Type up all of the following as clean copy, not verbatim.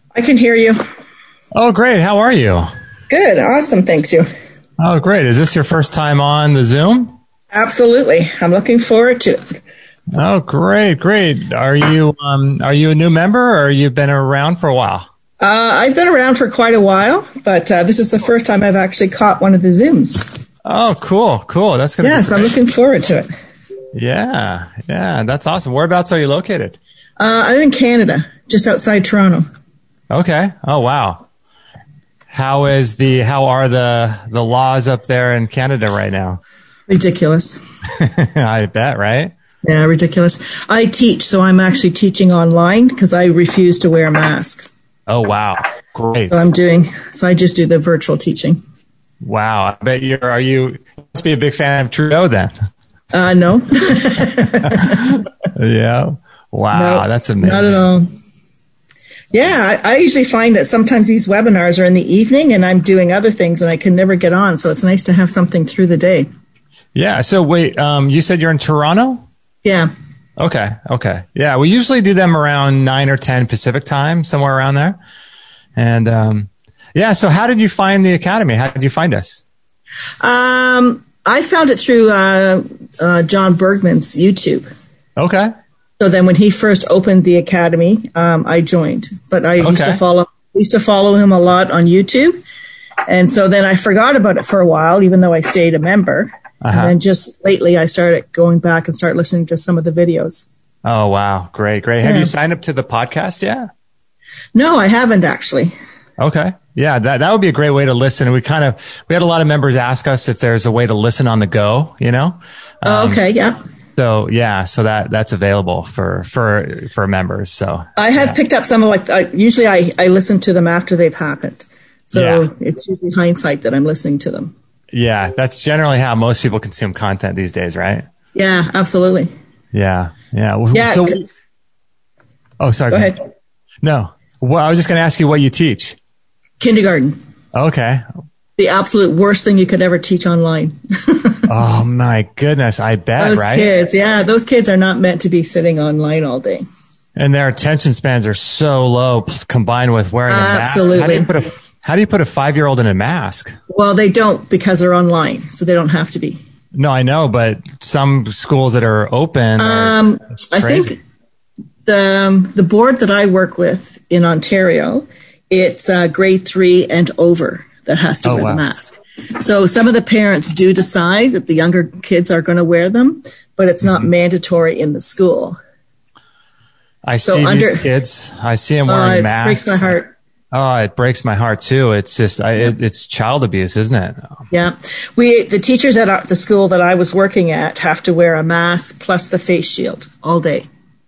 I can hear you. Oh, great. How are you? Good. Awesome. Thanks you. Oh, great. Is this your first time on the Zoom? Absolutely. I'm looking forward to it. Oh, great. Are you a new member or you've been around for a while? I've been around for quite a while, but this is the first time I've actually caught one of the Zooms. Oh, cool. That's going to Yes, I'm looking forward to it. Yeah. That's awesome. Whereabouts are you located? I'm in Canada, just outside Toronto. Okay. Oh, wow. How are the laws up there in Canada right now? Ridiculous. I bet, right? Yeah, ridiculous. I teach, so I'm actually teaching online because I refuse to wear a mask. Oh, wow. Great. So I just do the virtual teaching. Wow. I bet you must be a big fan of Trudeau then. No. Yeah. Wow. No, That's amazing. Not at all. Yeah, I usually find that sometimes these webinars are in the evening and I'm doing other things and I can never get on. So it's nice to have something through the day. Yeah. So wait, you said you're in Toronto? Yeah. Okay. Yeah. We usually do them around 9 or 10 Pacific time, somewhere around there. And, yeah. So how did you find the Academy? How did you find us? I found it through, John Bergman's YouTube. Okay. So then when he first opened the Academy, I joined, but I used to follow him a lot on YouTube. And so then I forgot about it for a while, even though I stayed a member. And then just lately I started going back and start listening to some of the videos. Oh, wow. Great. Yeah. Have you signed up to the podcast yet? No, I haven't actually. Okay. Yeah, that would be a great way to listen. We had a lot of members ask us if there's a way to listen on the go, you know? Okay. Yeah. So yeah, that's available for members. So I have picked up some of usually I listen to them after they've happened. So It's usually hindsight that I'm listening to them. Yeah, that's generally how most people consume content these days, right? Yeah, absolutely. Yeah. Yeah. Sorry. Go ahead. No. Well, I was just going to ask you what you teach. Kindergarten. Okay. The absolute worst thing you could ever teach online. Oh my goodness, I bet, right? Those kids are not meant to be sitting online all day. And their attention spans are so low combined with wearing a mask. Absolutely. How do you put a 5-year-old in a mask? Well, they don't because they're online, so they don't have to be. No, I know, but some schools that are open I think the board that I work with in Ontario, it's grade 3 and over that has to wear the mask. So some of the parents do decide that the younger kids are going to wear them, but it's not mandatory in the school. I see these kids. I see them wearing masks. It breaks my heart. Oh, it breaks my heart too. It's just, it's child abuse, isn't it? Yeah. The teachers at the school that I was working at have to wear a mask plus the face shield all day.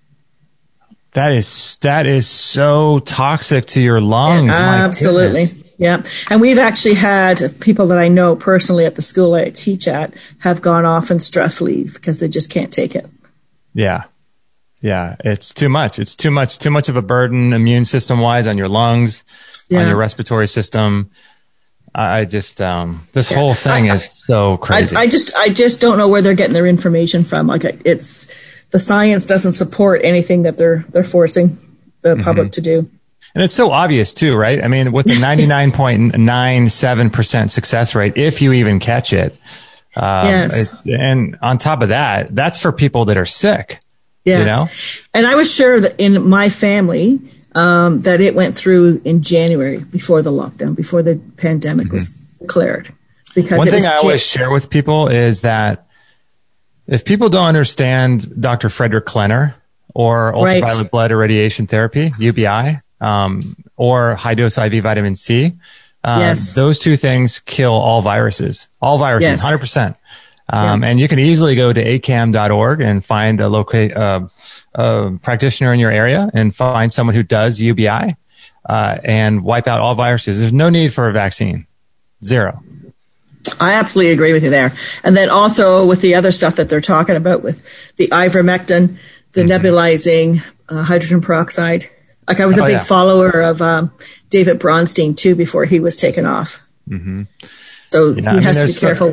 That is so toxic to your lungs. Yeah, absolutely. Yeah. And we've actually had people that I know personally at the school I teach at have gone off on stress leave because they just can't take it. Yeah. Yeah. It's too much. It's too much of a burden immune system wise on your lungs, on your respiratory system. I just, this whole thing is so crazy. I just don't know where they're getting their information from. The science doesn't support anything that they're forcing the public to do. And it's so obvious too, right? I mean, with the 99.97% success rate, if you even catch it. Yes. And on top of that, that's for people that are sick. Yes. You know? And I was sure that in my family, that it went through in January before the lockdown, before the pandemic was declared. Because one thing I always share with people is that if people don't understand Dr. Frederick Klenner or ultraviolet blood irradiation therapy, UBI, or high dose IV vitamin C, those two things kill all viruses, 100%. And you can easily go to acam.org and find a practitioner in your area and find someone who does UBI, and wipe out all viruses. There's no need for a vaccine. Zero. I absolutely agree with you there. And then also with the other stuff that they're talking about with the ivermectin, the nebulizing hydrogen peroxide. Like I was a big follower of David Bronstein too before he was taken off. So he has to be careful.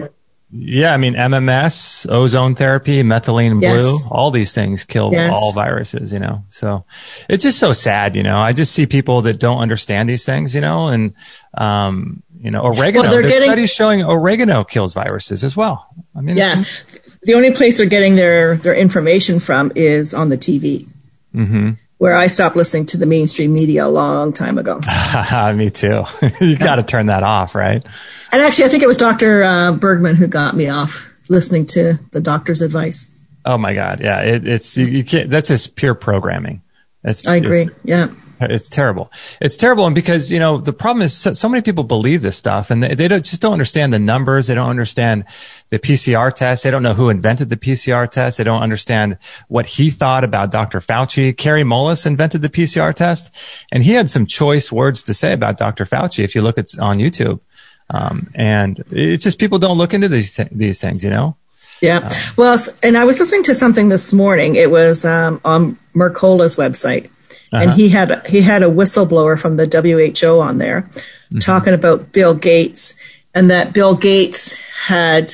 Yeah, I mean, MMS, ozone therapy, methylene blue, all these things kill all viruses, So it's just so sad, I just see people that don't understand these things, and, oregano, there's studies showing oregano kills viruses as well. I mean, the only place they're getting their information from is on the TV. Mm-hmm. Where I stopped listening to the mainstream media a long time ago. Me too. You got to turn that off, right? And actually, I think it was Dr. Bergman who got me off listening to the doctor's advice. Oh my God. Yeah. It's, you can't, that's just pure programming. I agree. Yeah. It's terrible. It's terrible. And because, the problem is so many people believe this stuff and they just don't understand the numbers. They don't understand the PCR test. They don't know who invented the PCR test. They don't understand what he thought about Dr. Fauci. Kary Mullis invented the PCR test, and he had some choice words to say about Dr. Fauci if you look at on YouTube. And it's just people don't look into these things, Yeah. Well, and I was listening to something this morning. It was on Mercola's website. And he had a whistleblower from the WHO on there talking about Bill Gates, and that Bill Gates had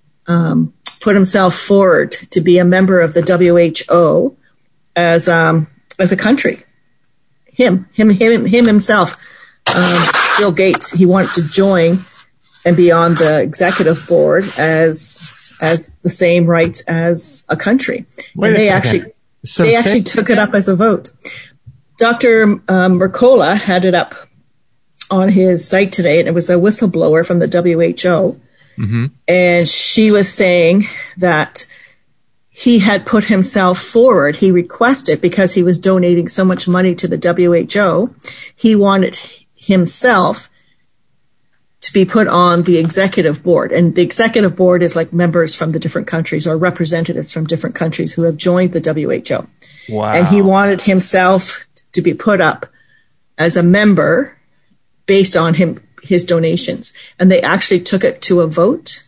put himself forward to be a member of the WHO as a country. Him himself, Bill Gates. He wanted to join and be on the executive board as the same rights as a country. They actually took it up as a vote. Dr. Mercola had it up on his site today, and it was a whistleblower from the WHO. Mm-hmm. And she was saying that he had put himself forward. He requested, because he was donating so much money to the WHO, he wanted himself to be put on the executive board. And the executive board is like members from the different countries or representatives from different countries who have joined the WHO. Wow. And he wanted himself to be put up as a member based on his donations. And they actually took it to a vote,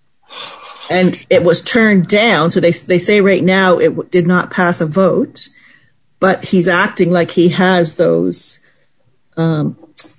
and it was turned down. So they say right now it did not pass a vote, but he's acting like he has those the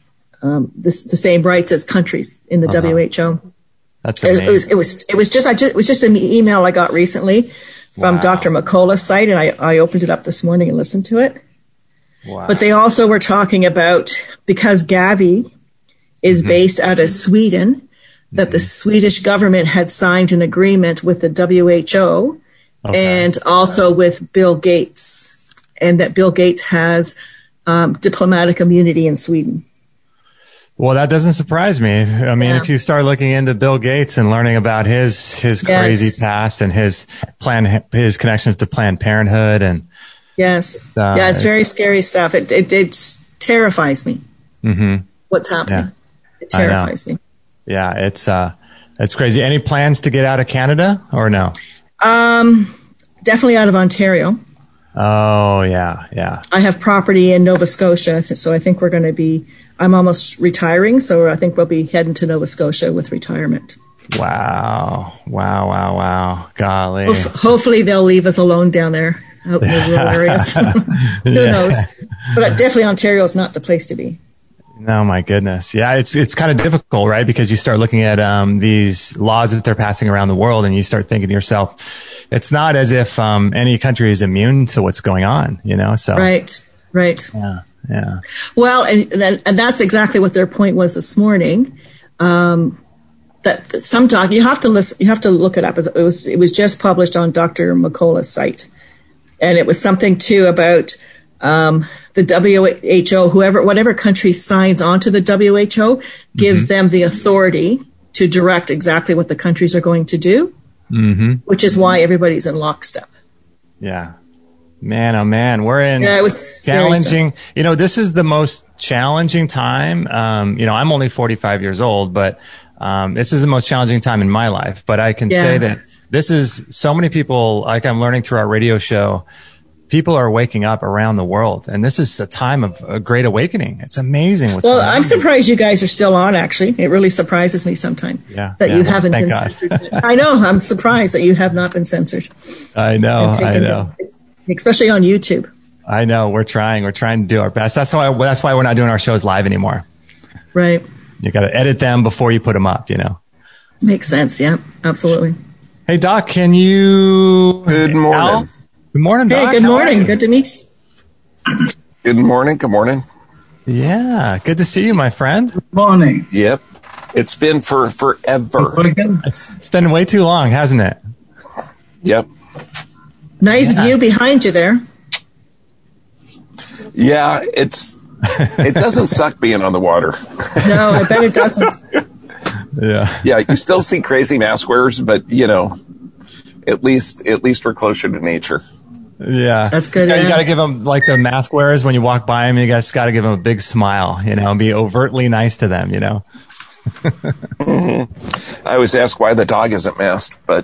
same rights as countries in the WHO. That's amazing. It was just an email I got recently from Dr. Mercola's site, and I opened it up this morning and listened to it. Wow. But they also were talking about, because Gavi is based out of Sweden, that the Swedish government had signed an agreement with the WHO and also with Bill Gates, and that Bill Gates has diplomatic immunity in Sweden. Well, that doesn't surprise me. I mean, if you start looking into Bill Gates and learning about his crazy past and his connections to Planned Parenthood and yes. It's very scary stuff. It terrifies me. Mm-hmm. What's happening? Yeah. It terrifies me. Yeah, it's crazy. Any plans to get out of Canada or no? Definitely out of Ontario. Oh, yeah. I have property in Nova Scotia, so I think we're going to be, I'm almost retiring, so I think we'll be heading to Nova Scotia with retirement. Wow. Golly. Hopefully they'll leave us alone down there out in the rural areas. Who knows? But definitely Ontario is not the place to be. Oh my goodness. Yeah, it's kind of difficult, right? Because you start looking at these laws that they're passing around the world, and you start thinking to yourself, it's not as if any country is immune to what's going on, So right. Yeah. Well, and that's exactly what their point was this morning. That some talk, you have to listen, you have to look it up. It was just published on Dr. Mercola's site, and it was something too about the WHO, whatever country signs onto the WHO gives them the authority to direct exactly what the countries are going to do, which is why everybody's in lockstep. Yeah. Man, oh man, we're in it was challenging. This is the most challenging time. I'm only 45 years old, but this is the most challenging time in my life. But I can say that this is so many people, like I'm learning through our radio show, people are waking up around the world, and this is a time of a great awakening. It's amazing what's going on. I'm surprised you guys are still on, actually. It really surprises me sometimes that you haven't been censored. I know. I'm surprised that you have not been censored. I know. Especially on YouTube. I know. We're trying to do our best. That's why we're not doing our shows live anymore. Right. You got to edit them before you put them up, Makes sense. Yeah, absolutely. Hey, Doc, can you... Good morning. Al? Good morning, Doc. Hey, good morning. Good to meet you. Good morning. Good morning. Yeah, good to see you, my friend. Good morning. Yep. It's been forever. It's been way too long, hasn't it? Yep. Nice view behind you there. Yeah, it doesn't suck being on the water. No, I bet it doesn't. Yeah. Yeah, you still see crazy mask wearers, but at least we're closer to nature. Yeah. That's good. You got to give them, like the mask wearers, when you walk by them, you guys got to give them a big smile, and be overtly nice to them, Mm-hmm. I always ask why the dog isn't masked, but...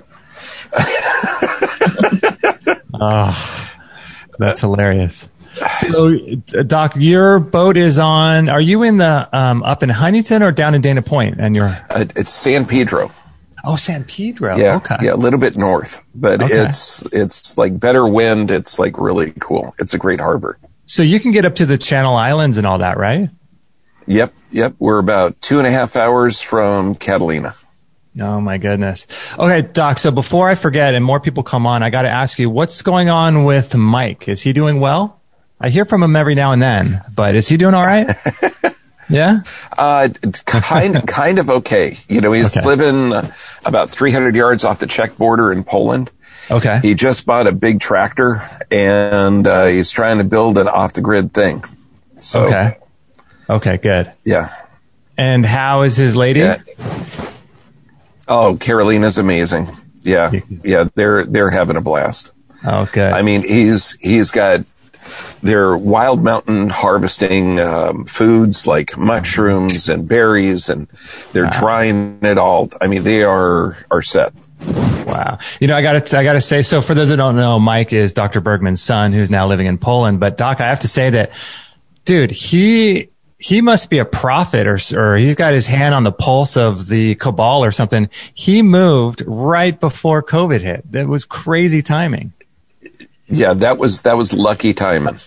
Oh, that's hilarious. So, Doc, your boat is on. Are you in the up in Huntington or down in Dana Point? And you're it's San Pedro. Oh, San Pedro. Yeah, okay. Yeah, a little bit north, but okay. It's like better wind. It's like really cool. It's a great harbor. So you can get up to the Channel Islands and all that, right? Yep. We're about 2.5 hours from Catalina. Oh, my goodness. Okay, Doc, so before I forget and more people come on, I got to ask you, what's going on with Mike? Is he doing well? I hear from him every now and then, but is he doing all right? Yeah? Kind of okay. He's living about 300 yards off the Czech border in Poland. Okay. He just bought a big tractor, and he's trying to build an off-the-grid thing. So, Okay, good. Yeah. And how is his lady? Yeah. Oh, Carolina's amazing. Yeah. They're having a blast. Oh, good. I mean, he's got their wild mountain harvesting foods like mushrooms and berries, and they're drying it all. I mean, they are set. Wow. I gotta say, so for those that don't know, Mike is Dr. Bergman's son, who's now living in Poland. But Doc, I have to say that, dude, he must be a prophet, or he's got his hand on the pulse of the cabal or something. He moved right before COVID hit. That was crazy timing. Yeah, that was lucky timing.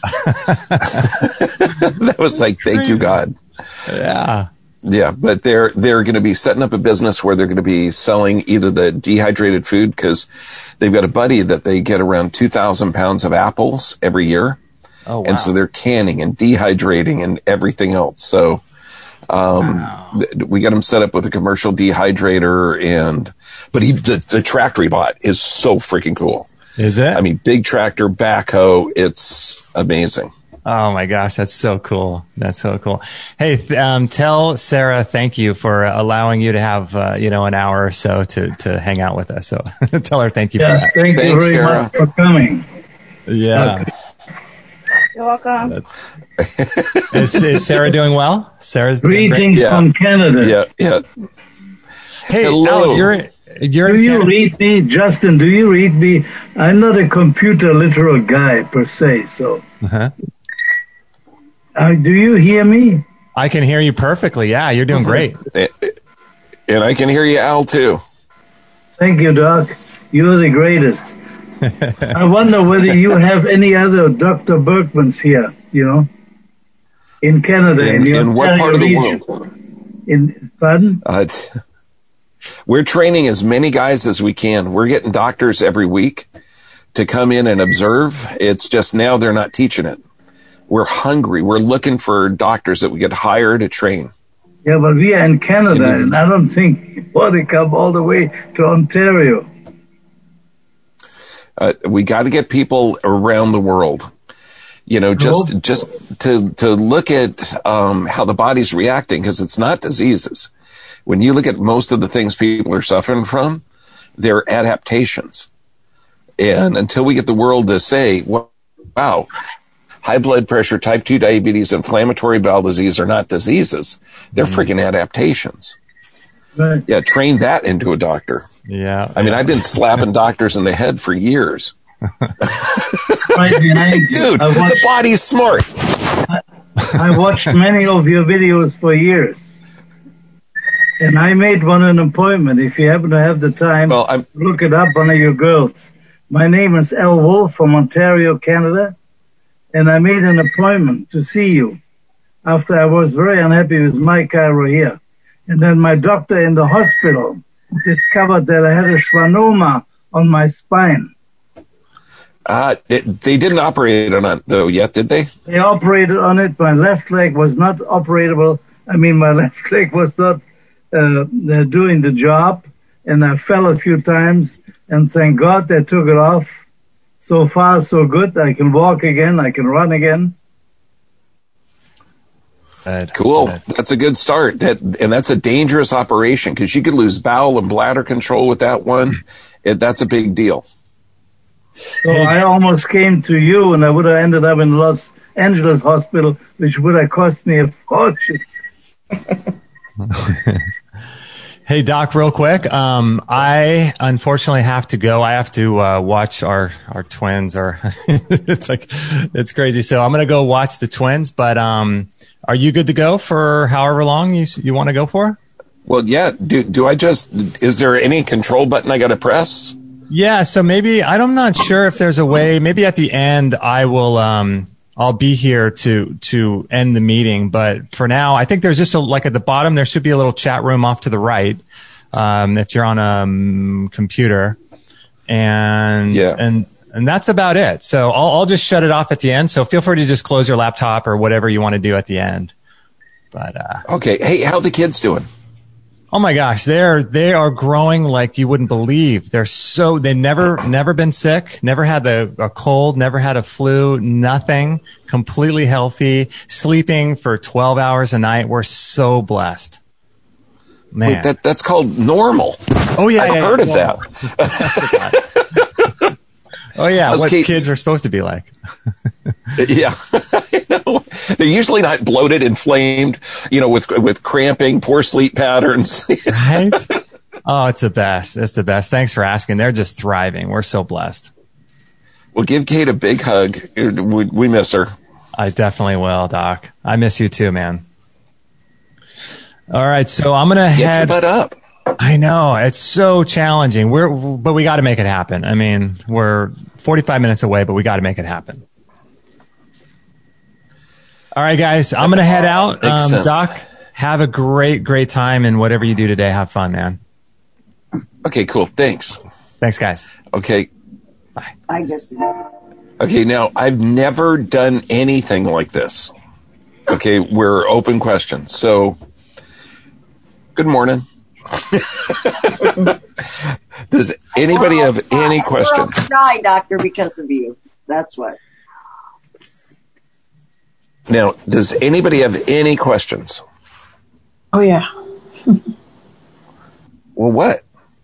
That was like, thank you, God. Yeah. Yeah, but they're going to be setting up a business where they're going to be selling either the dehydrated food, because they've got a buddy that they get around 2,000 pounds of apples every year. Oh, wow. And so they're canning and dehydrating and everything else. So, we got him set up with a commercial dehydrator, but the tractor he bought is so freaking cool. Is it? I mean, big tractor, backhoe. It's amazing. Oh my gosh, that's so cool. That's so cool. Hey, tell Sarah thank you for allowing you to have an hour or so to hang out with us. So tell her thank you for that. Thanks, you very Sarah. much for coming. Yeah. Okay. You're welcome. Is Sarah doing well? Sarah's doing Greetings from Canada. Yeah. Hey, hello. Al, you're Do you read me, Justin? Do you read me? I'm not a computer literal guy per se, so. Uh-huh. Do you hear me? I can hear you perfectly. Yeah, you're doing great. And I can hear you, Al, too. Thank you, Doc. You're the greatest. I wonder whether you have any other Dr. Bergmans here, in Canada. In what part of the world? Pardon? We're training as many guys as we can. We're getting doctors every week to come in and observe. It's just now they're not teaching it. We're hungry. We're looking for doctors that we could hire to train. Yeah, but we are in Canada, and I don't think you want to come all the way to Ontario. We got to get people around the world, just to look at how the body's reacting, because it's not diseases. When you look at most of the things people are suffering from, they're adaptations. And until we get the world to say, wow, high blood pressure, type 2 diabetes, inflammatory bowel disease are not diseases. They're freaking adaptations. Right. Yeah, train that into a doctor. Yeah. I mean, I've been slapping doctors in the head for years. Right behind you. Dude, the body's smart. I watched many of your videos for years. And I made an appointment. If you happen to have the time, look it up, one of your girls. My name is Al Wolf from Ontario, Canada. And I made an appointment to see you after I was very unhappy with my chiro here. And then my doctor in the hospital discovered that I had a schwannoma on my spine. They didn't operate on it, though, yet, did they? They operated on it. My left leg was not operatable. I mean, my left leg was not doing the job, and I fell a few times, and thank God they took it off. So far, so good. I can walk again. I can run again. Cool. That's a good start. And that's a dangerous operation because you could lose bowel and bladder control with that one. That's a big deal. So I almost came to you, and I would have ended up in Los Angeles hospital, which would have cost me a fortune. Hey, Doc, real quick. I unfortunately have to go. I have to watch our twins. It's crazy. So I'm going to go watch the twins. But are you good to go for however long you want to go for? Well, yeah. Is there any control button I got to press? Yeah. So maybe I'm not sure if there's a way. Maybe at the end I will. I'll be here to end the meeting, but for now, I think there's just at the bottom, there should be a little chat room off to the right, if you're on a computer, and that's about it. So I'll just shut it off at the end. So feel free to just close your laptop or whatever you want to do at the end. But okay, hey, how are the kids doing? Oh my gosh, they are growing like you wouldn't believe. They never been sick, never had a cold, never had a flu, nothing, completely healthy, sleeping for 12 hours a night. We're so blessed. Man. Wait, that's called normal. Oh yeah. I've heard of that. Oh yeah, what kids are supposed to be like. Yeah, I know. They're usually not bloated, inflamed, with cramping, poor sleep patterns. Right? Oh, it's the best. It's the best. Thanks for asking. They're just thriving. We're so blessed. Well, give Kate a big hug. We miss her. I definitely will, Doc. I miss you too, man. All right, so I'm gonna get your butt up. I know it's so challenging. But we got to make it happen. I mean, we're 45 minutes away, but we got to make it happen. All right, guys, I'm going to head out. Doc, have a great time in whatever you do today. Have fun, man. Okay, cool. Thanks, guys. Okay. Bye. Bye, Justin. Okay, now I've never done anything like this. Okay, we're open questions. So, good morning. Does anybody have any questions? We're all die, doctor, because of you. That's what. Now, does anybody have any questions? Oh, yeah. Well, what?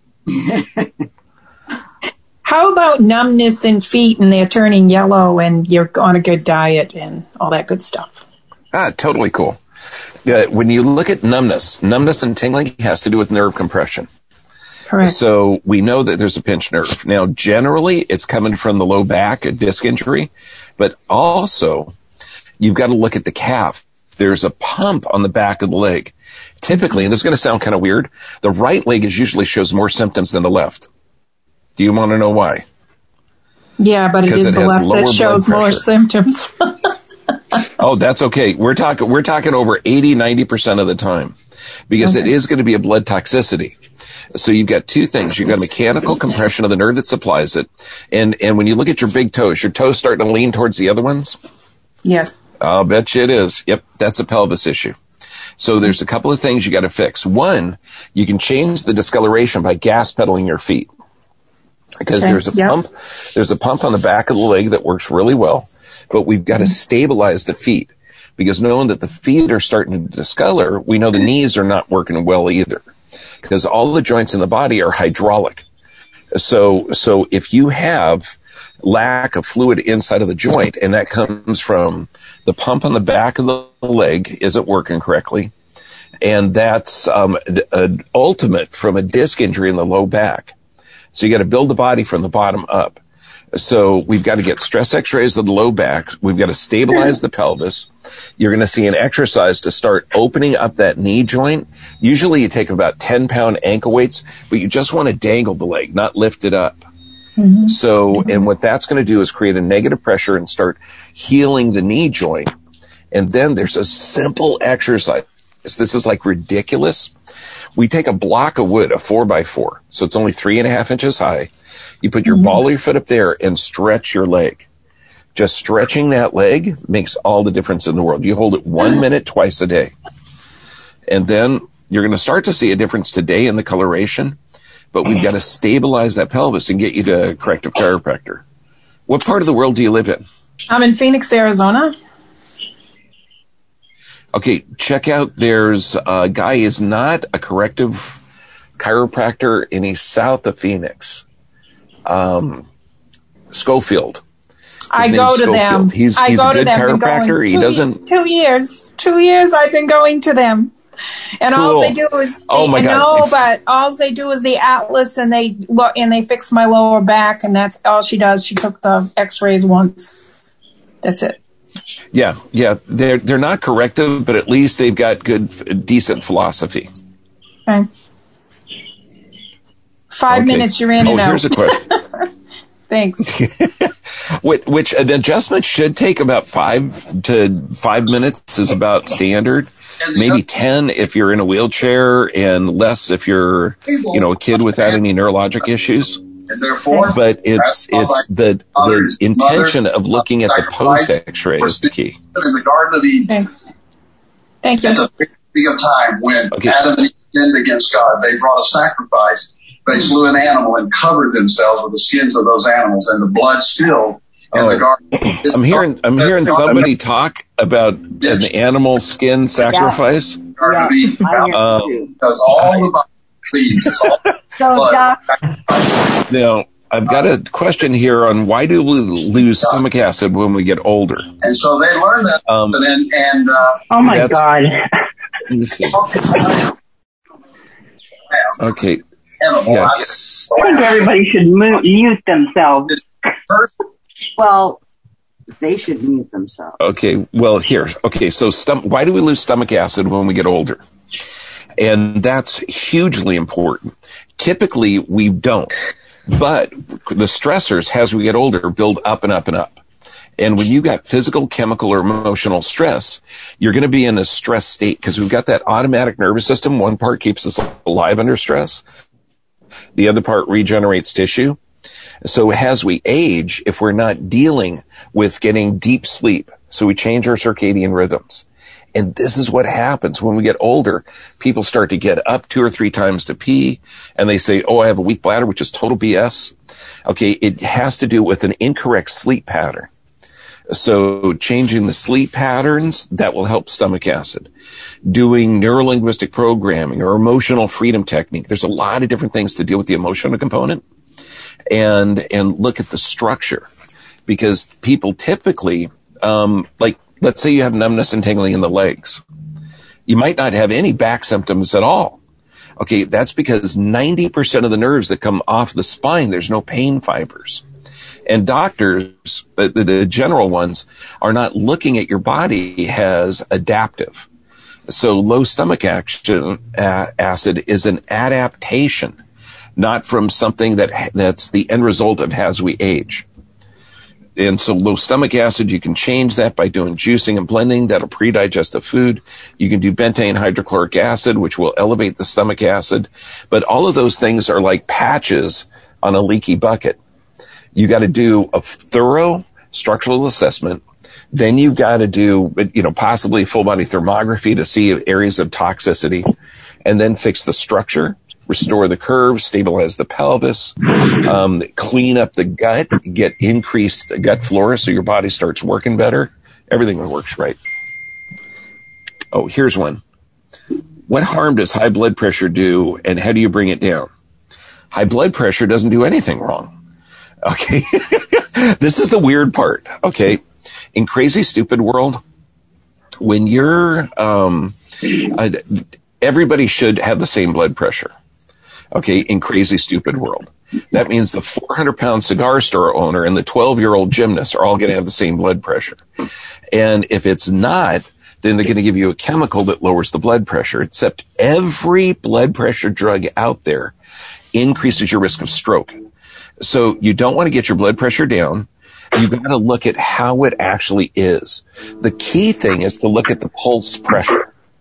How about numbness in feet and they're turning yellow and you're on a good diet and all that good stuff? Totally cool. When you look at numbness and tingling has to do with nerve compression. Correct. So we know that there's a pinched nerve. Now, generally, it's coming from the low back, a disc injury, but also you've got to look at the calf. There's a pump on the back of the leg. Typically, and this is going to sound kind of weird, the right leg usually shows more symptoms than the left. Do you want to know why? Yeah, but it is the left that shows more symptoms. Oh, that's okay. We're talking over 80-90% of the time because it is going to be a blood toxicity. So you've got two things. You've got mechanical compression of the nerve that supplies it. And when you look at your big toes, your toes starting to lean towards the other ones? Yes. I'll bet you it is. Yep. That's a pelvis issue. So there's a couple of things you got to fix. One, you can change the discoloration by gas pedaling your feet because there's a pump on the back of the leg that works really well. But we've got to stabilize the feet because knowing that the feet are starting to discolor, we know the knees are not working well either because all the joints in the body are hydraulic. So if you have lack of fluid inside of the joint, and that comes from the pump on the back of the leg isn't working correctly, and that's ultimate from a disc injury in the low back. So you got to build the body from the bottom up. So we've got to get stress x-rays of the low back. We've got to stabilize the pelvis. You're going to see an exercise to start opening up that knee joint. Usually you take about 10-pound ankle weights, but you just want to dangle the leg, not lift it up. Mm-hmm. So, and what that's going to do is create a negative pressure and start healing the knee joint. And then there's a simple exercise. This is like ridiculous, We take a block of wood, a 4x4, so it's only 3.5 inches high. You put your ball of your foot up there and stretch your leg. Just stretching that leg makes all the difference in the world. You hold it 1 minute twice a day. And then you're going to start to see a difference today in the coloration, but we've got to stabilize that pelvis and get you to a corrective chiropractor. What part of the world do you live in? I'm in Phoenix, Arizona. Okay, check out, there's a guy is not a corrective chiropractor, and he's south of Phoenix. Schofield. I go to them. He's a good chiropractor. He doesn't. 2 years. 2 years I've been going to them. And cool. all they do is but all they do is the Atlas, and they fix my lower back, and that's all she does. She took the X-rays once. That's it. Yeah. They're not corrective, but at least they've got good, decent philosophy. Okay. 5 minutes, you're in and out. Here's a question. Thanks. Which an adjustment should take about 5 minutes is about standard. Maybe 10 if you're in a wheelchair, and less if you're, a kid without any neurologic issues. But it's the intention of looking at the post X-ray is the key. In the Garden of Eden. Thank you. At the beginning of time, when Adam and Eve sinned against God, they brought a sacrifice. They slew an animal and covered themselves with the skins of those animals, and the blood spilled in the garden. I'm hearing somebody talk about an animal skin sacrifice. Because all the body bleeds. Now, I've got a question here on why do we lose stomach acid when we get older? And so they learned that. Oh my God. Let me see. Okay. Yes. I think everybody should mute themselves. Well, they should mute themselves. Okay. Well, here. Okay. So why do we lose stomach acid when we get older? And that's hugely important. Typically, we don't. But the stressors, as we get older, build up and up and up. And when you got physical, chemical, or emotional stress, you're going to be in a stress state because we've got that automatic nervous system. One part keeps us alive under stress. The other part regenerates tissue. So as we age, if we're not dealing with getting deep sleep, so we change our circadian rhythms. And this is what happens when we get older. People start to get up 2 or 3 times to pee, and they say, I have a weak bladder, which is total BS. Okay, it has to do with an incorrect sleep pattern. So changing the sleep patterns, that will help stomach acid. Doing neurolinguistic programming or emotional freedom technique. There's a lot of different things to deal with the emotional component and look at the structure, because people typically, let's say you have numbness and tingling in the legs. You might not have any back symptoms at all. Okay, that's because 90% of the nerves that come off the spine, there's no pain fibers. And doctors, the general ones, are not looking at your body as adaptive. So low stomach acid is an adaptation, not from something that's the end result of as we age. And so low stomach acid, you can change that by doing juicing and blending. That'll pre-digest the food. You can do bentane hydrochloric acid, which will elevate the stomach acid. But all of those things are like patches on a leaky bucket. You got to do a thorough structural assessment. Then you've got to do, possibly full body thermography to see areas of toxicity, and then fix the structure, restore the curves, stabilize the pelvis, clean up the gut, get increased gut flora so your body starts working better. Everything works right. Oh, here's one. What harm does high blood pressure do, and how do you bring it down? High blood pressure doesn't do anything wrong. Okay. This is the weird part. Okay. In Crazy Stupid World, when you're, everybody should have the same blood pressure. Okay. In Crazy Stupid World. That means the 400-pound cigar store owner and the 12-year-old gymnast are all going to have the same blood pressure. And if it's not, then they're going to give you a chemical that lowers the blood pressure, except every blood pressure drug out there increases your risk of stroke. So you don't want to get your blood pressure down. You've got to look at how it actually is. The key thing is to look at the pulse pressure.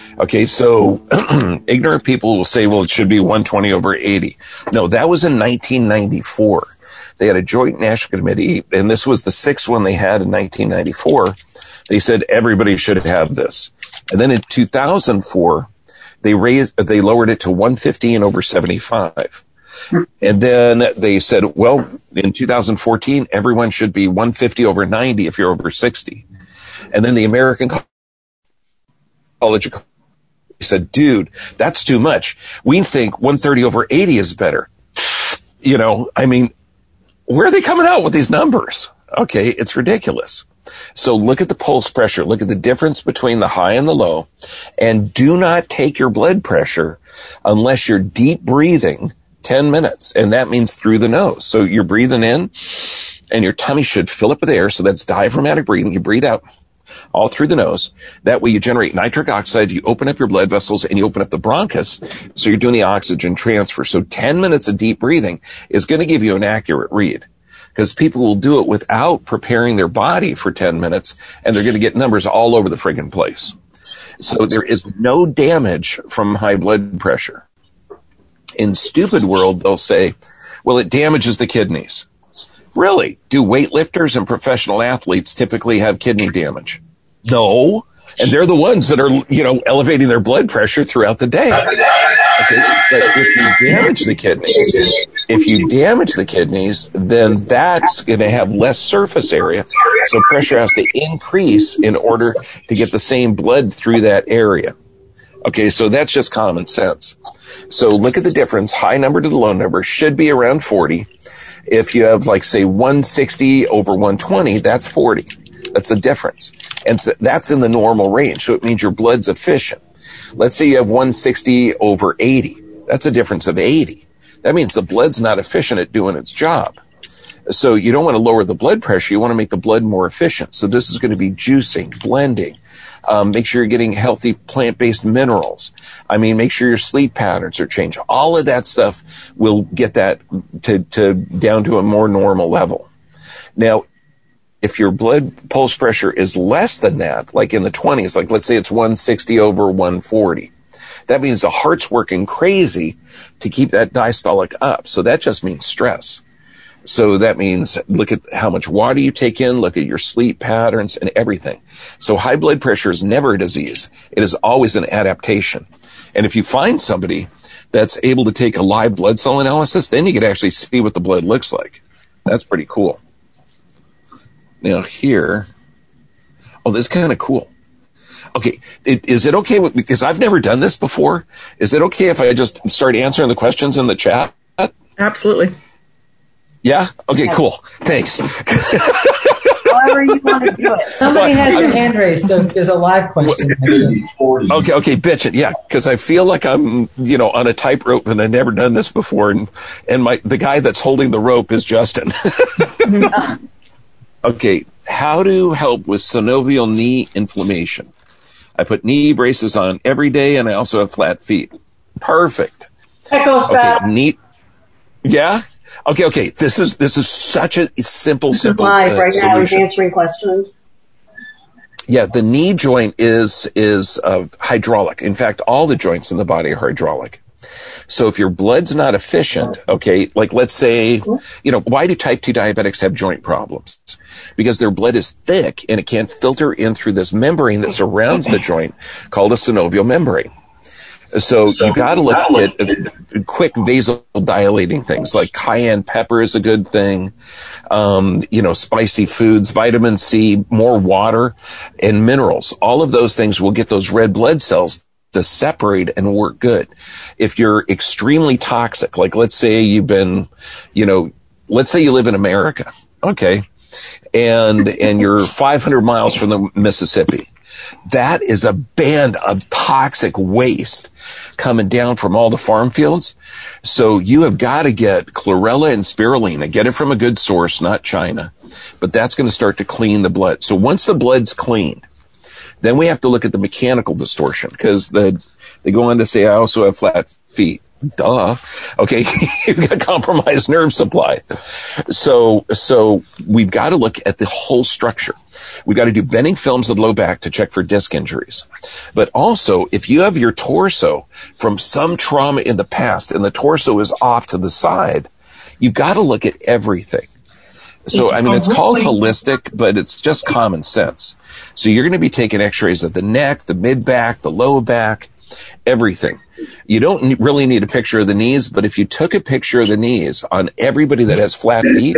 Okay, so ignorant people will say, well, it should be 120/80. No, that was in 1994. They had a joint national committee, and this was the sixth one they had in 1994. They said everybody should have this. And then in 2004, they lowered it to 115/75. And then they said, well, in 2014, everyone should be 150/90 if you're over 60. And then the American College of said, dude, that's too much. We think 130/80 is better. You know, I mean, where are they coming out with these numbers? Okay, it's ridiculous. So look at the pulse pressure. Look at the difference between the high and the low. And do not take your blood pressure unless you're deep breathing 10 minutes. And that means through the nose. So you're breathing in and your tummy should fill up with air. So that's diaphragmatic breathing. You breathe out all through the nose. That way you generate nitric oxide, you open up your blood vessels, and you open up the bronchus. So you're doing the oxygen transfer. So 10 minutes of deep breathing is going to give you an accurate read, because people will do it without preparing their body for 10 minutes, and they're going to get numbers all over the friggin' place. So there is no damage from high blood pressure. In stupid world, they'll say, well, it damages the kidneys. Really? Do weightlifters and professional athletes typically have kidney damage? No. And they're the ones that are, you know, elevating their blood pressure throughout the day. Okay? But if you damage the kidneys, then that's going to have less surface area. So pressure has to increase in order to get the same blood through that area. Okay, so that's just common sense. So look at the difference. High number to the low number should be around 40. If you have, like, say, 160/120, that's 40. That's the difference. And so that's in the normal range. So it means your blood's efficient. Let's say you have 160/80. That's a difference of 80. That means the blood's not efficient at doing its job. So you don't want to lower the blood pressure. You want to make the blood more efficient. So this is going to be juicing, blending. Make sure you're getting healthy plant-based minerals. I mean, make sure your sleep patterns are changed. All of that stuff will get that to down to a more normal level. Now, if your blood pulse pressure is less than that, like in the 20s, like let's say it's 160/140, that means the heart's working crazy to keep that diastolic up. So that just means stress. So that means look at how much water you take in, look at your sleep patterns and everything. So high blood pressure is never a disease. It is always an adaptation. And if you find somebody that's able to take a live blood cell analysis, then you can actually see what the blood looks like. That's pretty cool. Now here, oh, this is kind of cool. Okay, is it okay because I've never done this before, is it okay if I just start answering the questions in the chat? Absolutely. Yeah? Okay, cool. Thanks. However you want to do it. Somebody had their hand raised, so there's a live question. Okay, bitch it, yeah, because I feel like I'm, you know, on a tightrope and I've never done this before, and the guy that's holding the rope is Justin. Okay, how to help with synovial knee inflammation. I put knee braces on every day, and I also have flat feet. Perfect. Echo that. Okay, neat. Yeah? Okay. This is such a simple live right solution. now. He's answering questions. Yeah, the knee joint is hydraulic. In fact, all the joints in the body are hydraulic. So if your blood's not efficient, okay, like let's say, you know, why do type 2 diabetics have joint problems? Because their blood is thick and it can't filter in through this membrane that surrounds the joint called a synovial membrane. So you got to look at quick vasodilating things like cayenne pepper is a good thing. You know, spicy foods, vitamin C, more water and minerals. All of those things will get those red blood cells to separate and work good. If you're extremely toxic, like let's say you've been, you know, let's say you live in America. Okay. And you're 500 miles from the Mississippi. That is a band of toxic waste coming down from all the farm fields. So you have got to get chlorella and spirulina. Get it from a good source, not China. But that's going to start to clean the blood. So once the blood's cleaned, then we have to look at the mechanical distortion, because they go on to say, I also have flat feet. Duh. Okay. You've got compromised nerve supply. So we've got to look at the whole structure. We got to do bending films of the low back to check for disc injuries. But also, if you have your torso from some trauma in the past and the torso is off to the side, you've got to look at everything. So, I mean, it's called holistic, but it's just common sense. So you're going to be taking x-rays of the neck, the mid-back, the low back, everything. You don't really need a picture of the knees, but if you took a picture of the knees on everybody that has flat feet,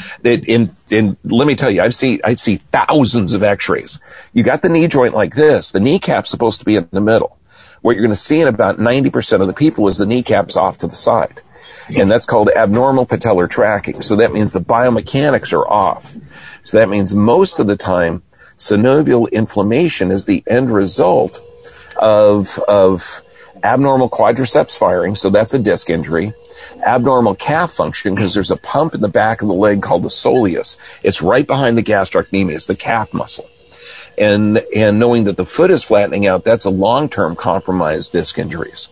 and let me tell you, I'd see thousands of x-rays. You got the knee joint like this. The kneecap's supposed to be in the middle. What you're going to see in about 90% of the people is the kneecap's off to the side. And that's called abnormal patellar tracking. So that means the biomechanics are off. So that means most of the time, synovial inflammation is the end result of abnormal quadriceps firing, so that's a disc injury. Abnormal calf function, because there's a pump in the back of the leg called the soleus. It's right behind the gastrocnemius, the calf muscle. And knowing that the foot is flattening out, that's a long-term compromised disc injuries.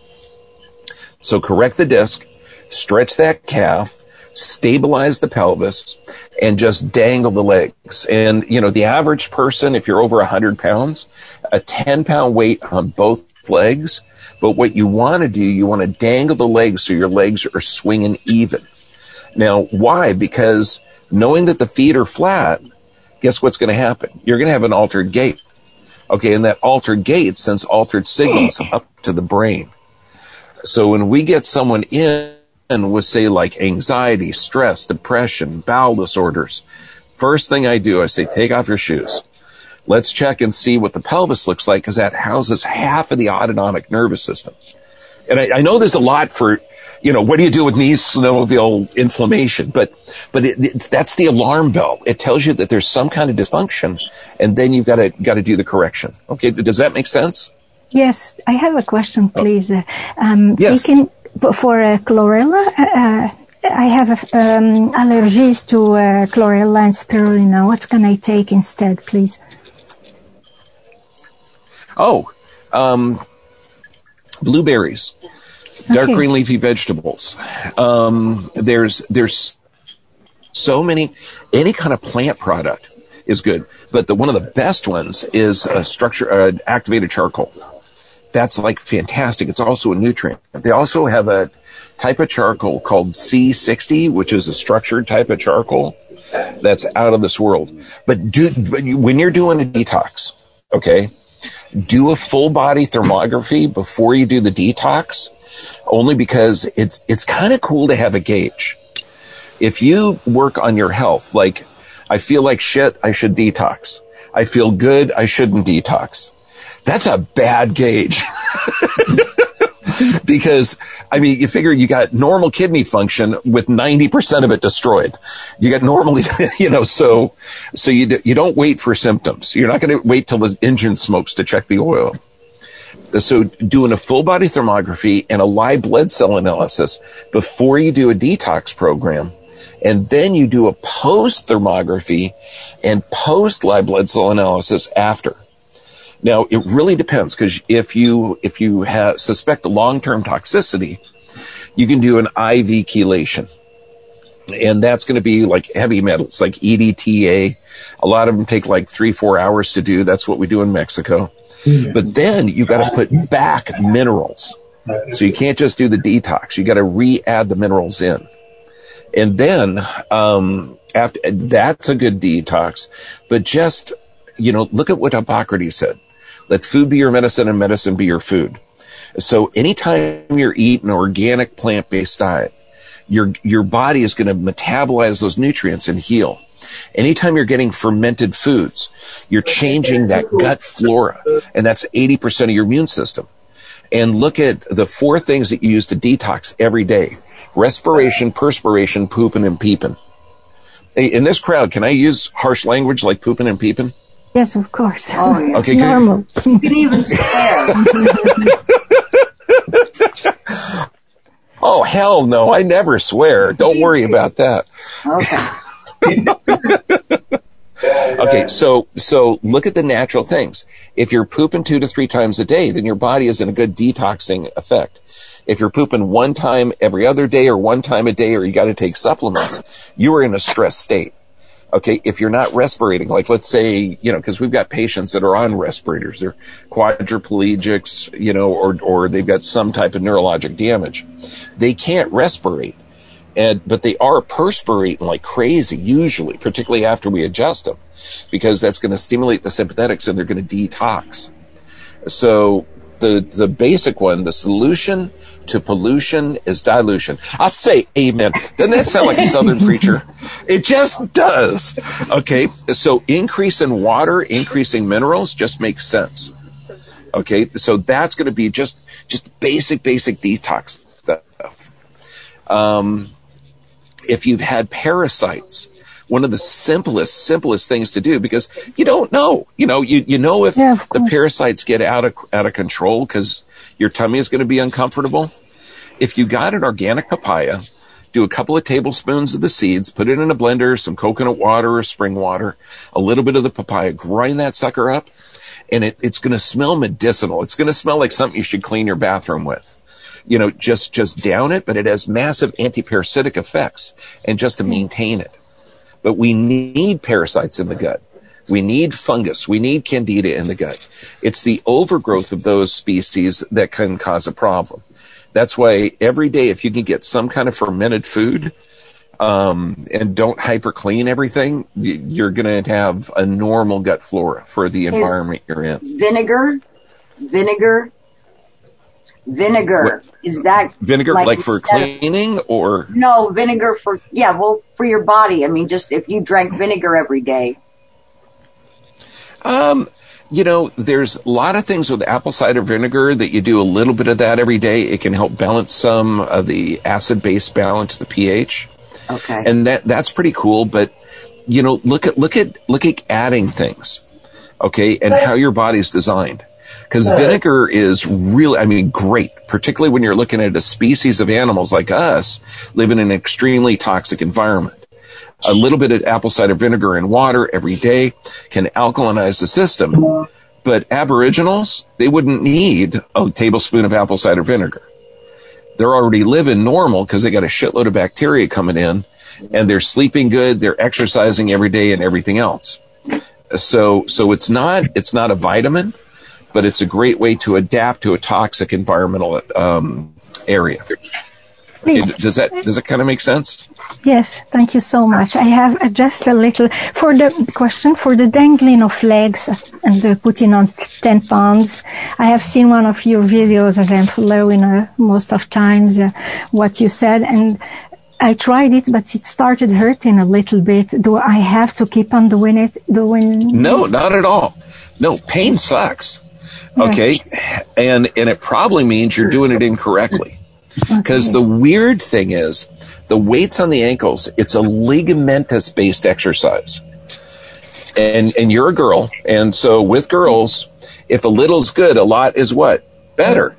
So correct the disc, stretch that calf, stabilize the pelvis, and just dangle the legs. And, you know, the average person, if you're over 100 pounds, a 10-pound weight on both legs. But what you want to do, you want to dangle the legs so your legs are swinging even. Now, why? Because knowing that the feet are flat, guess what's going to happen? You're going to have an altered gait. Okay, and that altered gait sends altered signals up to the brain. So when we get someone in with, say, like anxiety, stress, depression, bowel disorders, first thing I do, I say, take off your shoes. Let's check and see what the pelvis looks like, because that houses half of the autonomic nervous system. And I know there's a lot for, you know, what do you do with knee synovial inflammation? But that's the alarm bell. It tells you that there's some kind of dysfunction, and then you've got to do the correction. Okay, does that make sense? Yes, I have a question, please. Yes. For chlorella, I have allergies to chlorella and spirulina. What can I take instead, please? Blueberries, dark green leafy vegetables. There's so many, any kind of plant product is good, but one of the best ones is activated charcoal. That's like fantastic. It's also a nutrient. They also have a type of charcoal called C60, which is a structured type of charcoal that's out of this world. But when you're doing a detox, okay, do a full body thermography before you do the detox, only because it's kind of cool to have a gauge. If you work on your health, like, I feel like shit, I should detox. I feel good, I shouldn't detox. That's a bad gauge. Because, I mean, you figure you got normal kidney function with 90% of it destroyed. You got normally, you know, so you don't wait for symptoms. You're not going to wait till the engine smokes to check the oil. So doing a full body thermography and a live blood cell analysis before you do a detox program, and then you do a post thermography and post live blood cell analysis after. Now, it really depends, because if you suspect a long-term toxicity, you can do an IV chelation. And that's going to be like heavy metals, like EDTA. A lot of them take like 3-4 hours to do. That's what we do in Mexico. But then you got to put back minerals. So you can't just do the detox. You got to re-add the minerals in. And then, after that's a good detox. But just, you know, look at what Hippocrates said. Let food be your medicine and medicine be your food. So anytime you're eating an organic plant-based diet, your body is going to metabolize those nutrients and heal. Anytime you're getting fermented foods, you're changing that gut flora, and that's 80% of your immune system. And look at the 4 things that you use to detox every day: respiration, perspiration, pooping, and peeping. Hey, in this crowd, can I use harsh language like pooping and peeping? Yes, of course. Oh, yeah. Okay, normal. You can even swear. Oh, hell no. I never swear. Don't worry about that. Okay. Okay, so look at the natural things. If you're pooping 2 to 3 times a day, then your body is in a good detoxing effect. If you're pooping 1 time every other day or 1 time a day, or you got to take supplements, you are in a stress state. Okay, if you're not respirating, like let's say, because we've got patients that are on respirators, they're quadriplegics, or they've got some type of neurologic damage. They can't respirate, but they are perspirating like crazy usually, particularly after we adjust them, because that's going to stimulate the sympathetics and they're going to detox. So the basic one, the solution to pollution is dilution. I say amen. Doesn't that sound like a Southern preacher? It just does. Okay, so increase in water, increasing minerals just makes sense. Okay, so that's going to be just basic detox stuff. If you've had parasites, one of the simplest things to do, because you don't know, you know if the parasites get out of control because your tummy is going to be uncomfortable. If you got an organic papaya, do a couple of tablespoons of the seeds, put it in a blender, some coconut water or spring water, a little bit of the papaya, grind that sucker up, and it's going to smell medicinal. It's going to smell like something you should clean your bathroom with. Just down it, but it has massive anti-parasitic effects, and just to maintain it. But we need parasites in the gut. We need fungus. We need candida in the gut. It's the overgrowth of those species that can cause a problem. That's why every day, if you can get some kind of fermented food, and don't hyper clean everything, you're going to have a normal gut flora for the environment you're in. Vinegar. What? Is that vinegar like for cleaning or? No, vinegar for your body. I mean, just if you drank vinegar every day. There's a lot of things with apple cider vinegar that you do a little bit of that every day. It can help balance some of the acid-base balance, the pH. Okay. And that's pretty cool. But, look at adding things. Okay. And how your body's designed. Because vinegar is really, great, particularly when you're looking at a species of animals like us live in an extremely toxic environment. A little bit of apple cider vinegar in water every day can alkalinize the system. But Aboriginals, they wouldn't need a tablespoon of apple cider vinegar. They're already living normal because they got a shitload of bacteria coming in, and they're sleeping good, they're exercising every day and everything else. So it's not a vitamin, but it's a great way to adapt to a toxic environmental area. Okay, does that kind of make sense? Yes, thank you so much. I have just a little for the question for the dangling of legs and the putting on 10 pounds. I have seen one of your videos and I'm following most of times what you said, and I tried it, but it started hurting a little bit. Do I have to keep on doing it? No, not at all. No, pain sucks. Okay, and it probably means you're doing it incorrectly. Because the weird thing is, the weights on the ankles, it's a ligamentous-based exercise. And you're a girl, and so with girls, if a little's good, a lot is what? Better.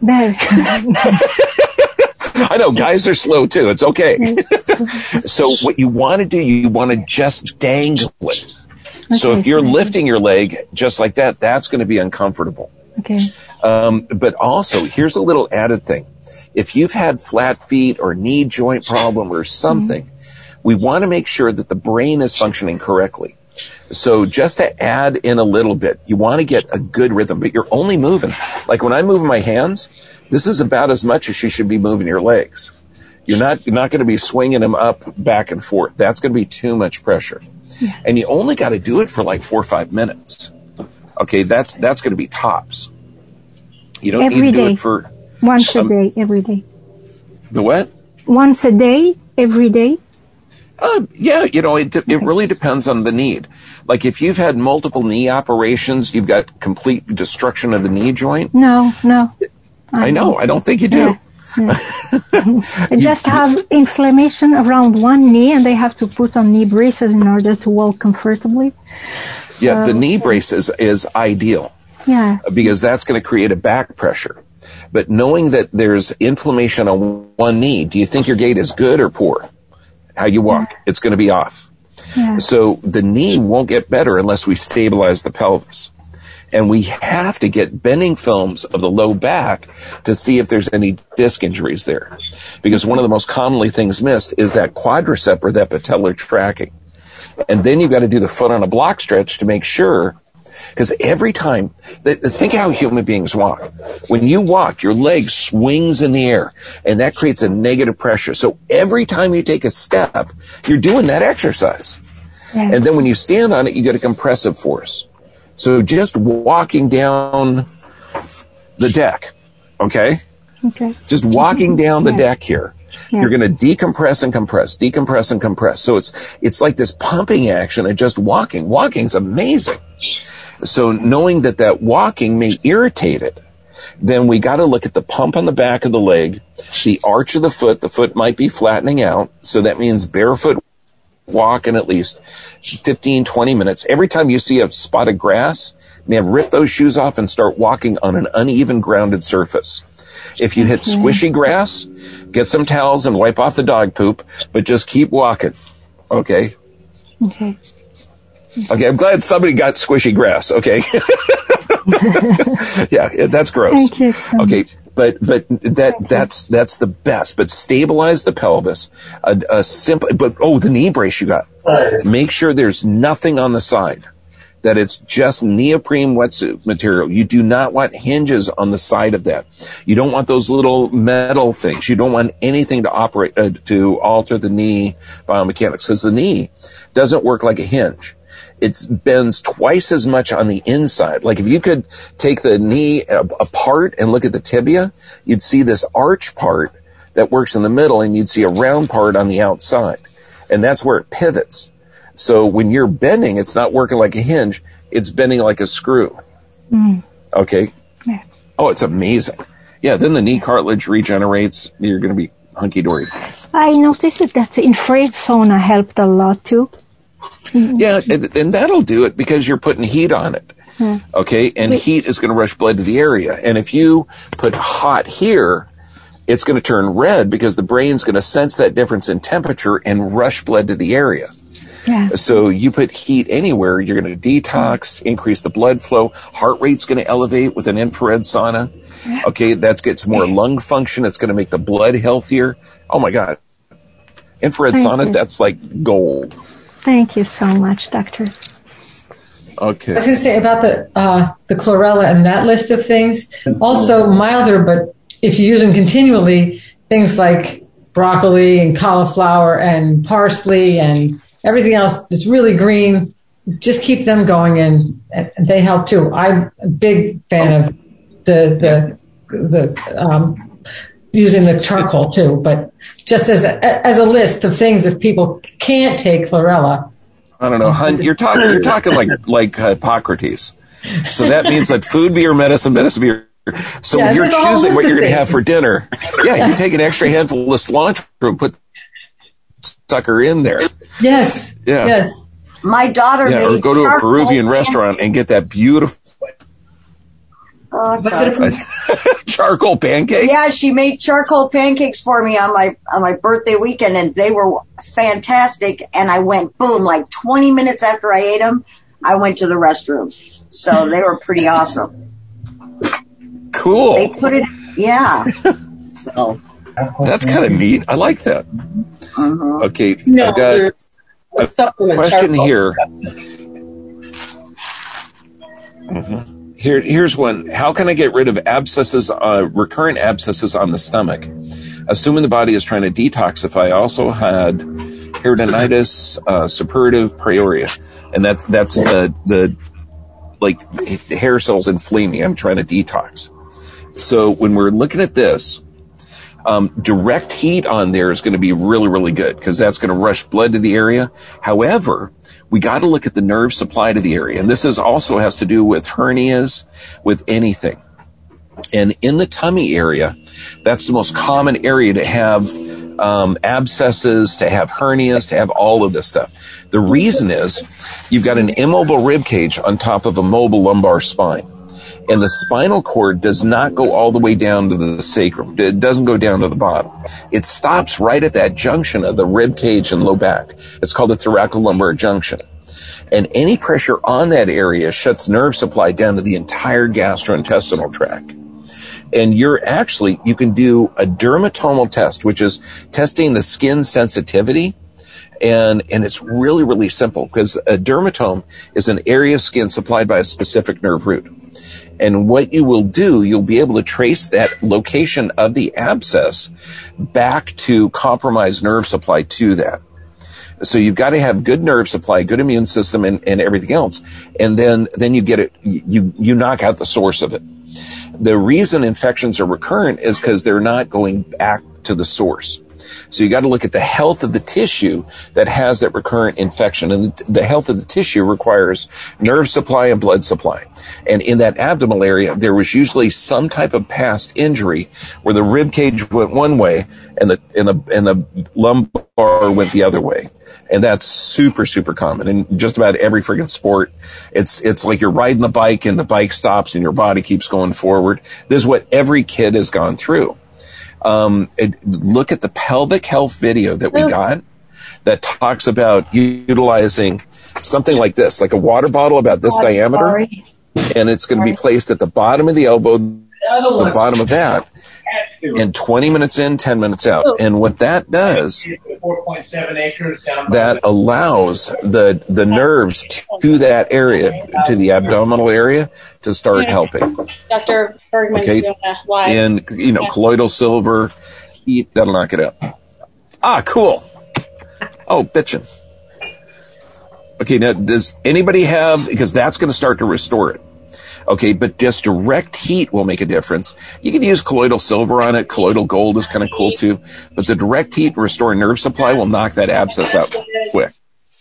I know, guys are slow too. It's okay. So what you want to do, you want to just dangle it. So if you're lifting your leg just like that, that's going to be uncomfortable. Okay. But also, here's a little added thing. If you've had flat feet or knee joint problem or something, we want to make sure that the brain is functioning correctly. So just to add in a little bit, you want to get a good rhythm, but you're only moving. Like when I move my hands, this is about as much as you should be moving your legs. You're not going to be swinging them up, back and forth. That's going to be too much pressure. And you only got to do it for like 4 or 5 minutes. Okay, that's going to be tops. You don't need to do it for... Once a day, every day. The what? Once a day, every day? Yeah, it really depends on the need. Like if you've had multiple knee operations, you've got complete destruction of the knee joint. No. I know. I don't think you do. Yeah. I just have inflammation around one knee, and they have to put on knee braces in order to walk comfortably. Yeah, the knee brace is ideal. Yeah. Because that's going to create a back pressure. But knowing that there's inflammation on one knee, do you think your gait is good or poor? How you walk, it's going to be off. Yeah. So the knee won't get better unless we stabilize the pelvis. And we have to get bending films of the low back to see if there's any disc injuries there. Because one of the most commonly things missed is that quadricep or that patellar tracking. And then you've got to do the foot on a block stretch to make sure, because every time, think how human beings walk. When you walk, your leg swings in the air, and that creates a negative pressure. So every time you take a step, you're doing that exercise. Yeah. And then when you stand on it, you get a compressive force. So just walking down the deck, okay? Okay. Just walking down the deck here. Yeah. You're going to decompress and compress. So it's like this pumping action and just walking. Walking's amazing. So knowing that walking may irritate it, then we got to look at the pump on the back of the leg, the arch of the foot might be flattening out. So that means barefoot walking at least 15, 20 minutes. Every time you see a spot of grass, man, rip those shoes off and start walking on an uneven grounded surface. If you hit squishy grass, get some towels and wipe off the dog poop, but just keep walking. Okay? Okay, I'm glad somebody got squishy grass. Okay. Yeah, that's gross. Thank you so okay. But that's the best. But stabilize the pelvis. A simple, the knee brace you got. Make sure there's nothing on the side. That it's just neoprene wetsuit material. You do not want hinges on the side of that. You don't want those little metal things. You don't want anything to operate to alter the knee biomechanics, because the knee doesn't work like a hinge. It bends twice as much on the inside. Like if you could take the knee apart and look at the tibia, you'd see this arch part that works in the middle, and you'd see a round part on the outside. And that's where it pivots. So when you're bending, it's not working like a hinge. It's bending like a screw. Mm. Okay? Yeah. Oh, it's amazing. Yeah, then the knee cartilage regenerates. You're going to be hunky-dory. I noticed that the infrared sauna helped a lot, too. Yeah, and that'll do it because you're putting heat on it. Okay? And heat is going to rush blood to the area. And if you put hot here, it's going to turn red because the brain's going to sense that difference in temperature and rush blood to the area. Yeah. So you put heat anywhere, you're going to detox, increase the blood flow. Heart rate's going to elevate with an infrared sauna. Okay, that gets more lung function. It's going to make the blood healthier. Oh, my God. Infrared sauna, that's like gold. Thank you so much, Doctor. I Okay. was going to say about the chlorella and that list of things. Also milder, but if you use them continually, things like broccoli and cauliflower and parsley and everything else that's really green, just keep them going in, and they help too. I'm a big fan of the using the charcoal too, but just as a list of things, if people can't take chlorella. I don't know, you're talking like Hippocrates. So that means that food be your medicine, medicine be your. So when you're choosing what you're going to have for dinner, you take an extra handful of cilantro and put sucker in there. Yes. Yeah. Yes. My daughter made or go to a Peruvian restaurant and get that beautiful charcoal pancakes. Yeah, she made charcoal pancakes for me on my birthday weekend, and they were fantastic. And I went boom, like 20 minutes after I ate them, I went to the restroom. So they were pretty awesome. Cool. They put it, So that's kind of neat. I like that. Uh-huh. Okay, I've got a question here. Mm-hmm. Here's one. How can I get rid of abscesses, recurrent abscesses on the stomach? Assuming the body is trying to detoxify, I also had peritonitis, suppurative pruritus, and that's the hair cells inflame me. I'm trying to detox. So when we're looking at this, direct heat on there is going to be really, really good because that's going to rush blood to the area. However, we got to look at the nerve supply to the area. And this also has to do with hernias, with anything. And in the tummy area, that's the most common area to have abscesses, to have hernias, to have all of this stuff. The reason is you've got an immobile rib cage on top of a mobile lumbar spine. And the spinal cord does not go all the way down to the sacrum. It doesn't go down to the bottom. It stops right at that junction of the rib cage and low back. It's called the thoracolumbar junction. And any pressure on that area shuts nerve supply down to the entire gastrointestinal tract. And you can do a dermatomal test, which is testing the skin sensitivity. And it's really, really simple because a dermatome is an area of skin supplied by a specific nerve root. And what you will do, you'll be able to trace that location of the abscess back to compromised nerve supply to that. So you've got to have good nerve supply, good immune system, and everything else. And then you get it, you knock out the source of it. The reason infections are recurrent is because they're not going back to the source. So you got to look at the health of the tissue that has that recurrent infection. And the health of the tissue requires nerve supply and blood supply. And in that abdominal area, there was usually some type of past injury where the rib cage went one way and the lumbar went the other way. And that's super, super common in just about every friggin' sport. It's like you're riding the bike and the bike stops and your body keeps going forward. This is what every kid has gone through. Look at the pelvic health video that we got that talks about utilizing something like this, like a water bottle about this diameter, and it's going to be placed at the bottom of the elbow, the bottom of that, and 20 minutes in, 10 minutes out. And what that does, 4.7 acres that allows the nerves to that area, to the abdominal area, to start helping. Dr. Bergman's doing a live. And, colloidal silver, heat, that'll knock it out. Ah, cool. Oh, bitchin'. Okay, now, does anybody have, because that's going to start to restore it. Okay, but just direct heat will make a difference. You can use colloidal silver on it. Colloidal gold is kind of cool too. But the direct heat restoring nerve supply will knock that abscess out quick.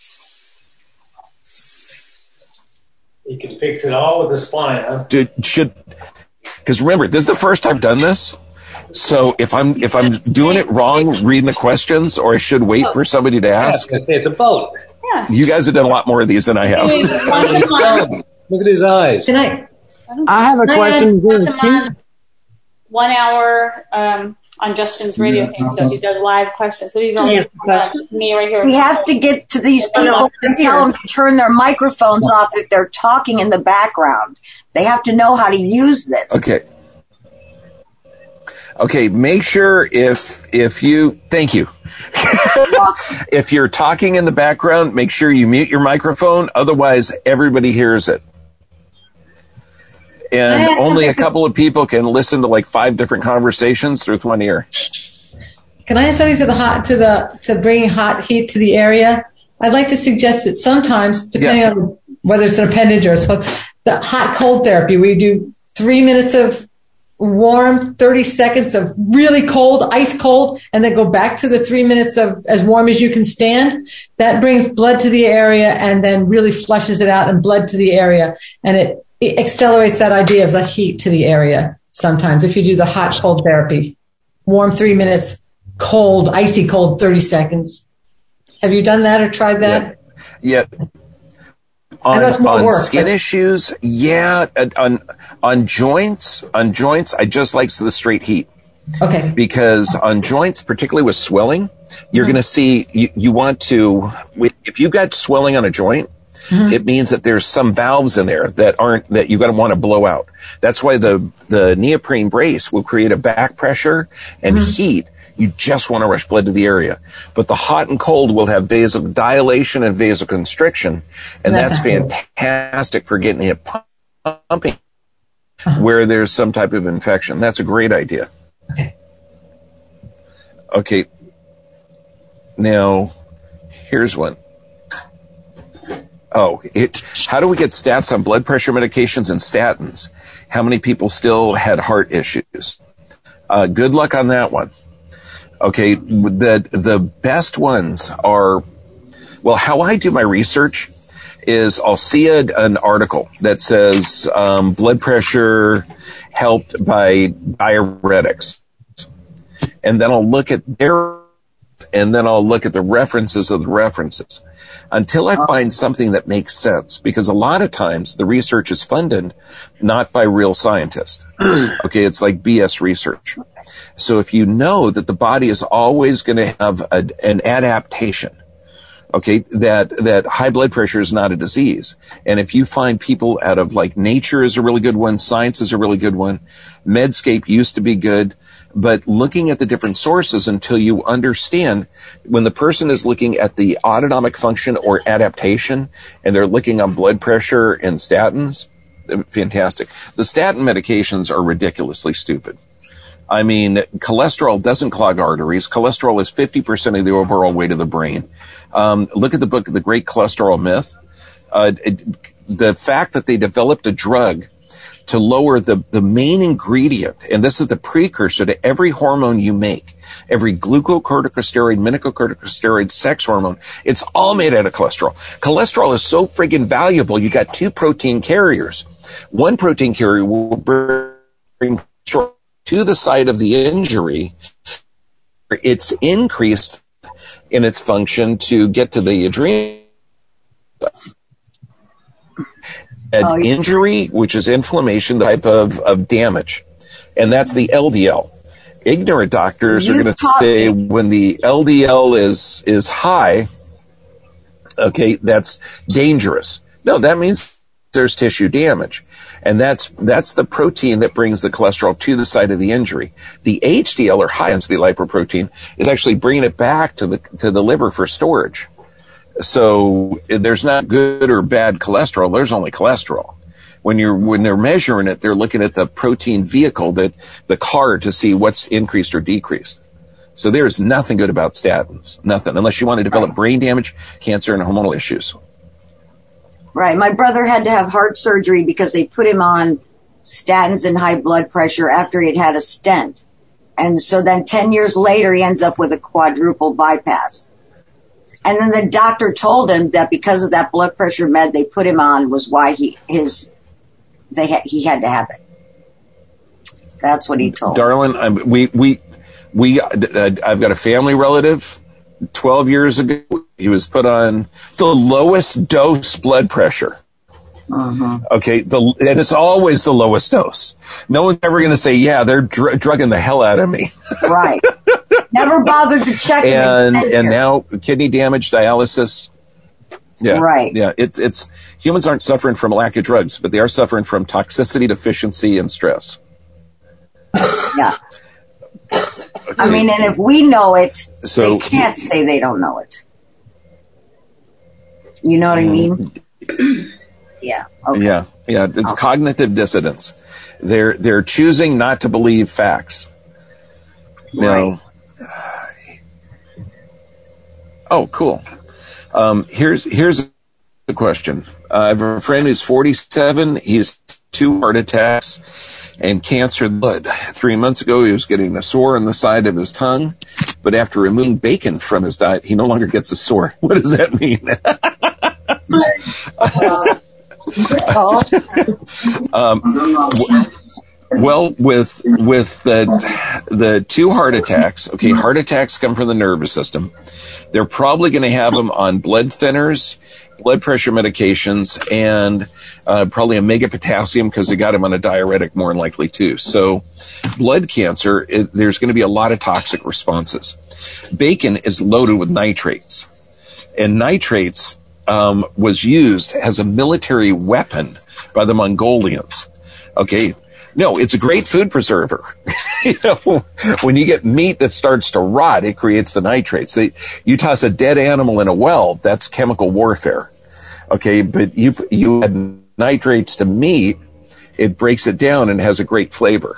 You can fix it all with the spline, huh? Because remember, this is the first time I've done this. So if I'm doing it wrong, reading the questions, or I should wait for somebody to ask. It's a boat. Yeah. You guys have done a lot more of these than I have. Look at his eyes. I have a question. 1 hour on Justin's radio thing, so he does live questions. So these are me right here. We have to get to these people and tell them to turn their microphones off if they're talking in the background. They have to know how to use this. Okay, make sure if you, thank you. If you're talking in the background, make sure you mute your microphone. Otherwise, everybody hears it. And only a couple of people can listen to like 5 different conversations through one ear. Can I add something to bringing hot heat to the area? I'd like to suggest that sometimes, depending on whether it's an appendage or the hot cold therapy, we do 3 minutes of warm, 30 seconds of really cold, ice cold, and then go back to the 3 minutes of as warm as you can stand. That brings blood to the area and then really flushes it out and blood to the area. And it accelerates that idea of the heat to the area sometimes if you do the hot cold therapy. Warm 3 minutes, cold, icy cold 30 seconds. Have you done that or tried that? Yeah. On skin issues, on joints, I just like the straight heat. Okay. Because on joints, particularly with swelling, you're going to see, you want to, if you've got swelling on a joint, it means that there's some valves in there that you're going to want to blow out. That's why the neoprene brace will create a back pressure and heat. You just want to rush blood to the area. But the hot and cold will have vasodilation and vasoconstriction, and that's fantastic for getting it pumping where there's some type of infection. That's a great idea. Okay. Now, here's one. How do we get stats on blood pressure medications and statins? How many people still had heart issues? Good luck on that one. Okay, the best ones are, how I do my research is I'll see an article that says blood pressure helped by diuretics. And then I'll look at the references of the references until I find something that makes sense, because a lot of times the research is funded not by real scientists. Okay, it's like BS research. So if you know that the body is always going to have an adaptation Okay, that high blood pressure is not a disease. And if you find people out of like nature is a really good one, science is a really good one, Medscape used to be good, but looking at the different sources until you understand when the person is looking at the autonomic function or adaptation and they're looking on blood pressure and statins, fantastic. The statin medications are ridiculously stupid. I mean, cholesterol doesn't clog arteries. Cholesterol is 50% of the overall weight of the brain. Look at the book, The Great Cholesterol Myth. The fact that they developed a drug to lower the main ingredient, and this is the precursor to every hormone you make, every glucocorticosteroid, minocorticosteroid, sex hormone, it's all made out of cholesterol. Cholesterol is so friggin' valuable, you got 2 protein carriers. One protein carrier will bring cholesterol to the site of the injury. It's increased in its function to get to the adrenal. An injury, which is inflammation, the type of damage. And that's the LDL. Ignorant doctors are going to say when the LDL is high, okay, that's dangerous. No, that means there's tissue damage. And that's the protein that brings the cholesterol to the site of the injury. The HDL, or high density lipoprotein, is actually bringing it back to the liver for storage. So there's not good or bad cholesterol. There's only cholesterol. When they're measuring it, they're looking at the protein vehicle, the car, to see what's increased or decreased. So there's nothing good about statins. Nothing. Unless you want to develop brain damage, cancer, and hormonal issues. Right. My brother had to have heart surgery because they put him on statins and high blood pressure after he had had a stent. And so then 10 years later, he ends up with a quadruple bypass. And then the doctor told him that because of that blood pressure med they put him on was why he had to have it. That's what he told. Darling, I've got a family relative. 12 years ago, he was put on the lowest dose blood pressure. Okay, and it's always the lowest dose. No one's ever going to say, yeah, they're drugging the hell out of me. Right. Never bothered to check and now kidney damage, dialysis. Yeah. Right. Yeah. It's humans aren't suffering from a lack of drugs, but they are suffering from toxicity, deficiency, and stress. Yeah. Okay. I mean, and if we know it, they can't say they don't know it. You know what I mean? Yeah. Okay. Yeah. Yeah. It's cognitive dissonance. They're choosing not to believe facts. Right. Oh, cool. Here's the question. I have a friend who's 47. He's 2 heart attacks and cancer of the blood. 3 months ago, he was getting a sore on the side of his tongue, but after removing bacon from his diet, he no longer gets a sore. What does that mean? Well, with the 2 heart attacks, okay, heart attacks come from the nervous system. They're probably going to have them on blood thinners, blood pressure medications, and probably omega potassium because they got him on a diuretic more than likely too. So blood cancer, there's going to be a lot of toxic responses. Bacon is loaded with nitrates, and nitrates was used as a military weapon by the Mongolians. Okay. No, it's a great food preserver. You know, when you get meat that starts to rot, it creates the nitrates. You toss a dead animal in a well, that's chemical warfare. Okay, but you add nitrates to meat, it breaks it down and has a great flavor.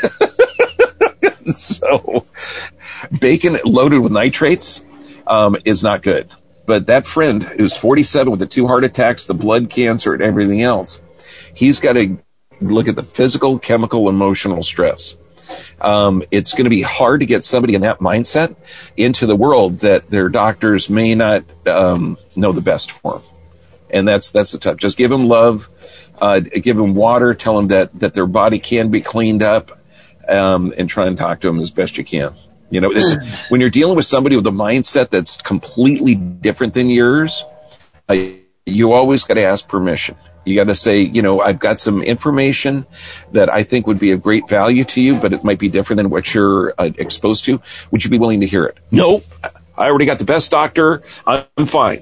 So, bacon loaded with nitrates is not good. But that friend who's 47 with the 2 heart attacks, the blood cancer, and everything else, he's got to look at the physical, chemical, emotional stress. It's going to be hard to get somebody in that mindset into the world that their doctors may not know the best for them. And that's the tough. Just give them love, give them water, tell them that their body can be cleaned up, and try and talk to them as best you can. You know, when you're dealing with somebody with a mindset that's completely different than yours, you always got to ask permission. You got to say, you know, I've got some information that I think would be of great value to you, but it might be different than what you're exposed to. Would you be willing to hear it? Nope. I already got the best doctor. I'm fine.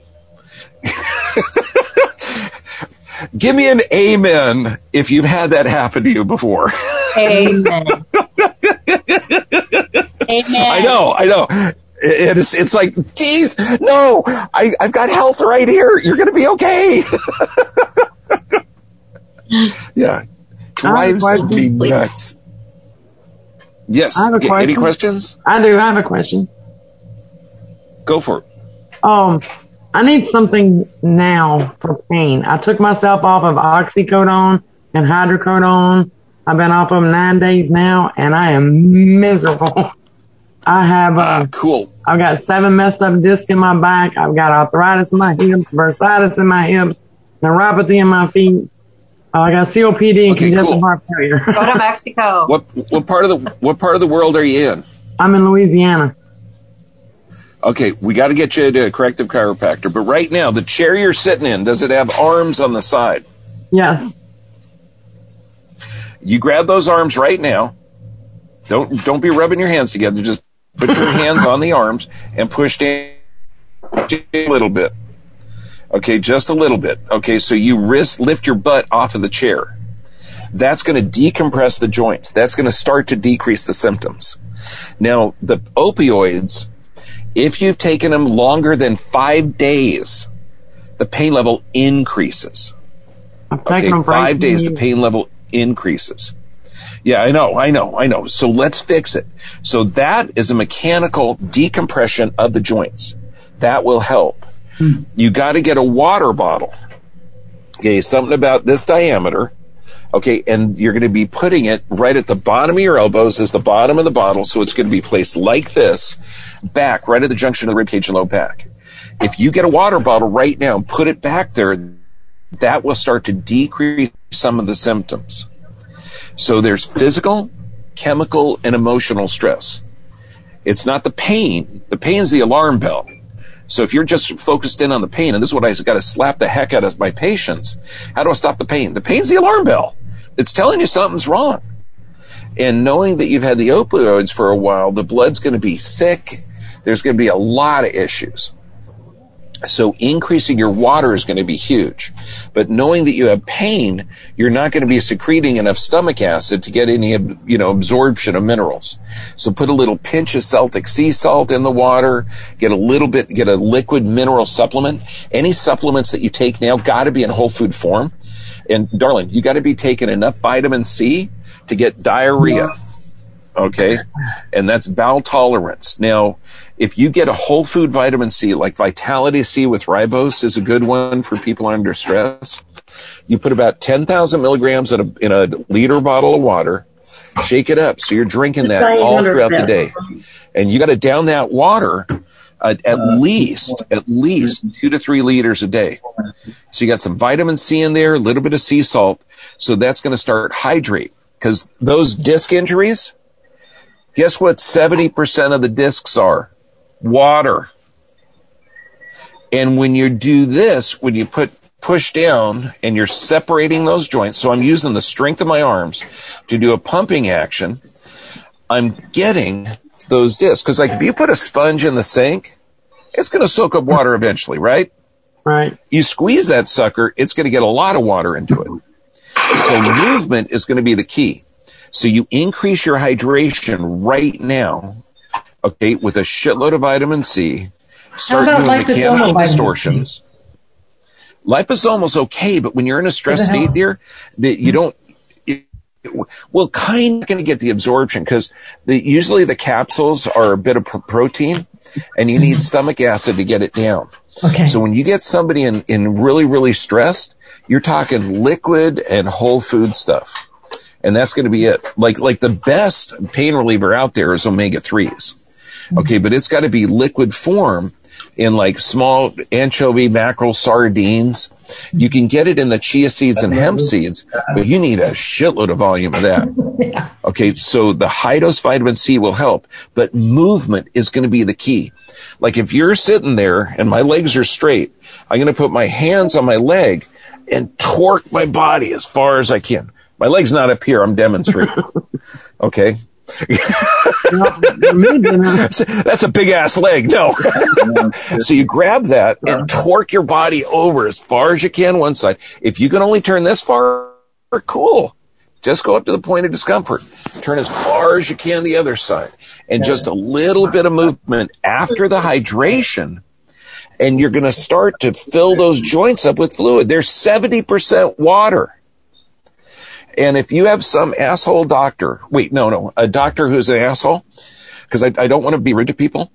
Give me an amen if you've had that happen to you before. Amen. Amen. I know. It's like, geez, no, I've got health right here. You're going to be okay. Yeah. Drives me nuts. Yes. I have a question. Any questions? I do. I have a question. Go for it. I need something now for pain. I took myself off of oxycodone and hydrocodone. I've been off of them 9 days now, and I am miserable. I have cool. I've got 7 messed up discs in my back. I've got arthritis in my hips, bursitis in my hips, neuropathy in my feet. I got COPD and congestive heart failure. Go to Mexico. What part of the world are you in? I'm in Louisiana. Okay, we got to get you to a corrective chiropractor. But right now, the chair you're sitting in, does it have arms on the side? Yes. You grab those arms right now. Don't be rubbing your hands together. Just put your hands on the arms and push down a little bit. Okay, just a little bit. Okay, so you lift your butt off of the chair. That's going to decompress the joints. That's going to start to decrease the symptoms. Now, the opioids, if you've taken them longer than 5 days, the pain level increases. Okay, 5 days, the pain level increases. Yeah, I know. So let's fix it. So that is a mechanical decompression of the joints. That will help. You got to get a water bottle. Okay, something about this diameter. Okay, and you're going to be putting it right at the bottom of your elbows as the bottom of the bottle, so it's going to be placed like this, back, right at the junction of the ribcage and low back. If you get a water bottle right now and put it back there, that will start to decrease some of the symptoms. So there's physical, chemical, and emotional stress. It's not the pain. The pain is the alarm bell. So if you're just focused in on the pain, and this is what I got to slap the heck out of my patients, how do I stop the pain? The pain's the alarm bell. It's telling you something's wrong. And knowing that you've had the opioids for a while, the blood's going to be thick. There's going to be a lot of issues. So increasing your water is going to be huge. But knowing that you have pain, you're not going to be secreting enough stomach acid to get any, absorption of minerals. So put a little pinch of Celtic sea salt in the water, get a liquid mineral supplement. Any supplements that you take now got to be in whole food form. And darling, you got to be taking enough vitamin C to get diarrhea. Okay. And that's bowel tolerance. Now, if you get a whole food vitamin C, like Vitality C with ribose is a good one for people under stress. You put about 10,000 milligrams in a liter bottle of water, shake it up. So you're drinking that all throughout the day. And you got to down that water at least 2 to 3 liters a day. So you got some vitamin C in there, a little bit of sea salt. So that's going to start hydrate, because those disc injuries, guess what 70% of the discs are? Water. And when you do this, when you push down and you're separating those joints, so I'm using the strength of my arms to do a pumping action, I'm getting those discs. Because like if you put a sponge in the sink, it's going to soak up water eventually, right? Right. You squeeze that sucker, it's going to get a lot of water into it. So movement is going to be the key. So you increase your hydration right now, okay, with a shitload of vitamin C. Start doing mechanical distortions. Liposomal's okay, but when you're in a stress state there, that you don't, well, kind of going to get the absorption, because usually the capsules are a bit of protein, and you need stomach acid to get it down. Okay. So when you get somebody in really, really stressed, you're talking liquid and whole food stuff. And that's going to be it. Like the best pain reliever out there is omega-3s. Okay, but it's got to be liquid form in like small anchovy, mackerel, sardines. You can get it in the chia seeds and hemp seeds, but you need a shitload of volume of that. Okay, so the high dose vitamin C will help, but movement is going to be the key. Like if you're sitting there and my legs are straight, I'm going to put my hands on my leg and torque my body as far as I can. My leg's not up here. I'm demonstrating. Okay. That's a big ass leg. No. So you grab that and torque your body over as far as you can one side. If you can only turn this far, cool. Just go up to the point of discomfort. Turn as far as you can the other side. And just a little bit of movement after the hydration, and you're going to start to fill those joints up with fluid. There's 70% water. And if you have some asshole doctor, a doctor who's an asshole, because I don't want to be rude to people,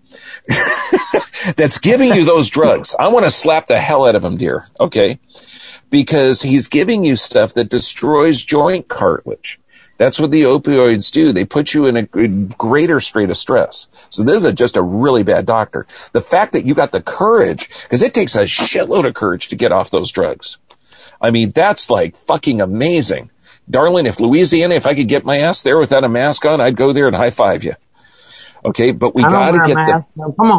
that's giving you those drugs, I want to slap the hell out of him, dear, okay? Because he's giving you stuff that destroys joint cartilage. That's what the opioids do. They put you in a greater state of stress. So this is just a really bad doctor. The fact that you got the courage, because it takes a shitload of courage to get off those drugs. I mean, that's like fucking amazing. Darling, if I could get my ass there without a mask on, I'd go there and high five you. Okay, but we got to get the... No, come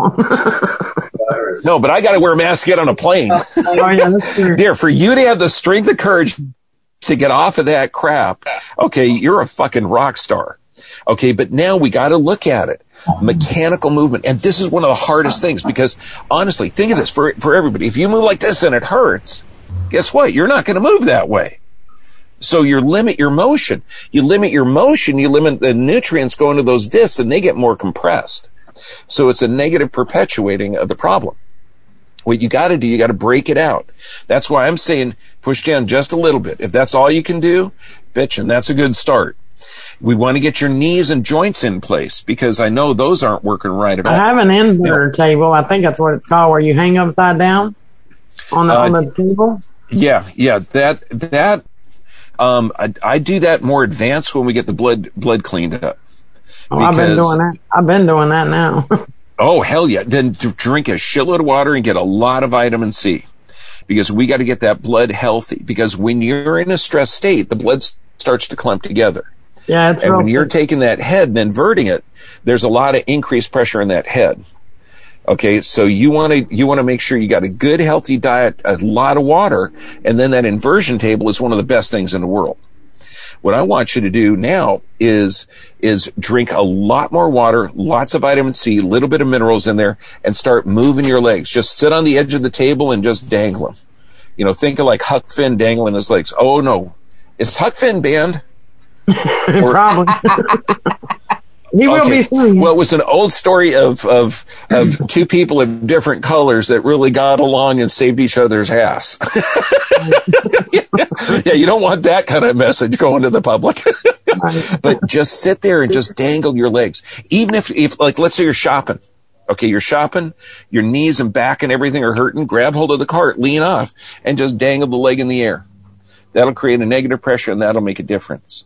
on. No, but I got to wear a mask to get on a plane. Dear, for you to have the strength and courage to get off of that crap, okay, you're a fucking rock star. Okay, but now we got to look at it. Mechanical movement. And this is one of the hardest things, because honestly, think of this for everybody. If you move like this and it hurts, guess what? You're not going to move that way. So you limit your motion. You limit the nutrients going to those discs, and they get more compressed. So it's a negative perpetuating of the problem. What you got to do, you got to break it out. That's why I'm saying push down just a little bit. If that's all you can do, bitchin', that's a good start. We want to get your knees and joints in place, because I know those aren't working right at all. I have an inverter table. I think that's what it's called, where you hang upside down on the table. Yeah. That. I do that more advanced when we get the blood cleaned up. Oh, I've been doing that now. Oh, hell yeah. Then drink a shitload of water and get a lot of vitamin C, because we got to get that blood healthy, because when you're in a stress state, the blood starts to clump together. Yeah, and when you're taking that head and inverting it, there's a lot of increased pressure in that head. Okay, so you want to make sure you got a good healthy diet, a lot of water, and then that inversion table is one of the best things in the world. What I want you to do now is drink a lot more water, lots of vitamin C, a little bit of minerals in there, and start moving your legs. Just sit on the edge of the table and just dangle them. You know, think of like Huck Finn dangling his legs. Oh no, is Huck Finn banned? Probably. He will be soon. Well, it was an old story of two people of different colors that really got along and saved each other's ass. Yeah, you don't want that kind of message going to the public. But just sit there and just dangle your legs. Even if like, let's say you're shopping. Okay, you're shopping, your knees and back and everything are hurting, grab hold of the cart, lean off, and just dangle the leg in the air. That'll create a negative pressure, and that'll make a difference.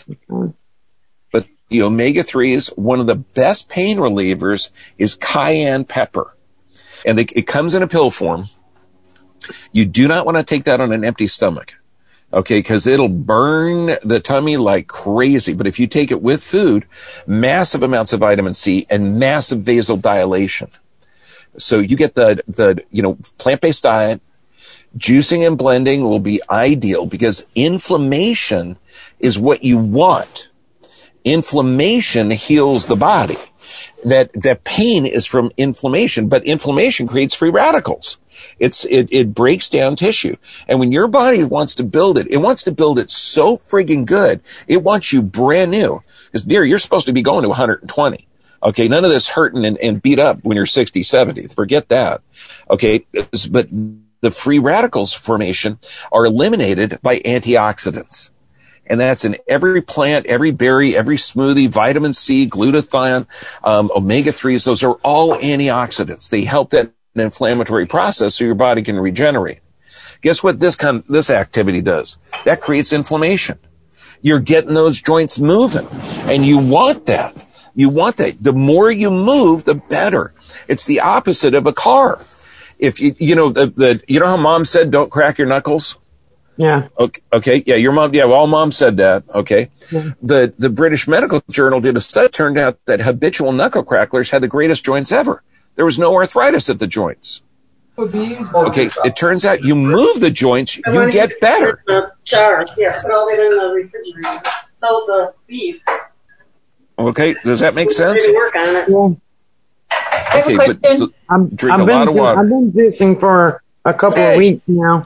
But the omega-3s, one of the best pain relievers is cayenne pepper. And it comes in a pill form. You do not want to take that on an empty stomach. Okay, because it'll burn the tummy like crazy. But if you take it with food, massive amounts of vitamin C and massive vasodilation. So you get the plant-based diet. Juicing and blending will be ideal, because inflammation is what you want. Inflammation heals the body. That pain is from inflammation, but inflammation creates free radicals. It breaks down tissue. And when your body wants to build it wants to build it so friggin' good. It wants you brand new. Because, dear, you're supposed to be going to 120. Okay, none of this hurting and beat up when you're 60, 70. Forget that. Okay, but the free radicals formation are eliminated by antioxidants. And that's in every plant, every berry, every smoothie, vitamin C, glutathione, omega-3s. Those are all antioxidants. They help that inflammatory process so your body can regenerate. Guess what this activity does? That creates inflammation. You're getting those joints moving, and you want that. You want that. The more you move, the better. It's the opposite of a car. If you know how mom said, don't crack your knuckles? Yeah. Okay. Yeah. Your mom. Yeah. All mom said that. Okay. Yeah. The British Medical Journal did a study. It turned out that habitual knuckle cracklers had the greatest joints ever. There was no arthritis at the joints. Okay. It turns out you move the joints, you get better. Jars. Yeah. Put all of it in the refrigerator. So the beef. Okay, does that make sense? Work on it. Yeah. Okay, but so drink a lot of water. I've been juicing for a couple of weeks now.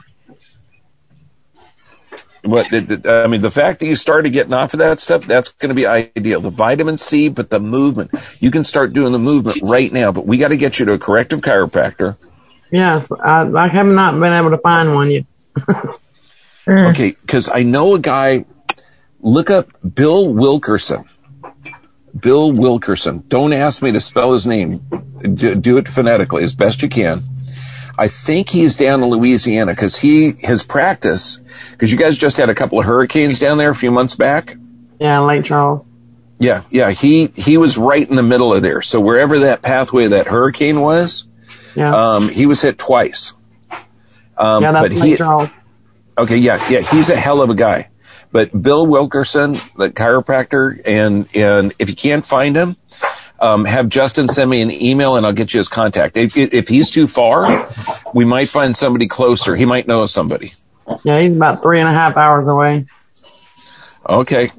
What I mean, the fact that you started getting off of that stuff, that's going to be ideal. The vitamin C, but the movement, you can start doing the movement right now. But we got to get you to a corrective chiropractor. Yes, I have not been able to find one yet. Okay, because I know a guy. Look up Bill Wilkerson. Bill Wilkerson. Don't ask me to spell his name. Do it phonetically as best you can. I think he's down in Louisiana because his practice, because you guys just had a couple of hurricanes down there a few months back. Yeah, Lake Charles. Yeah. He was right in the middle of there. So wherever that pathway of that hurricane was, he was hit twice. That's Lake Charles. Okay, yeah, he's a hell of a guy. But Bill Wilkerson, the chiropractor, and if you can't find him, have Justin send me an email and I'll get you his contact. If he's too far, we might find somebody closer. He might know somebody. Yeah, he's about 3.5 hours away. Okay.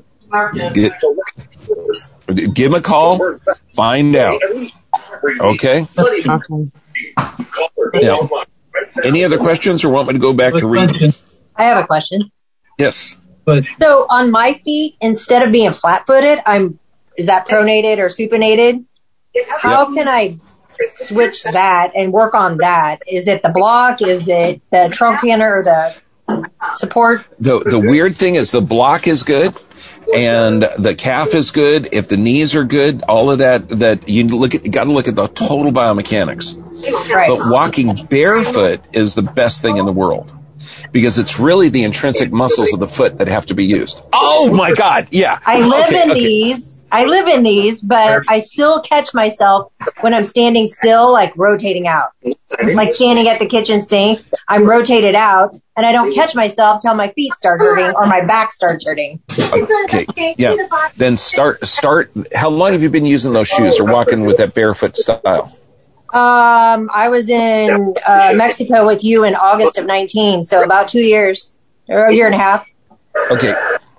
Give him a call. Find out. Okay. Yeah. Any other questions or want me to go back to reading? I have a question. Yes. So on my feet, instead of being flat-footed, is that pronated or supinated? How can I switch that and work on that? Is it the block? Is it the truncator or the support? The weird thing is the block is good and the calf is good. If the knees are good, all of that you got to look at the total biomechanics. Right. But walking barefoot is the best thing in the world. Because it's really the intrinsic muscles of the foot that have to be used. Oh my God! Yeah, I live in these, but I still catch myself when I'm standing still, like rotating out, like standing at the kitchen sink. I'm rotated out, and I don't catch myself till my feet start hurting or my back starts hurting. Okay, yeah. Then start. How long have you been using those shoes or walking with that barefoot style? I was in Mexico with you in August of 19, so about 2 years or a year and a half. Okay.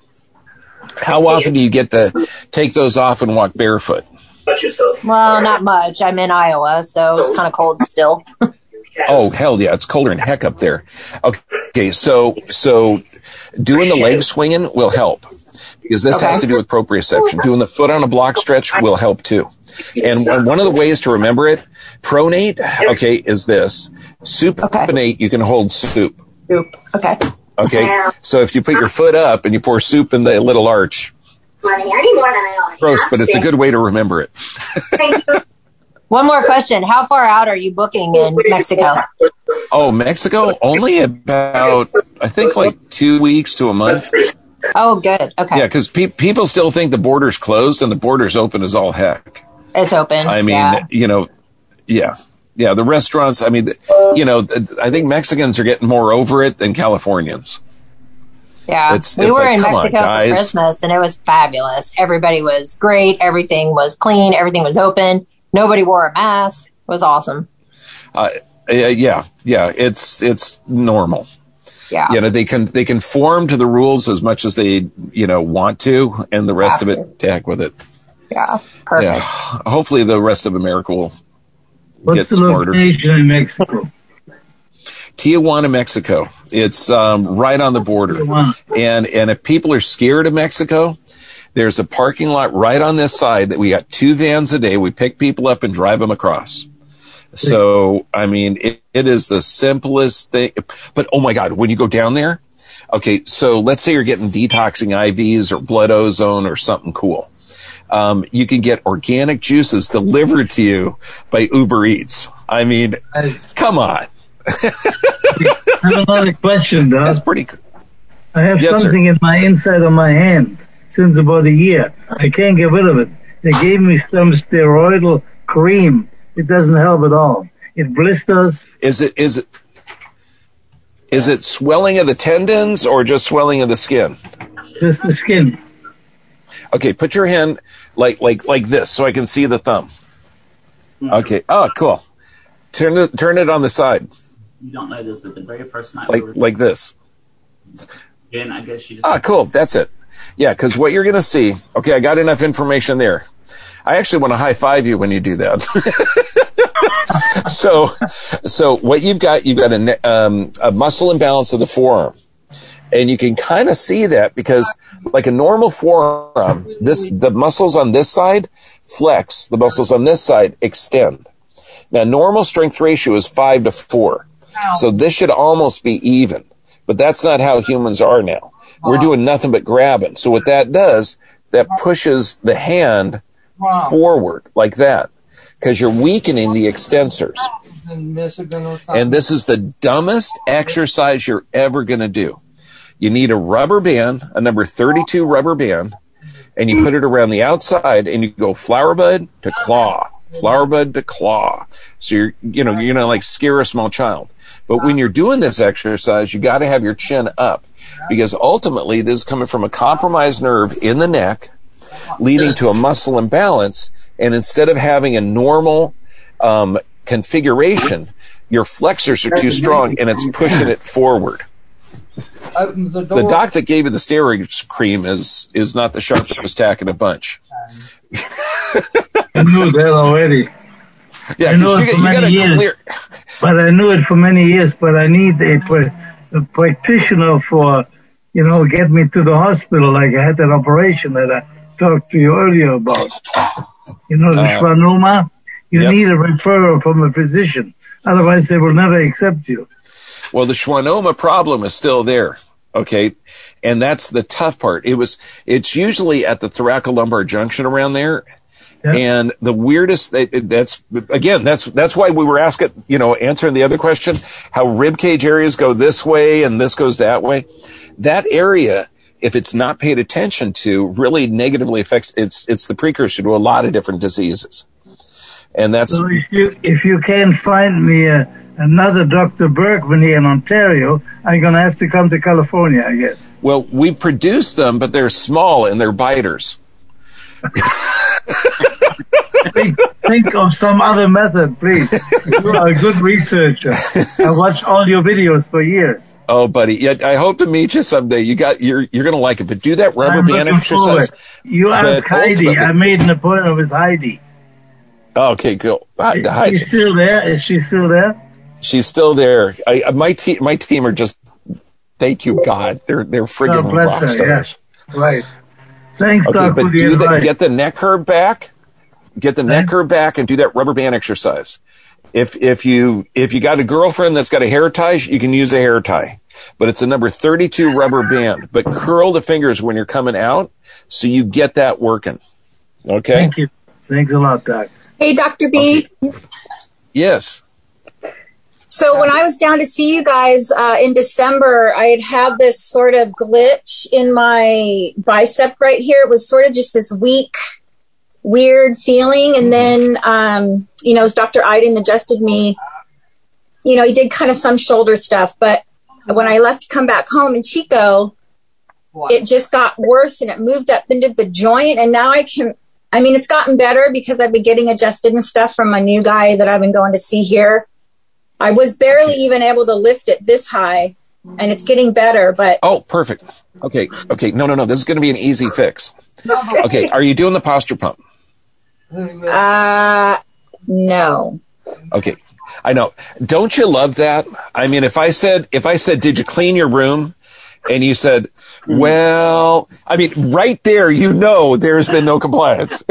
How often do you get to take those off and walk barefoot? Well, not much. I'm in Iowa, so it's kind of cold still. Oh, hell yeah. It's colder than heck up there. Okay. So doing the leg swinging will help because this has to do with proprioception. Doing the foot on a block stretch will help too. And one of the ways to remember it, pronate, is this. Supinate, you can hold soup. Okay. So if you put your foot up and you pour soup in the little arch, gross, but it's a good way to remember it. One more question. How far out are you booking in Mexico? Oh, Mexico? Only about, I think, like 2 weeks to a month. Oh, good. Okay. Yeah, because people still think the border's closed and the border's open as all heck. It's open. I mean, yeah, the restaurants, I mean, I think Mexicans are getting more over it than Californians. Yeah, we were in Mexico for Christmas and it was fabulous. Everybody was great. Everything was clean. Everything was open. Nobody wore a mask. It was awesome. Yeah, it's normal. Yeah. They conform to the rules as much as they, want to, and the rest of it, to heck with it. Yeah, perfect. Yeah. Hopefully the rest of America will get smarter. What's the location in Mexico? Tijuana, Mexico. It's right on the border. And if people are scared of Mexico, there's a parking lot right on this side that we got 2 vans a day. We pick people up and drive them across. So, I mean, it is the simplest thing. But, oh, my God, when you go down there, okay, so let's say you're getting detoxing IVs or blood ozone or something cool. You can get organic juices delivered to you by Uber Eats. I mean, come on. I have another question, though. That's pretty cool. I have something in my inside of my hand since about a year. I can't get rid of it. They gave me some steroidal cream. It doesn't help at all. It blisters. Is it swelling of the tendons or just swelling of the skin? Just the skin. Okay, put your hand like this so I can see the thumb. Okay. Oh, cool. Turn it on the side. You don't know this, but the very first night like this. Again, I guess she just cool. That's it. Yeah, because what you're going to see, okay, I got enough information there. I actually want to high five you when you do that. So what you've got a muscle imbalance of the forearm. And you can kind of see that because like a normal forearm, the muscles on this side flex, the muscles on this side extend. Now, normal strength ratio is 5 to 4. So this should almost be even, but that's not how humans are now. We're doing nothing but grabbing. So what that does, that pushes the hand forward like that because you're weakening the extensors. And this is the dumbest exercise you're ever going to do. You need a rubber band, a number 32 rubber band, and you put it around the outside and you go flower bud to claw, flower bud to claw. So you're going to like scare a small child. But when you're doing this exercise, you got to have your chin up because ultimately this is coming from a compromised nerve in the neck leading to a muscle imbalance. And instead of having a normal configuration, your flexors are too strong and it's pushing it forward. The doc that gave you the steroid cream is not the sharpest tack in a bunch. I knew that already. Yeah, I knew it for many years. But I knew it for many years. But I need a practitioner for, get me to the hospital. Like I had that operation that I talked to you earlier about. The schwannoma. You need a referral from a physician. Otherwise, they will never accept you. Well, the schwannoma problem is still there. Okay. And that's the tough part. It's usually at the thoracolumbar junction around there. Yep. And the weirdest, that's why we were answering the other question, how rib cage areas go this way and this goes that way. That area, if it's not paid attention to, really negatively affects, it's the precursor to a lot of different diseases. And that's. So if you can't find me another Dr. Berkman here in Ontario, I'm going to have to come to California, I guess. Well, we produce them, but they're small and they're biters. Think of some other method, please. You are a good researcher. I watched all your videos for years. Oh, buddy. Yeah, I hope to meet you someday. You're going to like it, but do that rubber band exercise. You ask Heidi. I made an appointment with Heidi. Okay, cool. Heidi. Is she still there? Is she still there? She's still there. My team are just, thank you, God. They're friggin' rock stars. Yeah. Right. Thanks, okay, Doc. But get the neck curve back. Get the neck curve back and do that rubber band exercise. If you got a girlfriend that's got a hair tie, you can use a hair tie. But it's a number 32 rubber band. But curl the fingers when you're coming out so you get that working. Okay? Thank you. Thanks a lot, Doc. Hey, Dr. B. Okay. Yes. So when I was down to see you guys in December, I had this sort of glitch in my bicep right here. It was sort of just this weak, weird feeling. And then, as Dr. Iden adjusted me, he did kind of some shoulder stuff. But when I left to come back home in Chico, it just got worse and it moved up into the joint. And now it's gotten better because I've been getting adjusted and stuff from my new guy that I've been going to see here. I was barely even able to lift it this high, and it's getting better, but... Oh, perfect. Okay. No. This is going to be an easy fix. Okay, are you doing the posture pump? No. Okay, I know. Don't you love that? I mean, if I said, did you clean your room? And you said, well, I mean, right there, there's been no compliance.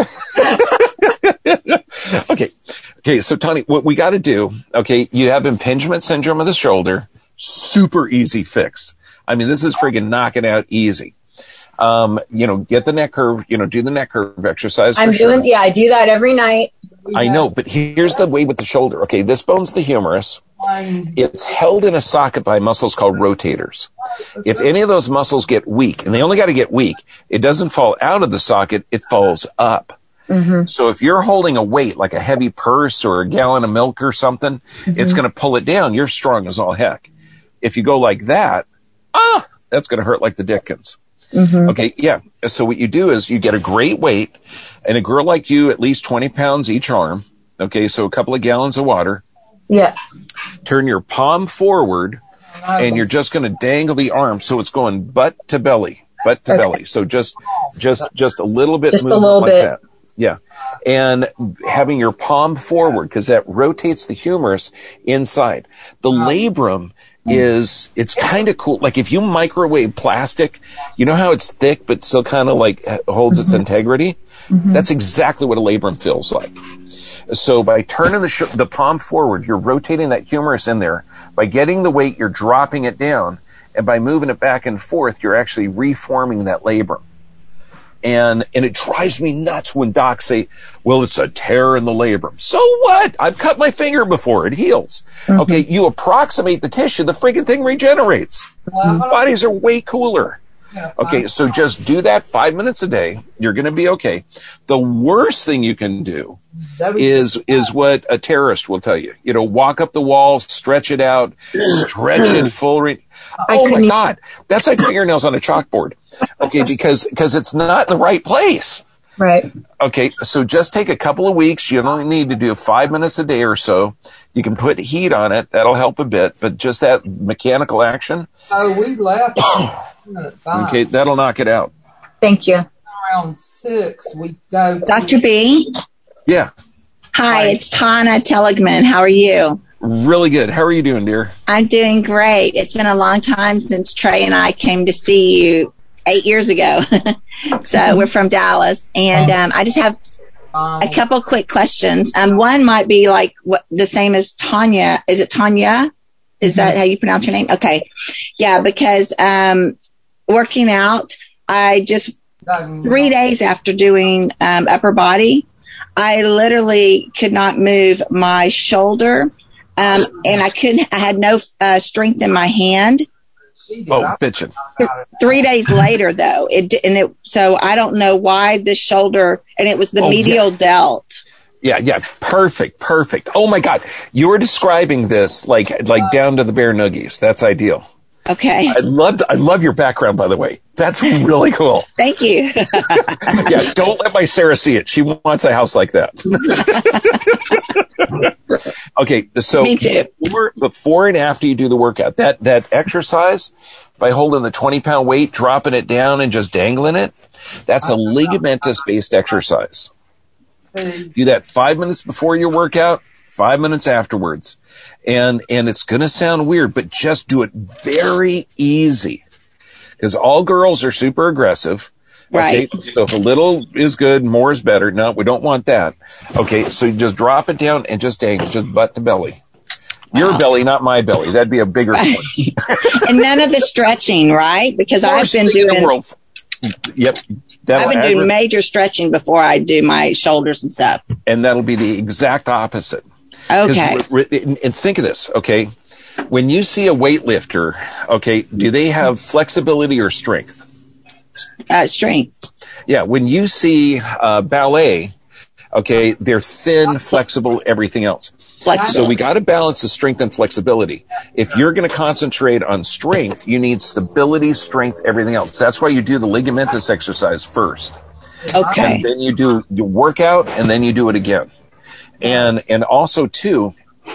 Okay, so Tony, what we got to do, you have impingement syndrome of the shoulder, super easy fix. I mean, this is friggin' knocking out easy. Get the neck curve, do the neck curve exercise. I do that every night. I know, but here's the way with the shoulder. Okay, this bone's the humerus. It's held in a socket by muscles called rotators. If any of those muscles get weak, and they only got to get weak, it doesn't fall out of the socket, it falls up. Mm-hmm. So if you're holding a weight like a heavy purse or a gallon of milk or something, it's going to pull it down. You're strong as all heck. If you go like that, that's going to hurt like the dickens. Mm-hmm. Okay, yeah. So what you do is you get a great weight, and a girl like you, at least 20 pounds each arm. Okay, so a couple of gallons of water. Yeah. Turn your palm forward, and you're just going to dangle the arm so it's going butt to belly. butt to belly. So just a little bit, just a little bit. That. Yeah. And having your palm forward, because that rotates the humerus inside. The labrum it's kind of cool. Like if you microwave plastic, you know how it's thick but still kind of like holds its integrity? That's exactly what a labrum feels like. So by turning the palm forward, you're rotating that humerus in there. By getting the weight, you're dropping it down. And by moving it back and forth, you're actually reforming that labrum. And it drives me nuts when docs say, well, it's a tear in the labrum. So what? I've cut my finger before. It heals. Okay, you approximate the tissue, the freaking thing regenerates. Bodies are way cooler. Okay, so just do that 5 minutes a day. You're going to be okay. The worst thing you can do is what a terrorist will tell you. You know, walk up the wall, stretch it out, stretch it full. Oh my God, that's like fingernails on a chalkboard. Okay, because it's not in the right place. Right. Okay, so just take a couple of weeks. You only need to do 5 minutes a day or so. You can put heat on it. That'll help a bit. But just that mechanical action. Oh, we left. Okay, that'll knock it out. Thank you. Around 6, we go. Dr. B? Yeah. Hi, it's Tana Teligman. How are you? Really good. How are you doing, dear? I'm doing great. It's been a long time since Trey and I came to see you 8 years ago. So we're from Dallas. And I just have a couple quick questions. One might be like the same as Tanya. Is it Tanya? Is that how you pronounce your name? Okay. Yeah, because working out, I just 3 days after doing upper body, I literally could not move my shoulder, and I had no strength in my hand. Oh, bitchin'. 3 days later, though, so I don't know why this shoulder, and it was the medial delt. Yeah, perfect. Oh my God, you're describing this like down to the bare noogies. That's ideal. Okay. I love your background, by the way. That's really cool. Thank you. Yeah, don't let my Sarah see it. She wants a house like that. Okay, so me too. Before and after you do the workout, that exercise by holding the 20-pound weight, dropping it down, and just dangling it, that's a ligamentous-based exercise. Do that 5 minutes before your workout, 5 minutes afterwards. And it's going to sound weird, but just do it very easy. Because all girls are super aggressive. Right. Okay? So if a little is good, more is better. No, we don't want that. Okay, so you just drop it down and just dangle, just butt to belly. Your belly, not my belly. That'd be a bigger one. And none of the stretching, right? Because I've been doing... Yep. I've been doing major stretching before I do my shoulders and stuff. And that'll be the exact opposite. Okay. And think of this, okay? When you see a weightlifter, okay, do they have flexibility or strength? Strength. Yeah, when you see ballet, okay, they're thin, flexible, everything else. Flexible. So we got to balance the strength and flexibility. If you're going to concentrate on strength, you need stability, strength, everything else. That's why you do the ligamentous exercise first. Okay. And then you do the workout, and then you do it again. And also too,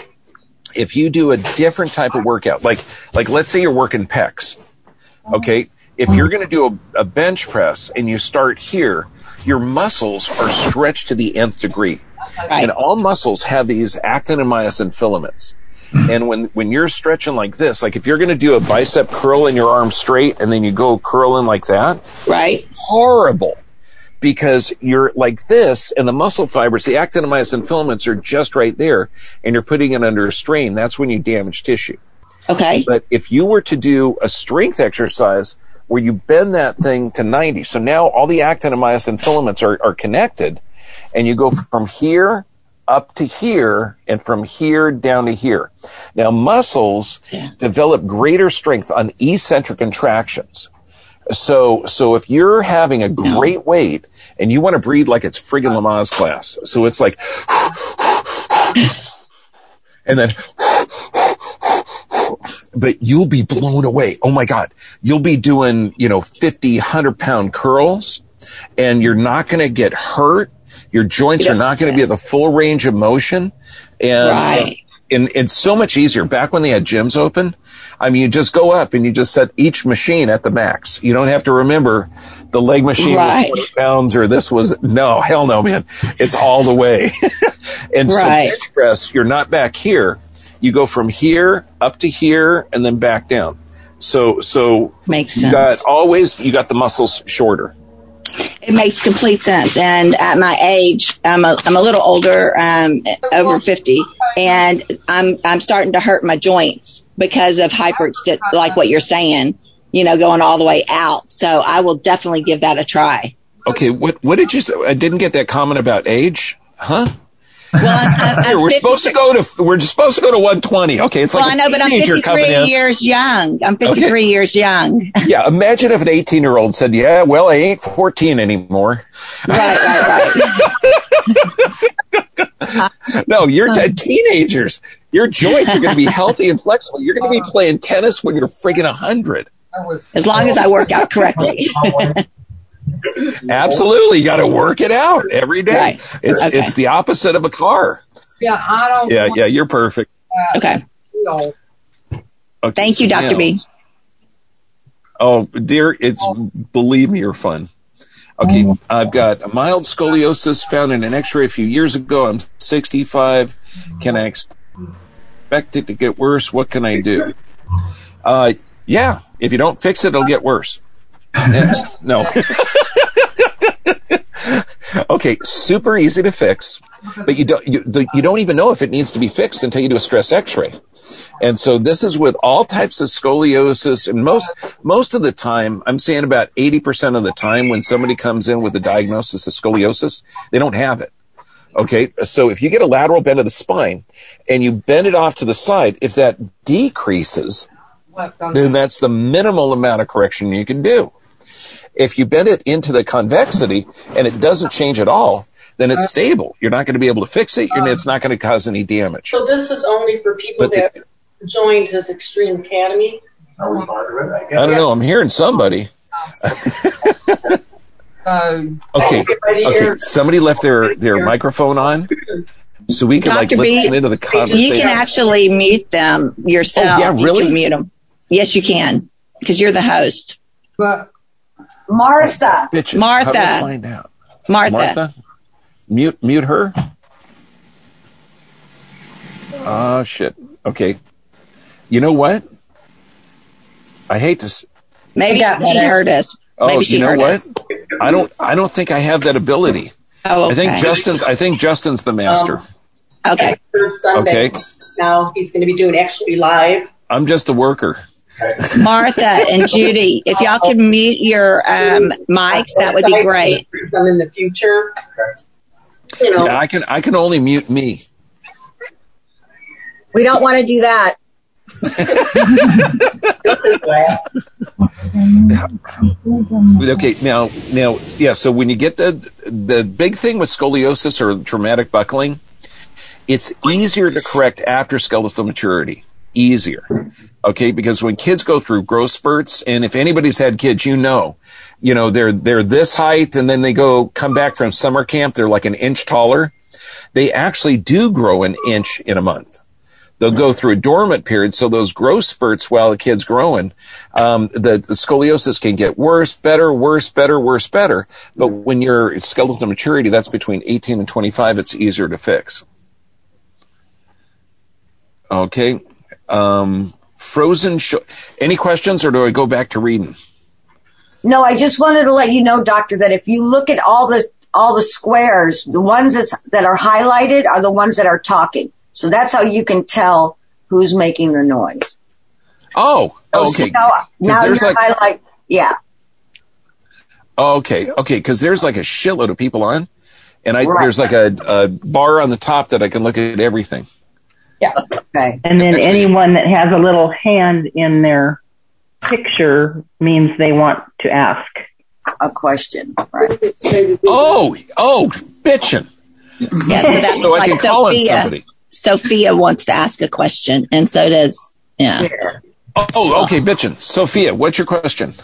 if you do a different type of workout, like let's say you're working pecs, okay? If you're going to do a bench press and you start here, your muscles are stretched to the nth degree. Right. And all muscles have these actin and myosin filaments. And when you're stretching like this, like if you're going to do a bicep curl in your arm straight and then you go curling like that, right? Horrible. Because you're like this and the muscle fibers, the actin and myosin filaments are just right there and you're putting it under a strain. That's when you damage tissue. Okay. But if you were to do a strength exercise where you bend that thing to 90, so now all the actin and myosin filaments are connected, and you go from here up to here and from here down to here. Now, muscles develop greater strength on eccentric contractions. So if you're having a great weight and you want to breathe like it's friggin' Lamaze class, so it's like, and then, but you'll be blown away. Oh my God. You'll be doing, 50, 100-pound curls and you're not going to get hurt. Your joints are not going to be at the full range of motion. And and it's so much easier. Back when they had gyms open, I mean, you just go up and you just set each machine at the max. You don't have to remember the leg machine was 20 pounds or this was, no, hell no, man. It's all the way. And so bench press, you're not back here. You go from here up to here and then back down. So makes sense. You got the muscles shorter. It makes complete sense. And at my age, I'm a little older, over 50, and I'm starting to hurt my joints because of hyperextension, like what you're saying, going all the way out. So I will definitely give that a try. Okay. What did you say? I didn't get that comment about age. Huh? Well, we're supposed to go to 120. Okay, it's like I know, but I'm 53 years young. I'm 53 years young. Yeah, imagine if an 18-year-old said, "Yeah, well, I ain't 14 anymore." Right. No, you're teenagers. Your joints are going to be healthy and flexible. You're going to be playing tennis when you're friggin' 100. As long as I work out correctly. Absolutely, you got to work it out every day. Right. It's the opposite of a car. Yeah, I don't. Yeah, you're perfect. Okay. Thank you, Dr. B. Oh, dear, believe me, you're fun. Okay, I've got a mild scoliosis found in an X-ray a few years ago. I'm 65. Can I expect it to get worse? What can I do? Yeah, if you don't fix it, it'll get worse. No. Okay, super easy to fix, but you don't even know if it needs to be fixed until you do a stress X-ray. And so this is with all types of scoliosis, and most of the time, I'm saying about 80% of the time when somebody comes in with a diagnosis of scoliosis, they don't have it. Okay, so if you get a lateral bend of the spine and you bend it off to the side, if that decreases, then that's the minimal amount of correction you can do. If you bend it into the convexity and it doesn't change at all, then it's stable. You're not going to be able to fix it, and it's not going to cause any damage. So this is only for people that joined his Extreme Academy? I don't know. I'm hearing somebody. Okay. Somebody left their microphone on, so we can listen into the conversation. You can actually mute them yourself. Oh, yeah, really? You can mute them. Yes, you can, because you're the host. But Martha. Bitches. How do I find out? Martha. Mute her. Oh shit. Okay. You know what? I hate this. Maybe she heard us. Maybe she heard us. I don't think I have that ability. Oh, okay. I think Justin's the master. Okay. Sunday. Okay. Now he's going to be doing Actually Live. I'm just a worker. Martha and Judy, if y'all could mute your mics, that would be great. Them in the future. Yeah, I can only mute me. We don't want to do that. Okay, now, yeah. So when you get the big thing with scoliosis or traumatic buckling, it's easier to correct after skeletal maturity. Easier, okay? Because when kids go through growth spurts, and if anybody's had kids, they're this height, and then they come back from summer camp, they're like an inch taller. They actually do grow an inch in a month. They'll go through a dormant period, so those growth spurts while the kid's growing, the scoliosis can get worse, better, worse, better, worse, better. But when you're skeletal maturity, that's between 18 and 25, it's easier to fix. Okay. Any questions, or do I go back to reading? No, I just wanted to let you know, doctor, that if you look at all the squares, the ones that are highlighted are the ones that are talking. So that's how you can tell who's making the noise. Oh, okay. So now you're highlight, yeah. Okay, because there's like a shitload of people on, and there's like a bar on the top that I can look at everything. Yeah. Okay. And then anyone that has a little hand in their picture means they want to ask a question. Right. Oh, bitchin'. Yeah, so that's so I can call on somebody. Sophia wants to ask a question, and so does, yeah. Oh, okay, bitchin'. Sophia, what's your question?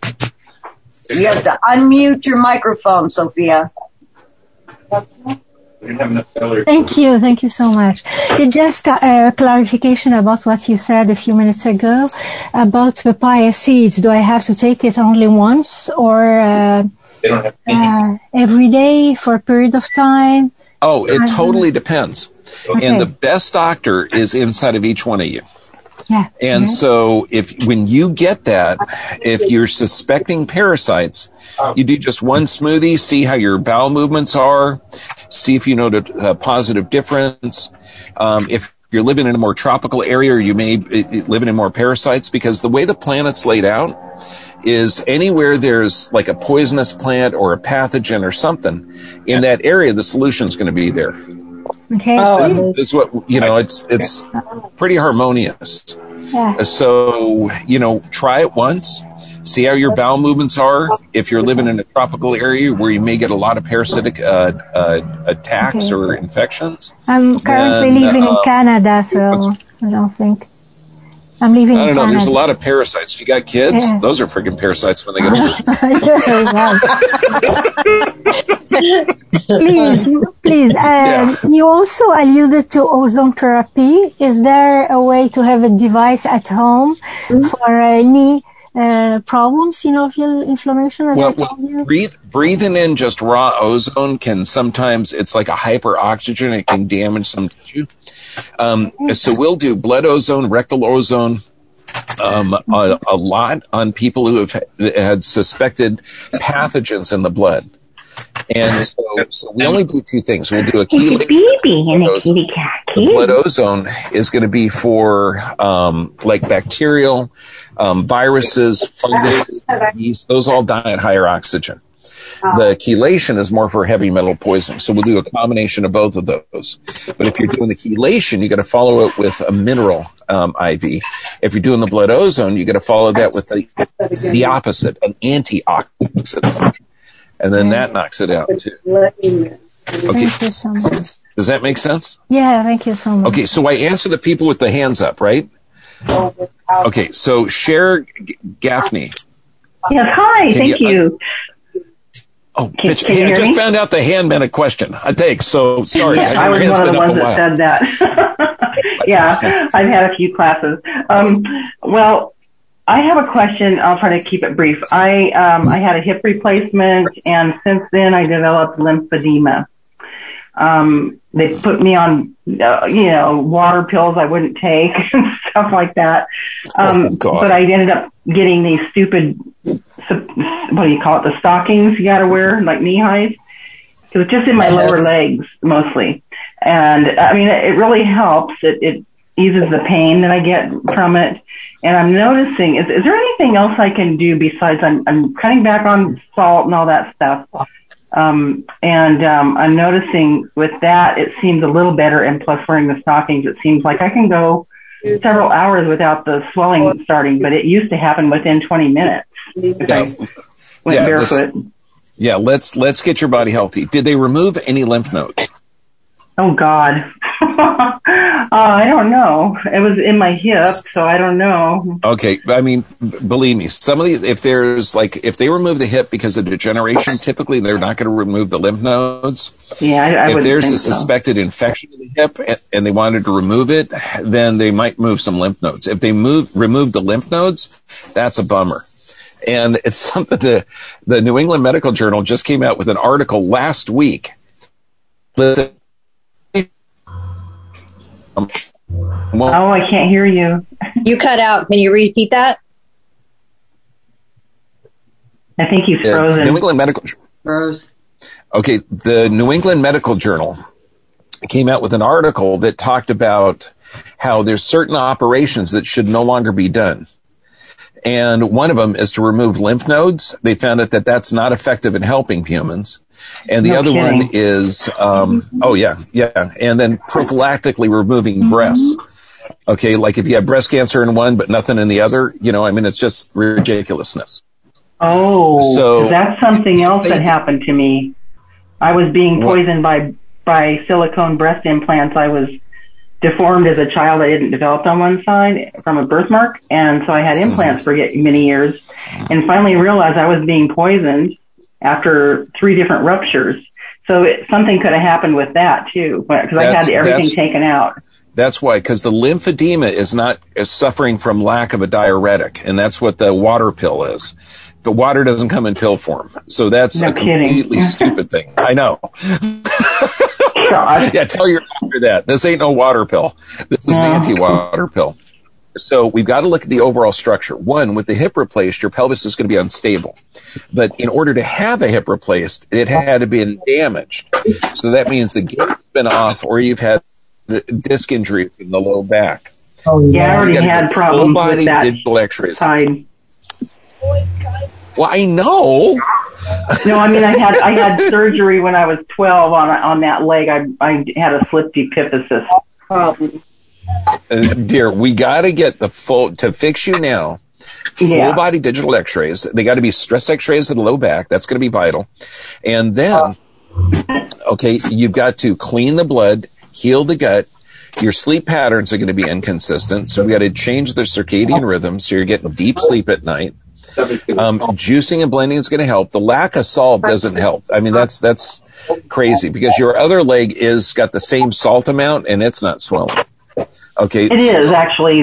You have to unmute your microphone, Sophia. Thank you so much. Just a clarification about what you said a few minutes ago about papaya seeds. Do I have to take it only once or every day for a period of time? Oh, it totally depends. Okay. And the best doctor is inside of each one of you. Yeah. And so when you get that, if you're suspecting parasites, you do just one smoothie, see how your bowel movements are, see if you notice a positive difference. If you're living in a more tropical area, you may living in more parasites, because the way the planet's laid out is anywhere there's like a poisonous plant or a pathogen or something in that area, the solution's going to be there. Okay. This is what, it's pretty harmonious. Yeah. So, try it once, see how your bowel movements are. If you're living in a tropical area where you may get a lot of parasitic attacks or infections. I'm currently living in Canada, so I don't think. I'm leaving. I don't know. There's a lot of parasites. You got kids? Yeah. Those are freaking parasites when they get older. Please. You also alluded to ozone therapy. Is there a way to have a device at home for any problems, inflammation? Breathing in just raw ozone can sometimes, it's like a hyperoxygen. It can damage some tissue. So we'll do blood ozone, rectal ozone, a lot on people who have had suspected pathogens in the blood. And so we only do two things. We'll do a chelation. The blood ozone is going to be for like bacterial, viruses, fungus, yeast. Those all die at higher oxygen. The chelation is more for heavy metal poisoning. So we'll do a combination of both of those. But if you're doing the chelation, you got to follow it with a mineral IV. If you're doing the blood ozone, you got to follow that with the opposite, an antioxidant. And then that knocks it out too. Okay. Thank you so much. Does that make sense? Yeah, thank you so much. Okay, so I answer the people with the hands up, right? Okay, so Cher Gaffney. Yes, hi, thank you. I just found out the hand meant a question. Thanks. So sorry. I was one of the ones that said that. Yeah, I've had a few classes. Well, I have a question. I'll try to keep it brief. I had a hip replacement, and since then I developed lymphedema. They put me on, water pills I wouldn't take and stuff like that. But I ended up getting these stupid, what do you call it? The stockings you got to wear, like knee highs. It was just in my lower legs mostly. And I mean, it really helps. It eases the pain that I get from it. And I'm noticing, is there anything else I can do besides I'm cutting back on salt and all that stuff? I'm noticing with that, it seems a little better. And plus wearing the stockings, it seems like I can go several hours without the swelling starting, but it used to happen within 20 minutes. If I went barefoot. Let's get your body healthy. Did they remove any lymph nodes? Oh God. I don't know. It was in my hip, so I don't know. Okay. I mean, believe me, some of these, if they remove the hip because of degeneration, typically they're not going to remove the lymph nodes. Yeah, if there's a suspected infection in the hip and they wanted to remove it, then they might move some lymph nodes. If they remove the lymph nodes, that's a bummer. And it's something that the New England Medical Journal just came out with an article last week. I can't hear you. You cut out. Can you repeat that? I think he's frozen. New England Medical Froze. Okay, the New England Medical Journal came out with an article that talked about how there's certain operations that should no longer be done. And one of them is to remove lymph nodes. They found out that that's not effective in helping humans. And the other one is, and then prophylactically removing breasts. Okay, like if you have breast cancer in one but nothing in the other, it's just ridiculousness. Oh, so that's something else that happened to me. I was being poisoned by silicone breast implants. I was deformed as a child. I didn't develop on one side from a birthmark, and so I had implants for many years, and finally realized I was being poisoned after 3 different ruptures. So something could have happened with that too, because I had everything taken out. That's why, because the lymphedema is suffering from lack of a diuretic, and that's what the water pill is. But water doesn't come in pill form, so that's a completely stupid thing. I know. God. Yeah, tell your doctor that. This ain't no water pill. This is an anti-water pill. So we've got to look at the overall structure. One, with the hip replaced, your pelvis is going to be unstable. But in order to have a hip replaced, it had to be damaged. So that means the gate's been off, or you've had disc injuries in the low back. Oh, yeah, I already had problems with that digital X-rays. Side. Well, I know. No, I mean I had surgery when I was 12 on that leg. I had a slip epiphysis problem. Dear, we got to get the to fix you now. Full body digital X-rays. They got to be stress X-rays of the low back. That's going to be vital. And then, you've got to clean the blood, heal the gut. Your sleep patterns are going to be inconsistent, so we got to change the circadian rhythm so you're getting deep sleep at night. Juicing and blending is going to help. The lack of salt doesn't help. I mean, that's crazy because your other leg got the same salt amount and it's not swelling. Okay, it is actually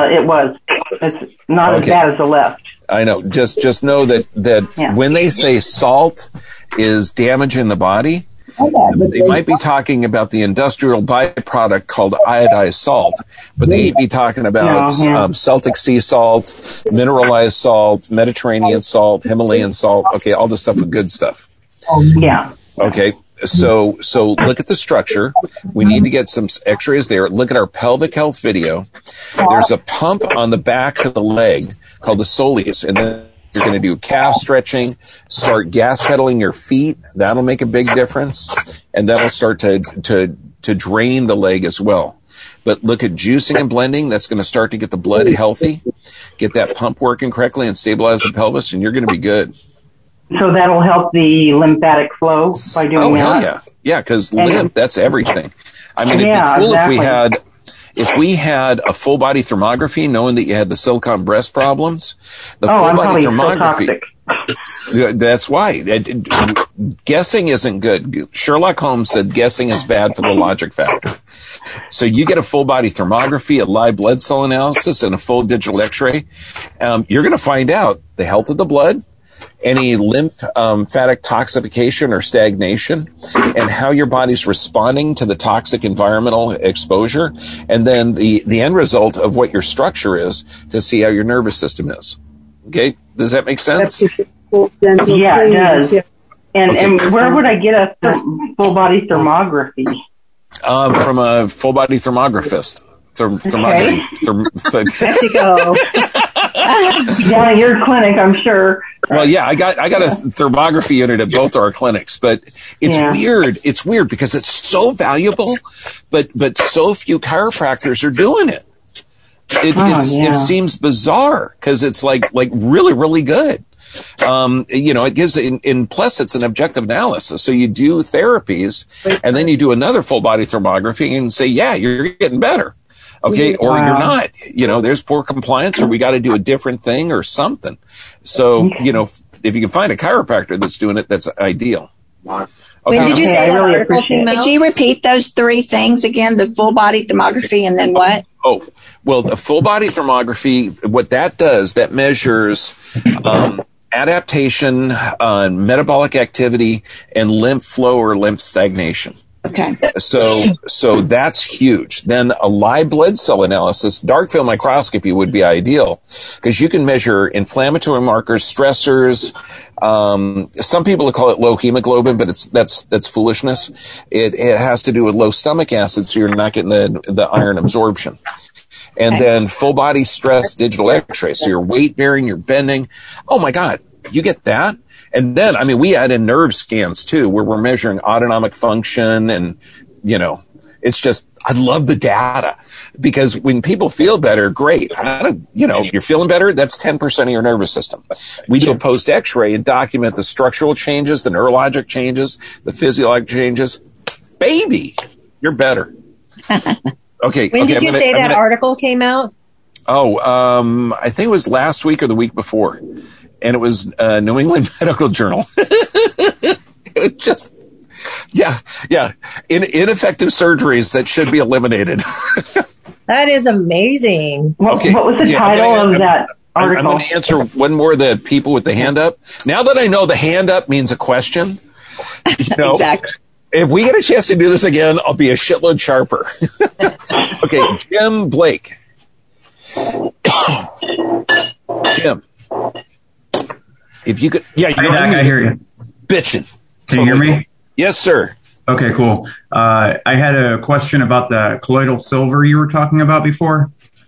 it's not as bad as the left. I know. Just know that when they say salt is damaging the body, they might be talking about the industrial byproduct called iodized salt, but they may be talking about Celtic sea salt, mineralized salt, Mediterranean salt, Himalayan salt. Okay, all the stuff with good stuff. Yeah. Okay. So look at the structure. We need to get some X-rays there. Look at our pelvic health video. There's a pump on the back of the leg called the soleus, and then you're going to do calf stretching, start gas pedaling your feet. That'll make a big difference, and that'll start to drain the leg as well. But look at juicing and blending. That's going to start to get the blood healthy, get that pump working correctly, and stabilize the pelvis, and you're going to be good. So that'll help the lymphatic flow by doing that? Oh, hell yeah. Yeah, because lymph, that's everything. I mean, it'd be cool if we had a full body thermography, knowing that you had the silicone breast problems. The full body thermography. That's why. Guessing isn't good. Sherlock Holmes said guessing is bad for the logic factor. So you get a full body thermography, a live blood cell analysis, and a full digital X-ray. You're going to find out the health of the blood, any lymphatic toxification or stagnation, and how your body's responding to the toxic environmental exposure, and then the end result of what your structure is to see how your nervous system is. Okay? Does that make sense? Yeah, it does. And where would I get a full body thermography? From a full body thermographist. Mexico. Down at your clinic, I'm sure. Well, yeah, I got a thermography unit at both our clinics, but it's weird. It's weird because it's so valuable, but so few chiropractors are doing it. It seems bizarre because it's like really, really good. It gives in plus it's an objective analysis. So you do therapies and then you do another full body thermography and say, yeah, you're getting better. Okay. Or you're not, there's poor compliance or we got to do a different thing or something. So, if you can find a chiropractor that's doing it, that's ideal. Okay. When did you say that article came out? Could you repeat those three things again? The full body thermography and then what? Oh, well, the full body thermography, what that does, that measures, adaptation, metabolic activity, and lymph flow or lymph stagnation. Okay. So that's huge. Then a live blood cell analysis, dark field microscopy would be ideal because you can measure inflammatory markers, stressors. Some people call it low hemoglobin, but that's foolishness. It has to do with low stomach acid, so you're not getting the iron absorption. And then full body stress digital X-ray. So you're weight bearing, you're bending. Oh my God, you get that. And then, we add in nerve scans too, where we're measuring autonomic function and, it's just, I love the data because when people feel better, great. You're feeling better. That's 10% of your nervous system. We do a post X-ray and document the structural changes, the neurologic changes, the physiologic changes. Baby, you're better. Okay. When did you say that article came out? Oh, I think it was last week or the week before. And it was New England Medical Journal. It just, Yeah. Ineffective surgeries that should be eliminated. That is amazing. Okay. What was the title of that article? I'm going to answer one more of the people with the hand up. Now that I know the hand up means a question, exactly. If we get a chance to do this again, I'll be a shitload sharper. Okay, Jim Blake. Jim. If you could, I hear you. Bitchin'. Can you hear me? Yes, sir. Okay, cool. I had a question about the colloidal silver you were talking about before.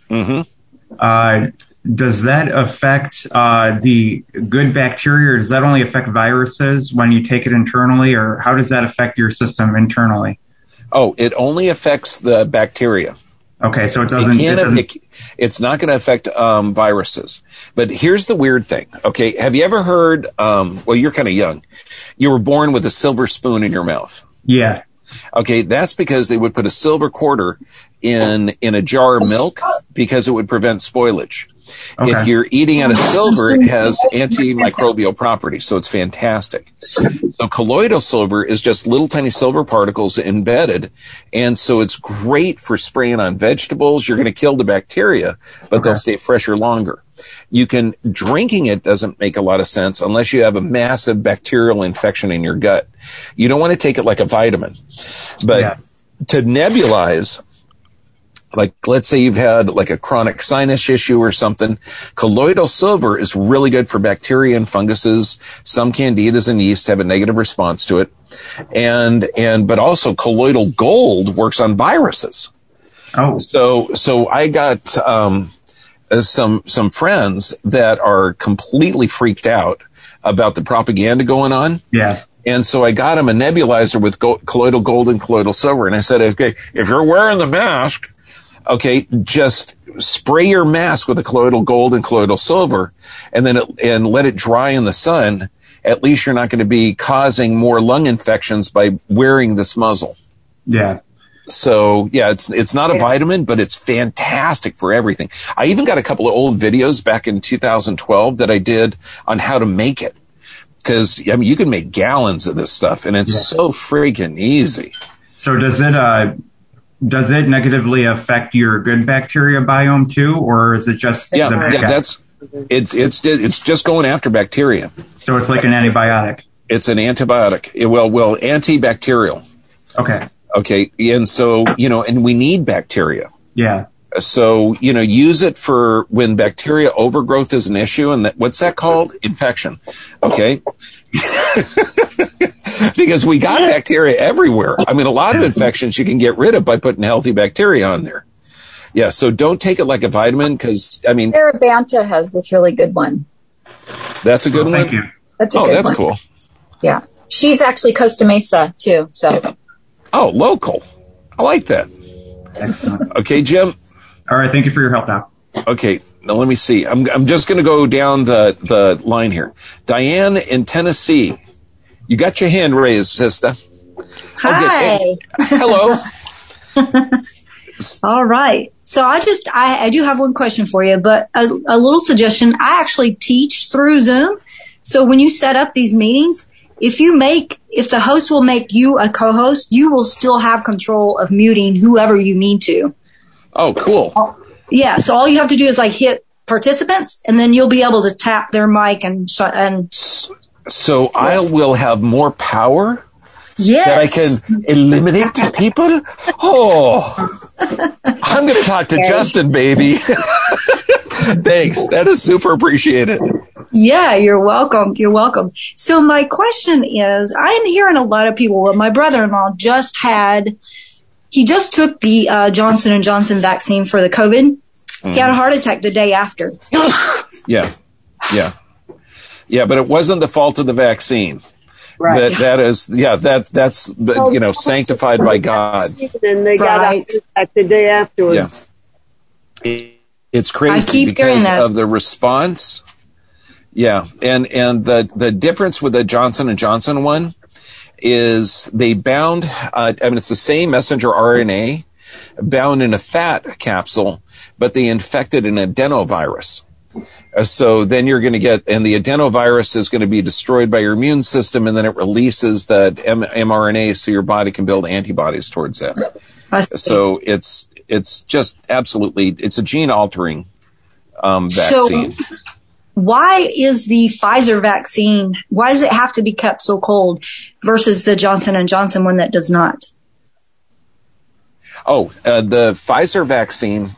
Mm-hmm. Does that affect the good bacteria, or does that only affect viruses when you take it internally, or how does that affect your system internally? Oh, it only affects the bacteria. Okay, so it doesn't. It's not going to affect viruses. But here's the weird thing. Okay, have you ever heard? Well, you're kind of young. You were born with a silver spoon in your mouth. Yeah. Okay, that's because they would put a silver quarter in a jar of milk because it would prevent spoilage. Okay. If you're eating out of silver, it has antimicrobial properties, so it's fantastic. So colloidal silver is just little tiny silver particles embedded, and so it's great for spraying on vegetables. You're going to kill the bacteria, but they'll stay fresher longer. Drinking it doesn't make a lot of sense unless you have a massive bacterial infection in your gut. You don't want to take it like a vitamin, but to nebulize, like let's say you've had like a chronic sinus issue or something, colloidal silver is really good for bacteria and funguses. Some candidas and yeast have a negative response to it. But also colloidal gold works on viruses. Oh. So I got, some friends that are completely freaked out about the propaganda going on. Yeah. And so I got him a nebulizer with colloidal gold and colloidal silver. And I said, okay, if you're wearing the mask, okay, just spray your mask with the colloidal gold and colloidal silver and let it dry in the sun. At least you're not going to be causing more lung infections by wearing this muzzle. Yeah. So yeah, it's not a vitamin, but it's fantastic for everything. I even got a couple of old videos back in 2012 that I did on how to make it. Because, I mean, you can make gallons of this stuff, and it's so freaking easy. So does it negatively affect your good bacteria biome too, or is it just it's just going after bacteria. So it's like an antibiotic. It's an antibiotic. Well, antibacterial. Okay, and so and we need bacteria. Yeah. So, use it for when bacteria overgrowth is an issue. And what's that called? Infection. Okay. Because we got bacteria everywhere. I mean, a lot of infections you can get rid of by putting healthy bacteria on there. Yeah. So don't take it like a vitamin because, I mean. Terabanta has this really good one. That's a good one? Thank you. That's a good one. That's cool. Yeah. She's actually Costa Mesa too. So. Oh, local. I like that. Excellent. Okay, Jim. All right, thank you for your help now. Okay, now let me see. I'm just going to go down the line here. Diane in Tennessee, you got your hand raised, sister. Hi. Okay. Hello. All right. So I do have one question for you, but a little suggestion. I actually teach through Zoom. So when you set up these meetings, if the host will make you a co-host, you will still have control of muting whoever you need to. Oh, cool. Yeah. So all you have to do is hit participants and then you'll be able to tap their mic and So I will have more power? Yes. That I can eliminate people? Oh, I'm going to talk to Justin, baby. Thanks. That is super appreciated. Yeah, you're welcome. You're welcome. So my question is, I'm hearing a lot of people, my brother-in-law he just took the Johnson & Johnson vaccine for the COVID. He had a heart attack the day after. Yeah. But it wasn't the fault of the vaccine. Right. That's sanctified by God. And they got a heart attack the day afterwards. Yeah. It's crazy because of the response. Yeah. And the difference with the Johnson & Johnson one is they bound, it's the same messenger RNA bound in a fat capsule, but they infected an adenovirus. So then you're going to get, and the adenovirus is going to be destroyed by your immune system, and then it releases that mRNA so your body can build antibodies towards that. So it's just absolutely, it's a gene altering vaccine. So why is the Pfizer vaccine, why does it have to be kept so cold versus the Johnson & Johnson one that does not? The Pfizer vaccine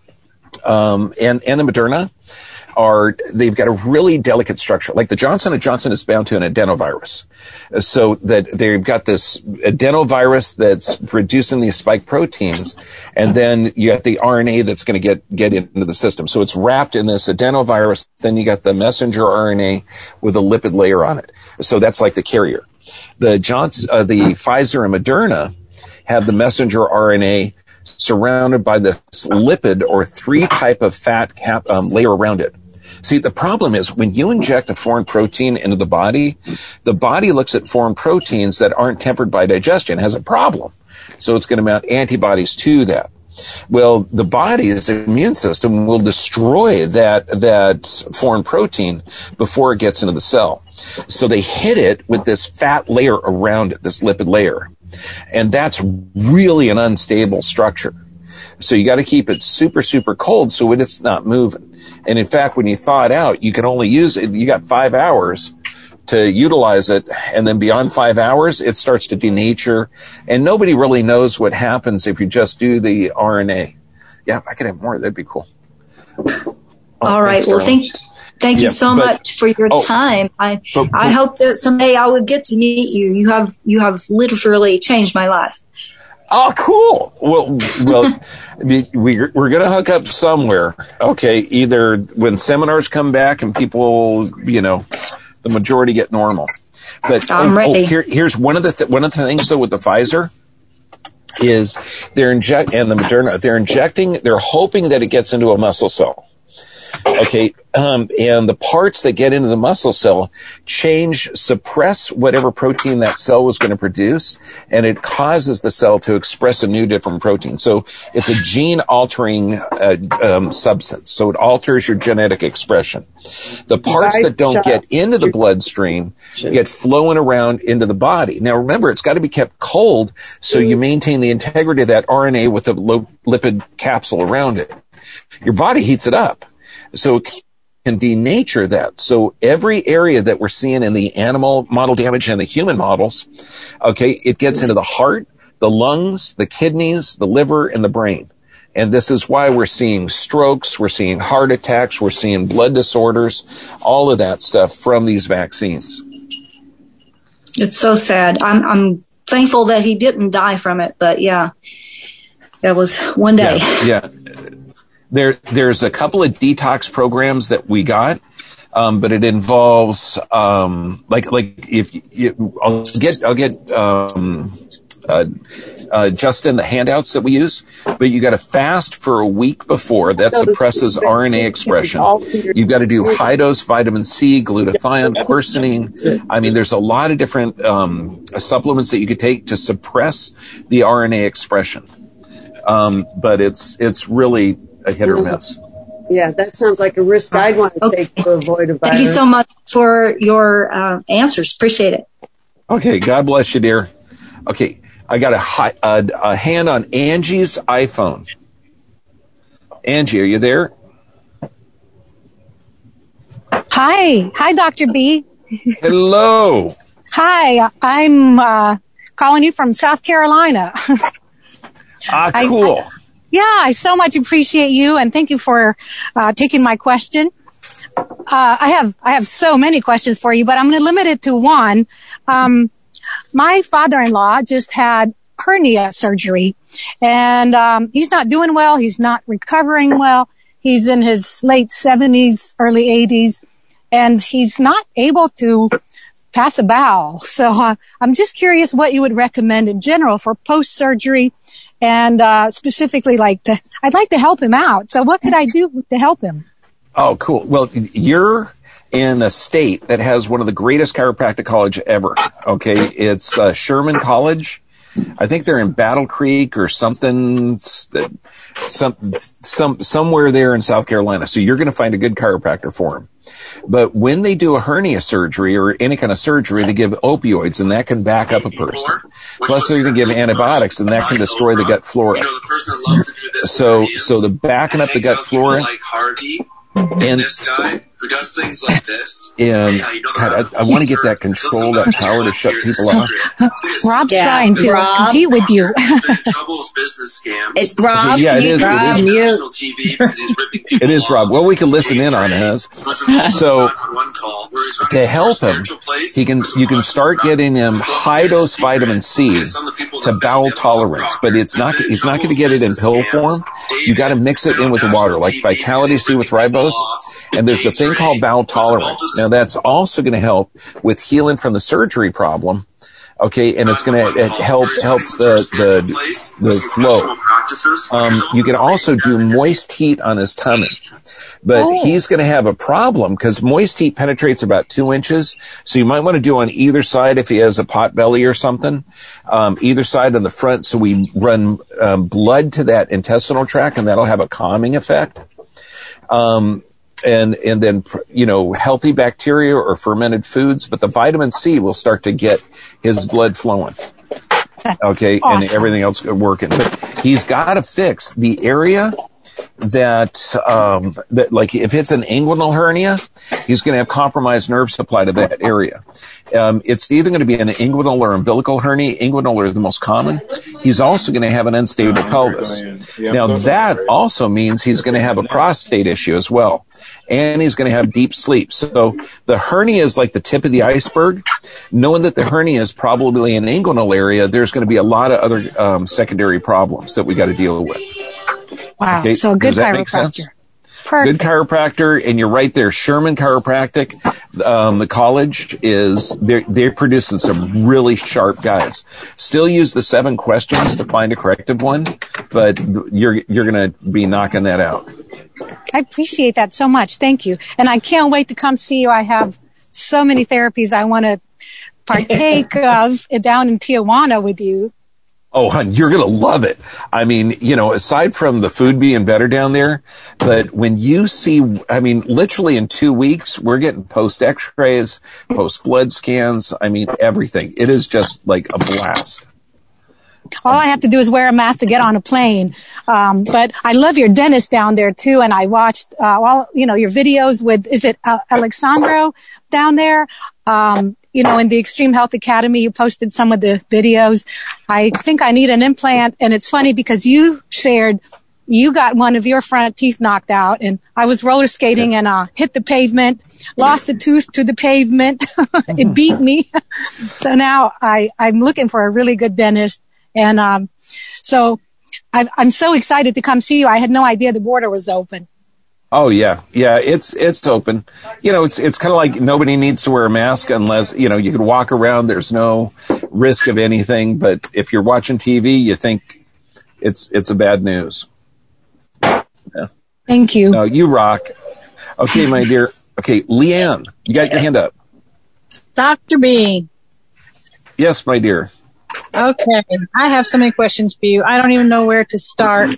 and the Moderna they've got a really delicate structure. Like the Johnson & Johnson is bound to an adenovirus. So that they've got this adenovirus that's producing these spike proteins, and then you got the RNA that's going to get into the system. So it's wrapped in this adenovirus, then you got the messenger RNA with a lipid layer on it. So that's like the carrier. The Pfizer and Moderna have the messenger RNA surrounded by this lipid or 3 type of fat layer around it. See, the problem is when you inject a foreign protein into the body looks at foreign proteins that aren't tempered by digestion, has a problem. So it's going to mount antibodies to that. Well, the body's immune system will destroy that foreign protein before it gets into the cell. So they hit it with this fat layer around it, this lipid layer. And that's really an unstable structure. So you got to keep it super, super cold so it's not moving. And in fact, when you thaw it out, you can only use it. You got 5 hours to utilize it. And then beyond 5 hours, it starts to denature. And nobody really knows what happens if you just do the RNA. Yeah, if I could have more, that'd be cool. All right. Well, thank you so much for your time. I hope that someday I would get to meet you. You have literally changed my life. Oh, cool. Well, we're going to hook up somewhere. Okay. Either when seminars come back and people, the majority get normal. But I'm ready. Here's one of the things though with the Pfizer is and the Moderna, they're hoping that it gets into a muscle cell. Okay. And the parts that get into the muscle cell suppress whatever protein that cell was going to produce, and it causes the cell to express a new different protein. So it's a gene altering substance. So it alters your genetic expression. The parts that don't get into the bloodstream get flowing around into the body. Now remember, it's got to be kept cold so you maintain the integrity of that RNA with a low lipid capsule around it. Your body heats it up. So it can denature that. So every area that we're seeing in the animal model damage and the human models, okay, it gets into the heart, the lungs, the kidneys, the liver, and the brain. And this is why we're seeing strokes, we're seeing heart attacks, we're seeing blood disorders, all of that stuff from these vaccines. It's so sad. I'm thankful that he didn't die from it, but yeah, that was one day. Yeah. There's a couple of detox programs that we got, but it involves I'll get Justin the handouts that we use, but you got to fast for a week before. That suppresses RNA expression. You've got to do high dose vitamin C, glutathione, quercetin. I mean, there's a lot of different supplements that you could take to suppress the RNA expression. But it's really a hit or miss. Yeah, that sounds like a risk I'd want to take to avoid a virus. Thank you so much for your answers. Appreciate it. Okay, God bless you, dear. Okay, I got a hand on Angie's iPhone. Angie, are you there? Hi, Dr. B. Hello. Hi, I'm calling you from South Carolina. Cool. I so much appreciate you, and thank you for taking my question. I have so many questions for you, but I'm going to limit it to one. My father-in-law just had hernia surgery, and he's not doing well. He's not recovering well. He's in his late 70s, early 80s, and he's not able to pass a bowel. So I'm just curious what you would recommend in general for post-surgery. And specifically, I'd like to help him out. So what could I do to help him? Oh, cool. Well, you're in a state that has one of the greatest chiropractic college ever. Okay, it's Sherman College. I think they're in Battle Creek or something, somewhere there in South Carolina. So you're going to find a good chiropractor for them. But when they do a hernia surgery or any kind of surgery, they give opioids, and that can back up a person. Plus, they're going to give antibiotics, and that can destroy the gut flora. So the backing up the gut flora. And this guy who does things like this. And God, I want to get that control, that power to shut people off. Rob's trying to compete with you. It's Rob. Yeah, it is. It is Rob. Well, we can listen in on this. So to help him, you can start getting him high dose vitamin C to bowel tolerance, but he's not going to get it in pill form. You got to mix it in with the water, like Vitality C with ribose. And there's a thing called bowel tolerance. Now that's also going to help with healing from the surgery problem. Okay, and it's going to help the flow. You can also do moist heat on his tummy. But he's going to have a problem because moist heat penetrates about 2 inches. So you might want to do on either side if he has a pot belly or something, either side on the front. So we run blood to that intestinal tract, and that'll have a calming effect. And then, healthy bacteria or fermented foods, but the vitamin C will start to get his blood flowing. Okay. Awesome. And everything else working. But he's got to fix the area that like if it's an inguinal hernia, he's going to have compromised nerve supply to that area. It's either going to be an inguinal or umbilical hernia. Inguinal are the most common. He's also going to have an unstable pelvis. Now that also means he's going to have a prostate issue as well. And he's going to have deep sleep. So the hernia is like the tip of the iceberg. Knowing that the hernia is probably an inguinal area, there's going to be a lot of other secondary problems that we got to deal with. Wow. Okay. So a good chiropractor. Perfect. Good chiropractor, and you're right there. Sherman Chiropractic, the college they're producing some really sharp guys. Still use the 7 questions to find a corrective one, but you're going to be knocking that out. I appreciate that so much. Thank you. And I can't wait to come see you. I have so many therapies I want to partake of down in Tijuana with you. Oh, hon, you're going to love it. I mean, aside from the food being better down there, but when you see, literally in 2 weeks, we're getting post x-rays, post blood scans. Everything. It is just like a blast. All I have to do is wear a mask to get on a plane. But I love your dentist down there too. And I watched, your videos with, is it Alexandro down there? In the Extreme Health Academy, you posted some of the videos. I think I need an implant. And it's funny because you shared you got one of your front teeth knocked out, and I was roller skating and hit the pavement, lost a tooth to the pavement. It beat me. So now I'm looking for a really good dentist. And so I'm so excited to come see you. I had no idea the border was open. Oh yeah. It's open. It's kind of like nobody needs to wear a mask unless, you can walk around. There's no risk of anything. But if you're watching TV, you think it's a bad news. Yeah. Thank you. No, you rock. Okay, my dear. Okay, Leanne, you got your hand up. Dr. B. Yes, my dear. Okay. I have so many questions for you. I don't even know where to start.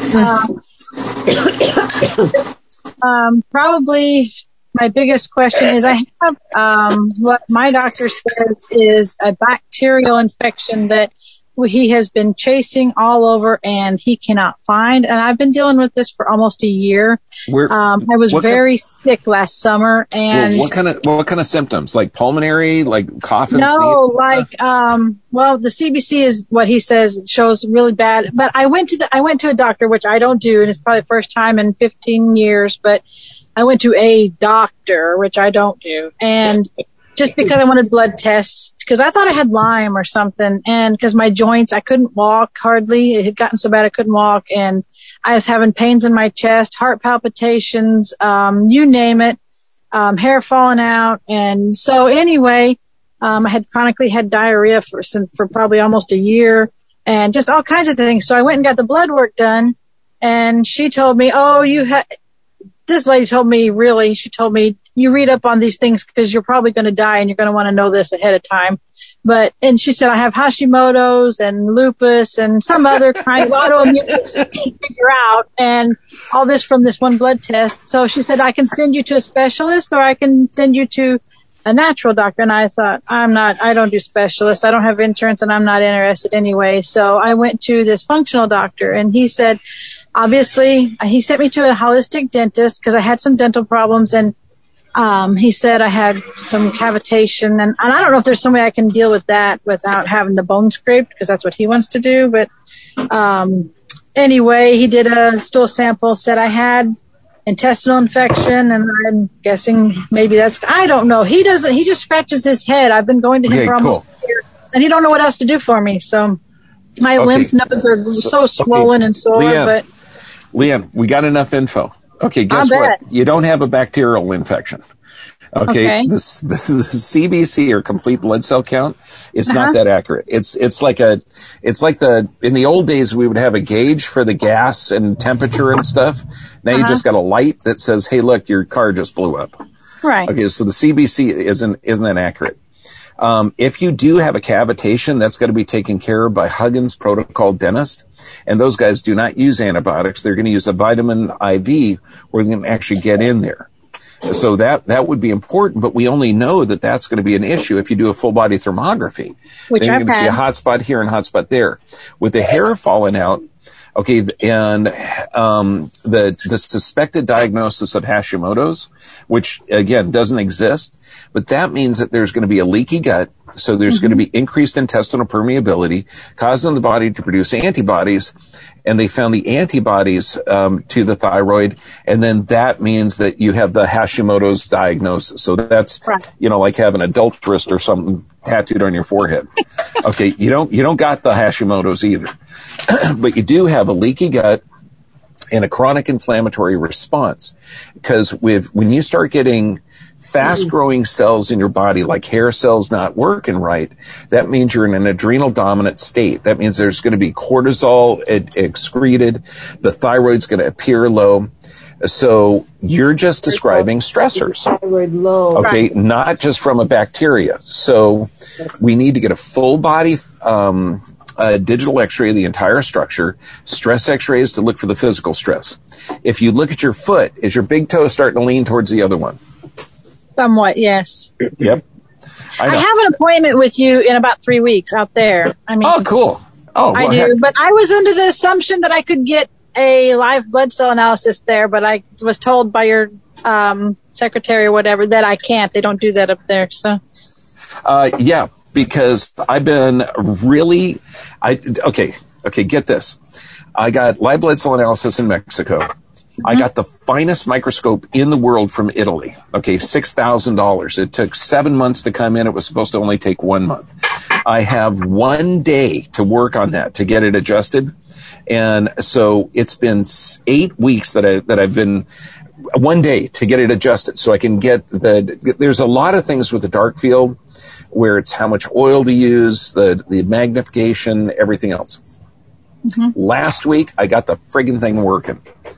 Probably my biggest question is I have what my doctor says is a bacterial infection that he has been chasing all over and he cannot find. And I've been dealing with this for almost a year. I was very sick last summer. And what kind of symptoms? Like pulmonary, like coughing? No, the CBC is what he says. It shows really bad. But I went to a doctor, which I don't do, and it's probably the first time in 15 years. But I went to a doctor, which I don't do, and just because I wanted blood tests, because I thought I had Lyme or something, and because my joints, I couldn't walk hardly. It had gotten so bad I couldn't walk, and I was having pains in my chest, heart palpitations, you name it, hair falling out. And so anyway, I had chronically had diarrhea for probably almost a year, and just all kinds of things. So I went and got the blood work done, and she told me, this lady told me, she told me, you read up on these things because you're probably going to die and you're going to want to know this ahead of time. And she said, I have Hashimoto's and lupus and some other kind of autoimmune to figure out, and all this from this one blood test. So she said, I can send you to a specialist or I can send you to a natural doctor. And I thought, I don't do specialists. I don't have insurance and I'm not interested anyway. So I went to this functional doctor, and he said, obviously, he sent me to a holistic dentist because I had some dental problems, and he said I had some cavitation, and I don't know if there's some way I can deal with that without having the bone scraped, because that's what he wants to do. But anyway, he did a stool sample, said I had intestinal infection, and I'm guessing maybe I don't know. He just scratches his head. I've been going to him for almost a year, and he don't know what else to do for me. So my lymph nodes are so swollen and sore. Leanne, we got enough info. Okay, guess what? You don't have a bacterial infection. Okay. The CBC, or complete blood cell count, is not that accurate. It's like in the old days we would have a gauge for the gas and temperature and stuff. Now you just got a light that says, hey, look, your car just blew up. Right. Okay, so the CBC isn't that accurate. If you do have a cavitation, that's got to be taken care of by Huggins Protocol dentist. And those guys do not use antibiotics. They're going to use a vitamin IV where they can actually get in there. So that would be important, but we only know that that's going to be an issue if you do a full body thermography. Which then you're going to see a hot spot here and a hot spot there. With the hair falling out, okay, and the suspected diagnosis of Hashimoto's, which again doesn't exist, but that means that there's going to be a leaky gut, so there's going to be increased intestinal permeability, causing the body to produce antibodies, and they found the antibodies to the thyroid, and then that means that you have the Hashimoto's diagnosis. So that's like having adulterist or something tattooed on your forehead. Okay, you don't got the Hashimoto's either, but you do have a leaky gut and a chronic inflammatory response, because when you start getting fast-growing cells in your body, like hair cells not working right, that means you're in an adrenal dominant state. That means there's going to be cortisol excreted. The thyroid's going to appear low. So you're just describing stressors. Thyroid low. Okay, not just from a bacteria. So we need to get a full body digital x-ray of the entire structure, stress x-rays to look for the physical stress. If you look at your foot, is your big toe starting to lean towards the other one? Somewhat, yes. Yep. I have an appointment with you in about 3 weeks out there. Oh, cool. Oh, I do. But I was under the assumption that I could get a live blood cell analysis there, but I was told by your secretary or whatever that I can't. They don't do that up there. So. Yeah, because I've been really, okay, get this. I got live blood cell analysis in Mexico. I got the finest microscope in the world from Italy. Okay, $6,000. It took 7 months to come in. It was supposed to only take 1 month. I have 1 day to work on that to get it adjusted. And so it's been 8 weeks that I've been 1 day to get it adjusted so I can get there's a lot of things with the dark field where it's how much oil to use, the magnification, everything else. Last week, I got the friggin' thing working.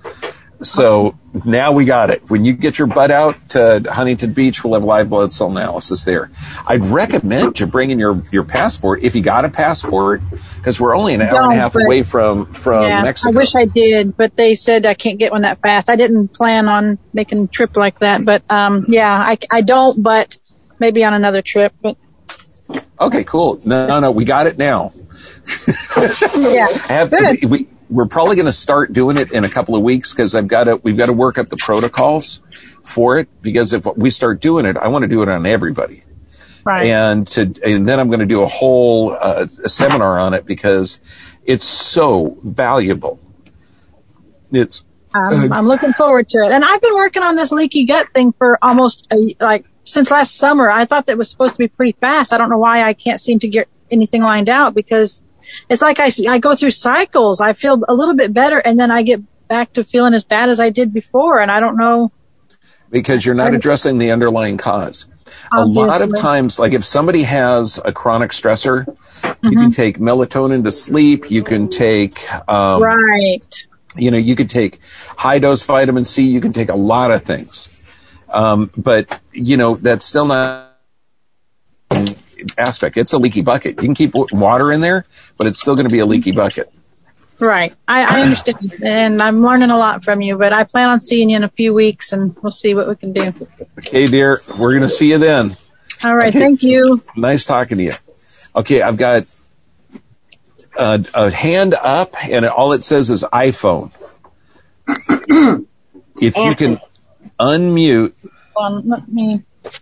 So now we got it. When you get your butt out to Huntington Beach, we'll have live blood cell analysis there. I'd recommend you bring in your passport if you got a passport, because we're only an hour and a half away from Mexico. I wish I did, but they said I can't get one that fast. I didn't plan on making a trip like that, but I don't, but maybe on another trip. But okay, cool. No, we got it now. Good. We're probably going to start doing it in a couple of weeks because we've got to work up the protocols for it, because if we start doing it, I want to do it on everybody. Right. And then I'm going to do a whole a seminar on it because it's so valuable. I'm looking forward to it. And I've been working on this leaky gut thing for almost since last summer. I thought that was supposed to be pretty fast. I don't know why I can't seem to get anything lined out, because it's like I go through cycles. I feel a little bit better, and then I get back to feeling as bad as I did before, and I don't know. Because you're not addressing the underlying cause. Obviously. A lot of times, like if somebody has a chronic stressor, you can take melatonin to sleep. You can take You could take high dose vitamin C. You can take a lot of things. But that's still not aspect. It's a leaky bucket. You can keep water in there, but it's still going to be a leaky bucket. Right. I understand. And I'm learning a lot from you, but I plan on seeing you in a few weeks and we'll see what we can do. Okay, dear. We're going to see you then. All right. Okay. Thank you. Nice talking to you. Okay. I've got a hand up and all it says is iPhone. If you can unmute. Let me.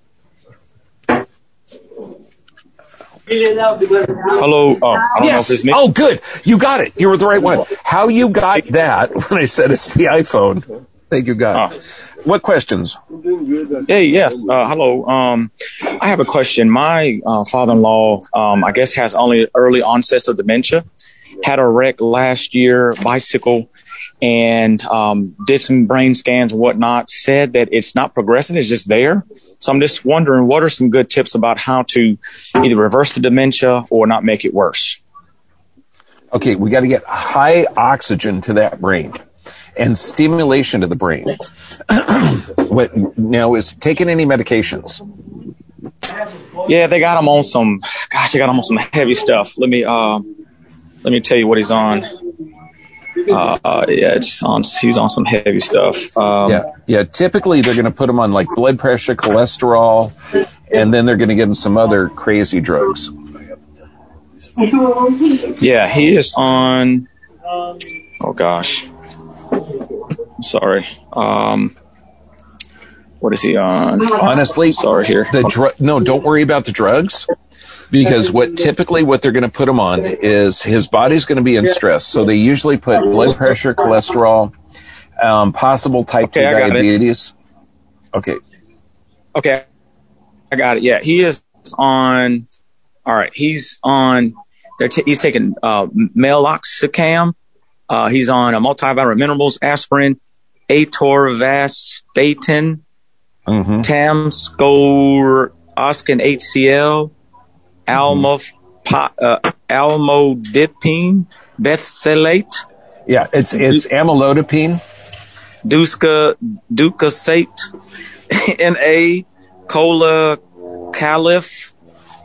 Hello. I don't know if it's me. Oh, good. You got it. You were the right one. How you got that when I said it's the iPhone? Thank you, God. What questions? Hey, yes. Hello. I have a question. My father-in-law, I guess, has only early onsets of dementia. Had a wreck last year, bicycle, and did some brain scans and whatnot. Said that it's not progressing; it's just there. So I'm just wondering, what are some good tips about how to either reverse the dementia or not make it worse? Okay, we got to get high oxygen to that brain and stimulation to the brain. Now, is taking any medications? Yeah, they got him on some. Gosh, they got him on some heavy stuff. Let me tell you what he's on. It's on. He's on some heavy stuff. Typically, they're going to put him on like blood pressure, cholesterol, and then they're going to give him some other crazy drugs. Yeah, he is on. Oh gosh, sorry. What is he on? Honestly, sorry here. No, don't worry about the drugs. Because what they're going to put him on is his body's going to be in stress. So they usually put blood pressure, cholesterol, possible type 2 diabetes. Okay. Okay. I got it. Yeah. He is on. All right. He's on. He's taking meloxicam. He's on a multivitamin minerals, aspirin, atorvastatin, Tamsulosin HCl. Amlodipine, Bethselate. Yeah, it's amlodipine. Ducasate, Na, Caliph,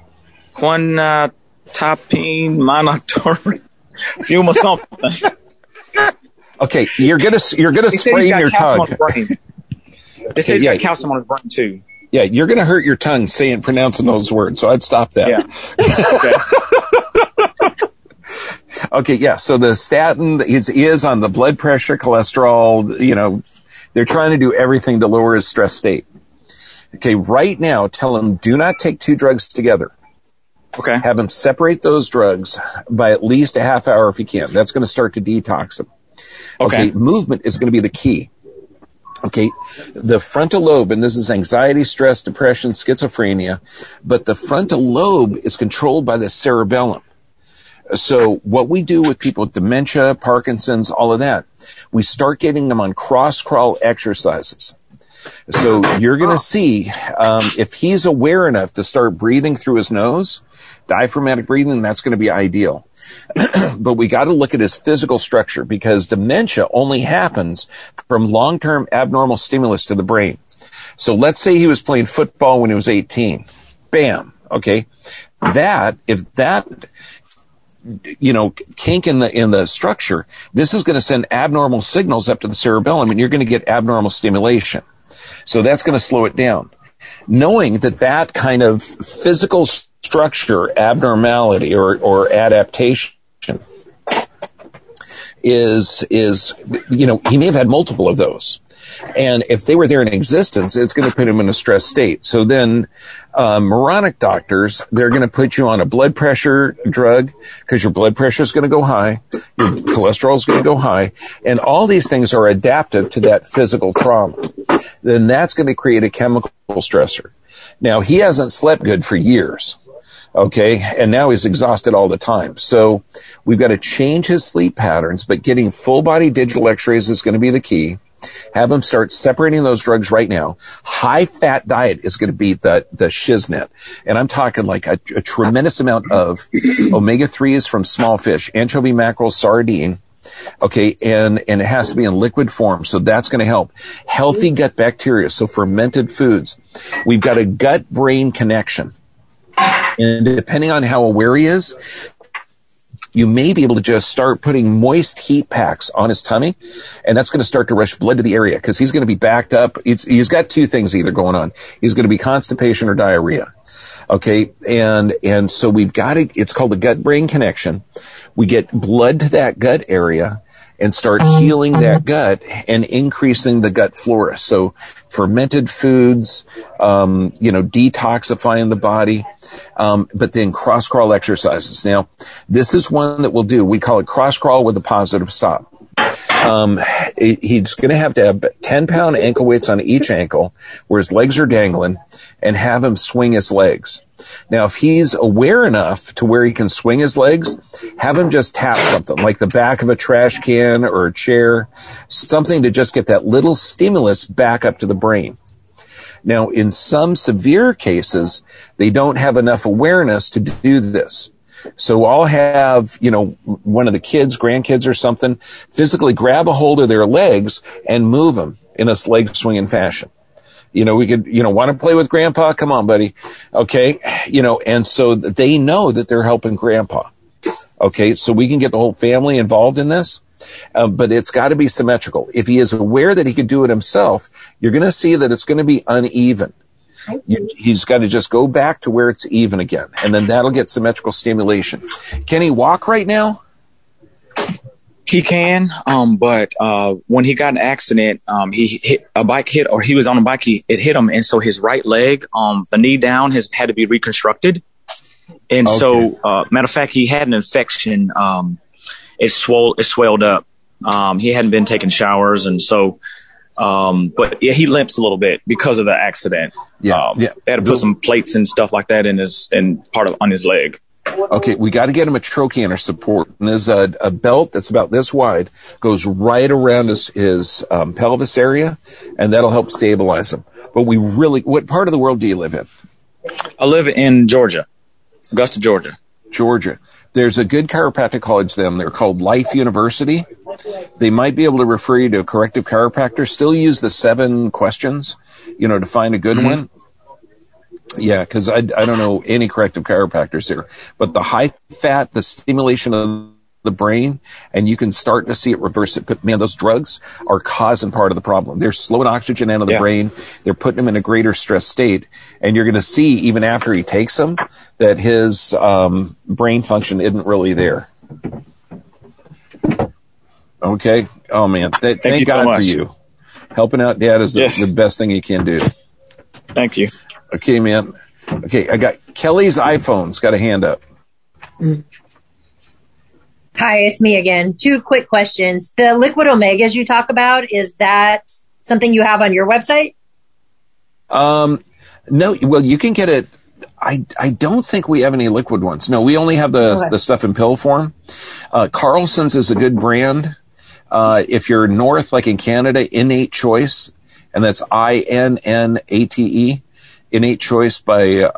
Quinatapine, Monitory, Fuma something. Okay, you're gonna sprain your tongue. They say he's got calcium on his brain too. Yeah, you're going to hurt your tongue pronouncing those words, so I'd stop that. Yeah. Okay, yeah, so the statin is on the blood pressure, cholesterol, they're trying to do everything to lower his stress state. Okay, right now, tell him do not take 2 drugs together. Okay. Have him separate those drugs by at least a half hour if you can. That's going to start to detox him. Okay, movement is going to be the key. Okay, the frontal lobe, and this is anxiety, stress, depression, schizophrenia, but the frontal lobe is controlled by the cerebellum. So what we do with people with dementia, Parkinson's, all of that, we start getting them on cross-crawl exercises. So you're going to see if he's aware enough to start breathing through his nose, diaphragmatic breathing, that's going to be ideal. But we got to look at his physical structure because dementia only happens from long-term abnormal stimulus to the brain. So let's say he was playing football when he was 18. Bam. Okay. If that kink in the structure, this is going to send abnormal signals up to the cerebellum and you're going to get abnormal stimulation. So that's going to slow it down. Knowing that kind of physical structure abnormality or adaptation is he may have had multiple of those. And if they were there in existence, it's going to put him in a stress state. So then, moronic doctors, they're going to put you on a blood pressure drug because your blood pressure is going to go high. Your cholesterol is going to go high. And all these things are adaptive to that physical trauma. Then that's going to create a chemical stressor. Now, he hasn't slept good for years. Okay. And now he's exhausted all the time. So we've got to change his sleep patterns, but getting full body digital x-rays is going to be the key. Have him start separating those drugs right now. High fat diet is going to be the shiznit. And I'm talking like a tremendous amount of omega-3s from small fish, anchovy, mackerel, sardine, Okay. And it has to be in liquid form. So that's going to help. Healthy gut bacteria. So fermented foods. We've got a gut-brain connection. And depending on how aware he is, you may be able to just start putting moist heat packs on his tummy, and that's going to start to rush blood to the area because he's going to be backed up. He's got two things either going on. He's going to be constipation or diarrhea. Okay. And so we've got it's called the gut-brain connection. We get blood to that gut area and start healing that gut and increasing the gut flora. So fermented foods, detoxifying the body, but then cross crawl exercises. Now, this is one that we'll do. We call it cross crawl with a positive stop. He's going to have 10-pound ankle weights on each ankle where his legs are dangling and have him swing his legs. Now, if he's aware enough to where he can swing his legs, have him just tap something like the back of a trash can or a chair, something to just get that little stimulus back up to the brain. Now, in some severe cases, they don't have enough awareness to do this. So I'll have, one of the kids, grandkids or something, physically grab a hold of their legs and move them in a leg swinging fashion. We could, want to play with grandpa? Come on, buddy. Okay. And so they know that they're helping grandpa. Okay. So we can get the whole family involved in this. But it's got to be symmetrical. If he is aware that he could do it himself, you're going to see that it's going to be uneven. He's got to just go back to where it's even again. And then that'll get symmetrical stimulation. Can he walk right now? He can, but when he got in an accident, he hit a bike or he was on a bike, it hit him. And so his right leg, the knee down had to be reconstructed. And so, matter of fact, he had an infection. It swelled up. He hadn't been taking showers. And so, but yeah, he limps a little bit because of the accident. They had to put some plates and stuff like that on his leg. Okay, we got to get him a trochanter support. And there's a belt that's about this wide, goes right around his pelvis area, and that'll help stabilize him. But what part of the world do you live in? I live in Georgia, Augusta, Georgia. Georgia. There's a good chiropractic college there. They're called Life University. They might be able to refer you to a corrective chiropractor. Still use the 7 questions, to find a good one. Yeah, because I don't know any corrective chiropractors here. But the high fat, the stimulation of the brain, and you can start to see it reverse it. But man, those drugs are causing part of the problem. They're slowing oxygen out of the brain. They're putting him in a greater stress state. And you're going to see, even after he takes them, that his brain function isn't really there. Okay. Oh man, thank God for you. Helping out Dad is the best thing you can do. Thank you. Okay, man. Okay, I got Kelly's iPhone's got a hand up. Hi, it's me again. 2 quick questions. The liquid omegas you talk about, is that something you have on your website? No. Well, you can get it. I don't think we have any liquid ones. No, we only have the stuff in pill form. Carlson's is a good brand. If you're north, like in Canada, Innate Choice, and that's INNATE. Innate Choice by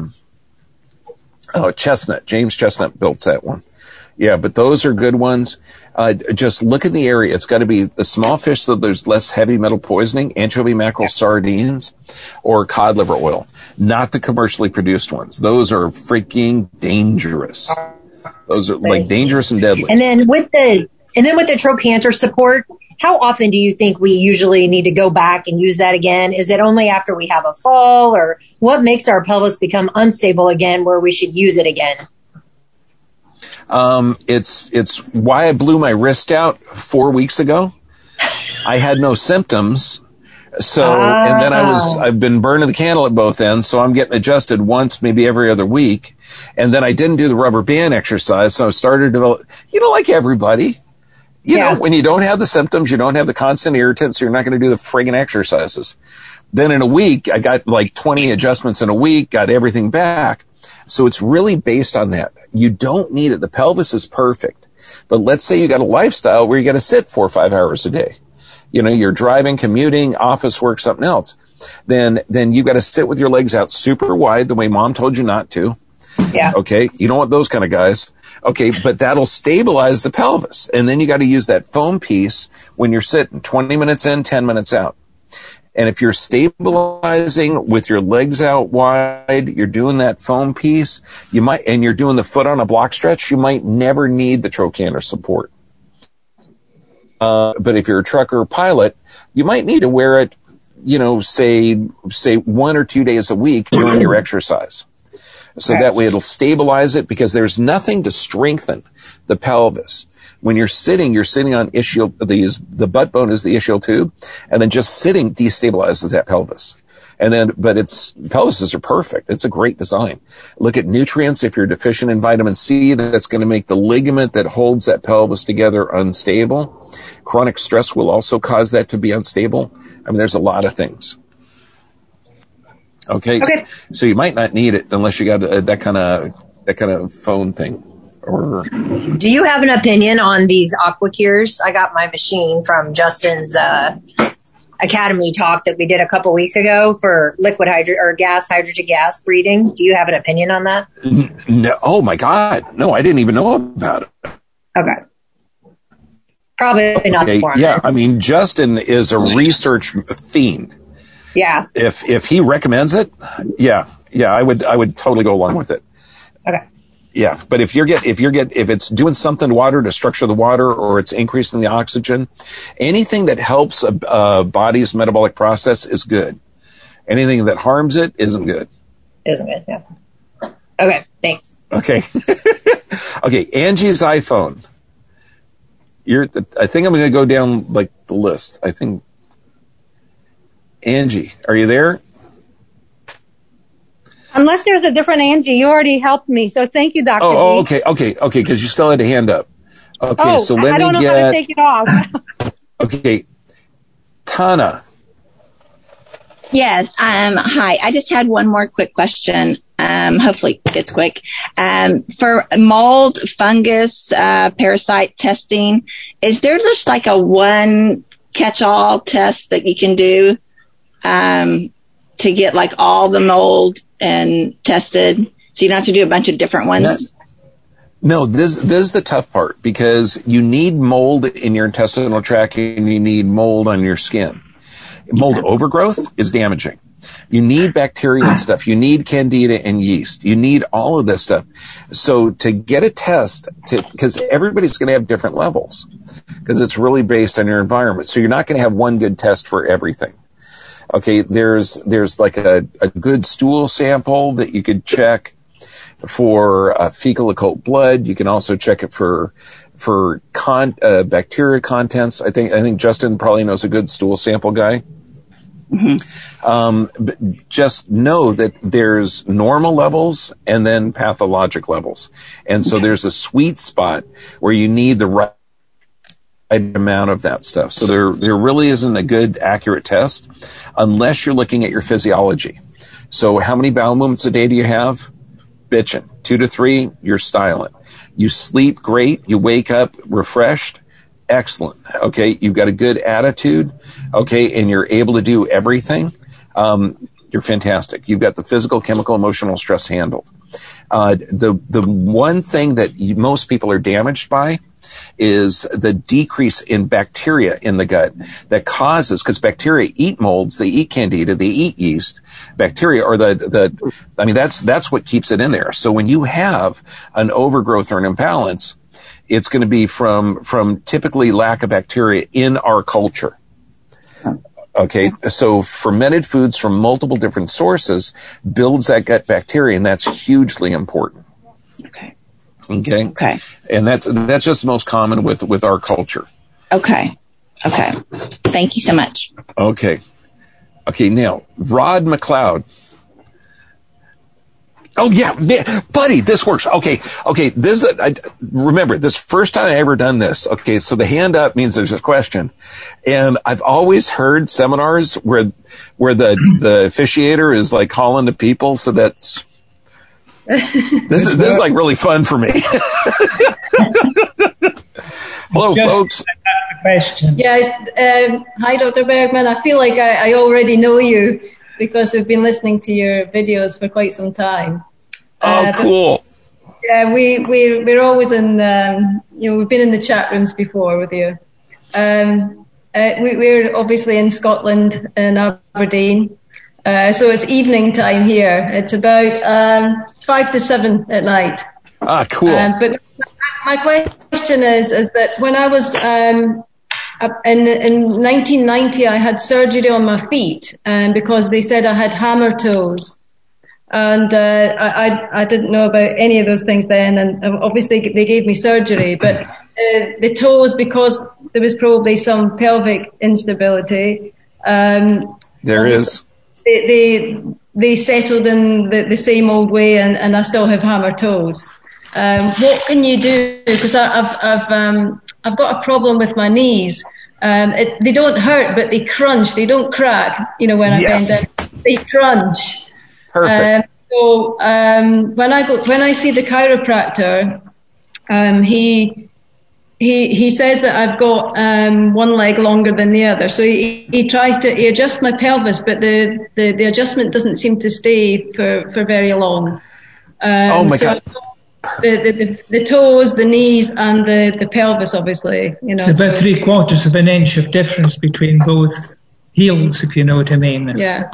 Chestnut. James Chestnut built that one. Yeah, but those are good ones. Just look in the area. It's got to be the small fish so there's less heavy metal poisoning, anchovy, mackerel, sardines, or cod liver oil. Not the commercially produced ones. Those are freaking dangerous. Those are like dangerous and deadly. And then with the trochanter support, how often do you think we usually need to go back and use that again? Is it only after we have a fall, or what makes our pelvis become unstable again where we should use it again? It's why I blew my wrist out 4 weeks ago. I had no symptoms. And then I've been burning the candle at both ends. So I'm getting adjusted once, maybe every other week. And then I didn't do the rubber band exercise. So I started to develop, like everybody. You know, when you don't have the symptoms, you don't have the constant irritants, you're not going to do the friggin' exercises. Then in a week, I got like 20 adjustments in a week, got everything back. So it's really based on that. You don't need it. The pelvis is perfect. But let's say you got a lifestyle where you got to sit 4 or 5 hours a day. You're driving, commuting, office work, something else. Then you got to sit with your legs out super wide the way mom told you not to. Yeah. Okay. You don't want those kind of guys. Okay, but that'll stabilize the pelvis. And then you got to use that foam piece when you're sitting 20 minutes in, 10 minutes out. And if you're stabilizing with your legs out wide, you're doing that foam piece, and you're doing the foot on a block stretch, you might never need the trochanter support. But if you're a trucker or pilot, you might need to wear it, say 1 or 2 days a week during your exercise. So that way it'll stabilize it, because there's nothing to strengthen the pelvis. When you're sitting on ischial, the butt bone is the ischial tube, and then just sitting destabilizes that pelvis. But pelvises are perfect. It's a great design. Look at nutrients. If you're deficient in vitamin C, that's going to make the ligament that holds that pelvis together unstable. Chronic stress will also cause that to be unstable. I mean, there's a lot of things. Okay. So you might not need it unless you got that kind of phone thing. Do you have an opinion on these AquaCures? I got my machine from Justin's Academy talk that we did a couple weeks ago for liquid hydrogen gas breathing. Do you have an opinion on that? No. Oh my God. No, I didn't even know about it. Okay. Probably not. Yeah. I mean, Justin is a research fiend. Yeah. If he recommends it, yeah, I would totally go along with it. Okay. Yeah, but if it's doing something to water to structure the water, or it's increasing the oxygen, anything that helps a body's metabolic process is good. Anything that harms it isn't good. Isn't good, yeah. Okay, thanks. Okay. Okay, Angie's iPhone. I think I'm going to go down like the list. I think Angie, are you there? Unless there's a different Angie, you already helped me, so thank you, Dr. Oh, okay, because you still had a hand up. Okay, so let me get... I don't know how to take it off. Okay, Tana. Yes, hi. I just had one more quick question. Hopefully it's quick. For mold, fungus, parasite testing, is there just like a one catch-all test that you can do to get like all the mold and tested, so you don't have to do a bunch of different ones? No, this is the tough part, because you need mold in your intestinal tract and you need mold on your skin. Mold overgrowth is damaging. You need bacteria and stuff. You need candida and yeast. You need all of this stuff. So to get a test, because everybody's going to have different levels, because it's really based on your environment. So you're not going to have one good test for everything. Okay, there's like a good stool sample that you could check for fecal occult blood. You can also check it for bacteria contents. I think Justin probably knows a good stool sample guy. Mm-hmm. But just know that there's normal levels and then pathologic levels, and so there's a sweet spot where you need the right amount of that stuff. So there really isn't a good accurate test unless you're looking at your physiology. So how many bowel movements a day do you have? Bitchin'. 2 to 3, you're styling. You sleep great. You wake up refreshed. Excellent. Okay. You've got a good attitude. Okay. And you're able to do everything. You're fantastic. You've got the physical, chemical, emotional stress handled. The one thing that most people are damaged by is the decrease in bacteria in the gut that causes, because bacteria eat molds, they eat candida, they eat yeast. Bacteria are that's what keeps it in there. So when you have an overgrowth or an imbalance, it's going to be from typically lack of bacteria in our culture. Okay, so fermented foods from multiple different sources builds that gut bacteria, and that's hugely important. Okay. Okay. And that's just most common with our culture. Okay. Thank you so much. Okay. Now, Rod McLeod. Oh yeah, buddy, this works. Okay. Remember, this first time I ever done this. Okay, so the hand up means there's a question, and I've always heard seminars where the officiator is like calling to people. So that's this is like really fun for me. Hello, folks. Question. Yes. Hi, Dr. Bergman. I feel like I already know you, because we've been listening to your videos for quite some time. Oh, cool. Yeah, we're always in, we've been in the chat rooms before with you. We're obviously in Scotland, in Aberdeen. So it's evening time here. It's about 5 to 7 at night. Ah, cool. But my question is that when I was in 1990, I had surgery on my feet because they said I had hammer toes. And I didn't know about any of those things then, and obviously they gave me surgery. But the toes, because there was probably some pelvic instability. There is. They settled in the same old way, and I still have hammer toes. What can you do? Because I've got a problem with my knees. They don't hurt, but they crunch. They don't crack. When I bend down, they crunch. Perfect. So when I see the chiropractor, he says that I've got one leg longer than the other. So he tries to adjust my pelvis, but the adjustment doesn't seem to stay for very long. Oh my God. The toes, the knees, and the pelvis, obviously. It's about 3/4 of an inch of difference between both heels, if you know what I mean. Yeah.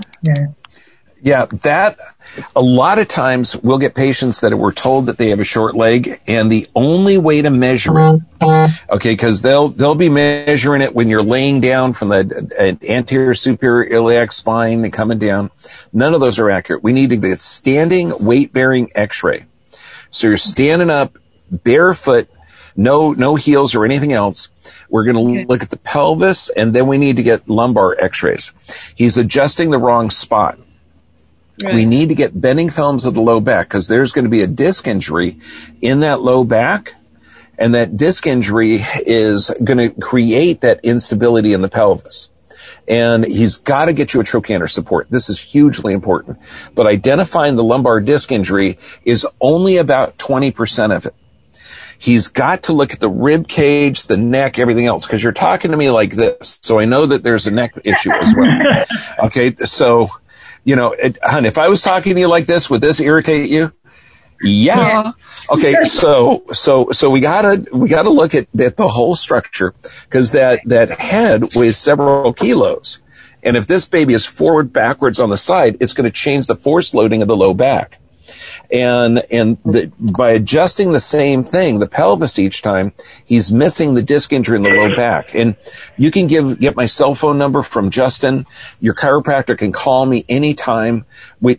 Yeah, that a lot of times we'll get patients that were told that they have a short leg, and the only way to measure it, okay, because they'll be measuring it when you're laying down from the anterior superior iliac spine and coming down. None of those are accurate. We need to get standing weight bearing X-ray. So you're standing up barefoot, no heels or anything else. We're going to look at the pelvis, and then we need to get lumbar X-rays. He's adjusting the wrong spot. Right. We need to get bending films of the low back because there's going to be a disc injury in that low back, and that disc injury is going to create that instability in the pelvis. And he's got to get you a trochanter support. This is hugely important. But identifying the lumbar disc injury is only about 20% of it. He's got to look at the rib cage, the neck, everything else, because you're talking to me like this. So I know that there's a neck issue as well. Okay, so... hon, if I was talking to you like this, would this irritate you? Yeah. Okay. So we gotta look at the whole structure because that head weighs several kilos. And if this baby is forward, backwards on the side, it's going to change the force loading of the low back. And by adjusting the same thing, the pelvis each time, he's missing the disc injury in the low back. And you can get my cell phone number from Justin. Your chiropractor can call me anytime. We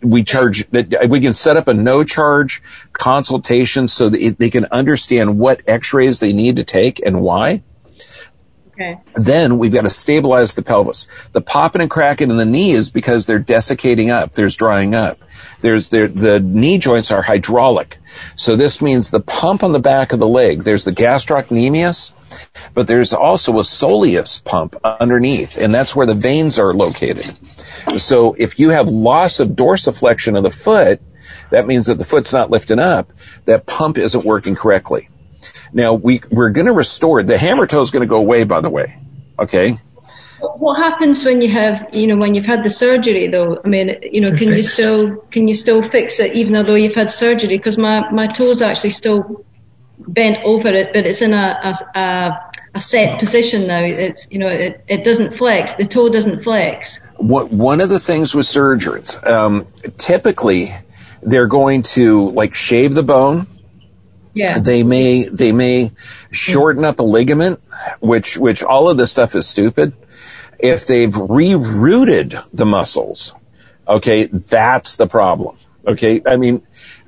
can set up a no charge consultation so that they can understand what x-rays they need to take and why. Okay. Then we've got to stabilize the pelvis. The popping and cracking in the knee is because they're desiccating up. There's drying up. The knee joints are hydraulic. So this means the pump on the back of the leg. There's the gastrocnemius, but there's also a soleus pump underneath, and that's where the veins are located. So if you have loss of dorsiflexion of the foot, that means that the foot's not lifting up. That pump isn't working correctly. Now, we're going to restore. The hammer toe is going to go away, by the way. Okay? What happens when when you've had the surgery, though? I mean, can you still fix it even though you've had surgery? Because my toe's actually still bent over it, but it's in a set position now. It's, it doesn't flex. The toe doesn't flex. One of the things with surgeons, typically they're going to shave the bone. Yeah. They may shorten up a ligament, which all of this stuff is stupid. If they've rerouted the muscles, okay, that's the problem. Okay. I mean,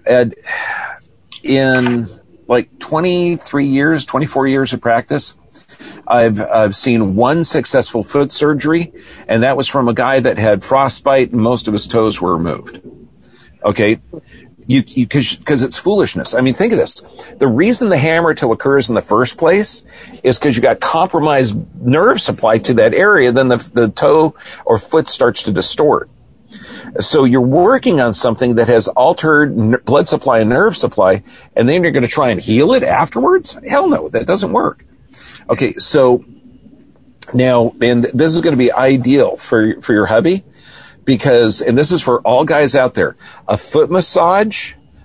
in 24 years of practice, I've seen one successful foot surgery, and that was from a guy that had frostbite and most of his toes were removed. Okay. Because it's foolishness. I mean, think of this. The reason the hammer toe occurs in the first place is because you got compromised nerve supply to that area. Then the toe or foot starts to distort. So you're working on something that has altered blood supply and nerve supply, and then you're going to try and heal it afterwards? Hell no, that doesn't work. Okay, so now, and this is going to be ideal for your hubby. Because, and this is for all guys out there, a foot massage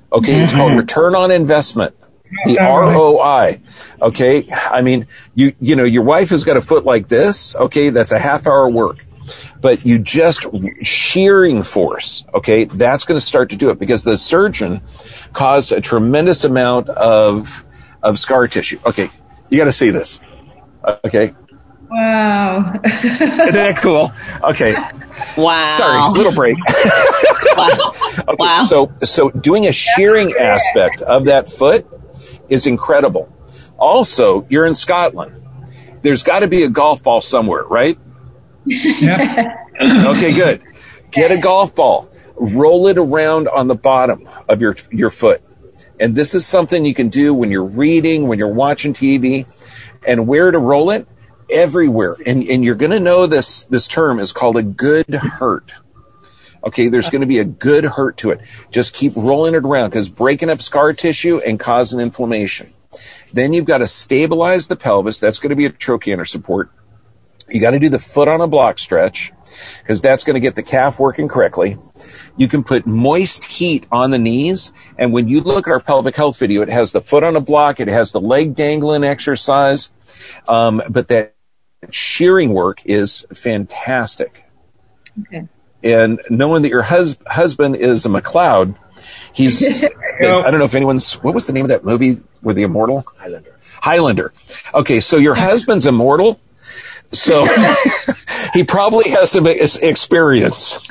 Okay, it's called return on investment. The ROI. Okay, I mean, you know, your wife has got a foot like this. Okay, that's a half-hour work. But you just shearing force, okay, that's going to start to do it, because the surgeon caused a tremendous amount of scar tissue. Okay, you got to see this. Okay. Wow. Isn't that cool? Okay. Wow. Sorry, little break. Wow. Okay, Wow. So doing a shearing aspect of that foot is incredible. Also, you're in Scotland. There's got to be a golf ball somewhere, right? Yeah. Okay, good. Get a golf ball. Roll it around on the bottom of your foot. And this is something you can do when you're reading, when you're watching TV. And where to roll it? Everywhere. And you're going to know this term is called a good hurt. Okay, there's going to be a good hurt to it. Just keep rolling it around, because breaking up scar tissue and causing inflammation. Then you've got to stabilize the pelvis. That's going to be a trochanter support. You got to do the foot on a block stretch, because that's going to get the calf working correctly. You can put moist heat on the knees. And when you look at our pelvic health video, it has the foot on a block. It has the leg dangling exercise. But that shearing work is fantastic. Okay. And knowing that your husband is a McLeod, he's, I don't know if anyone's, what was the name of that movie with the immortal? Highlander. Okay, so your husband's immortal, so he probably has some experience.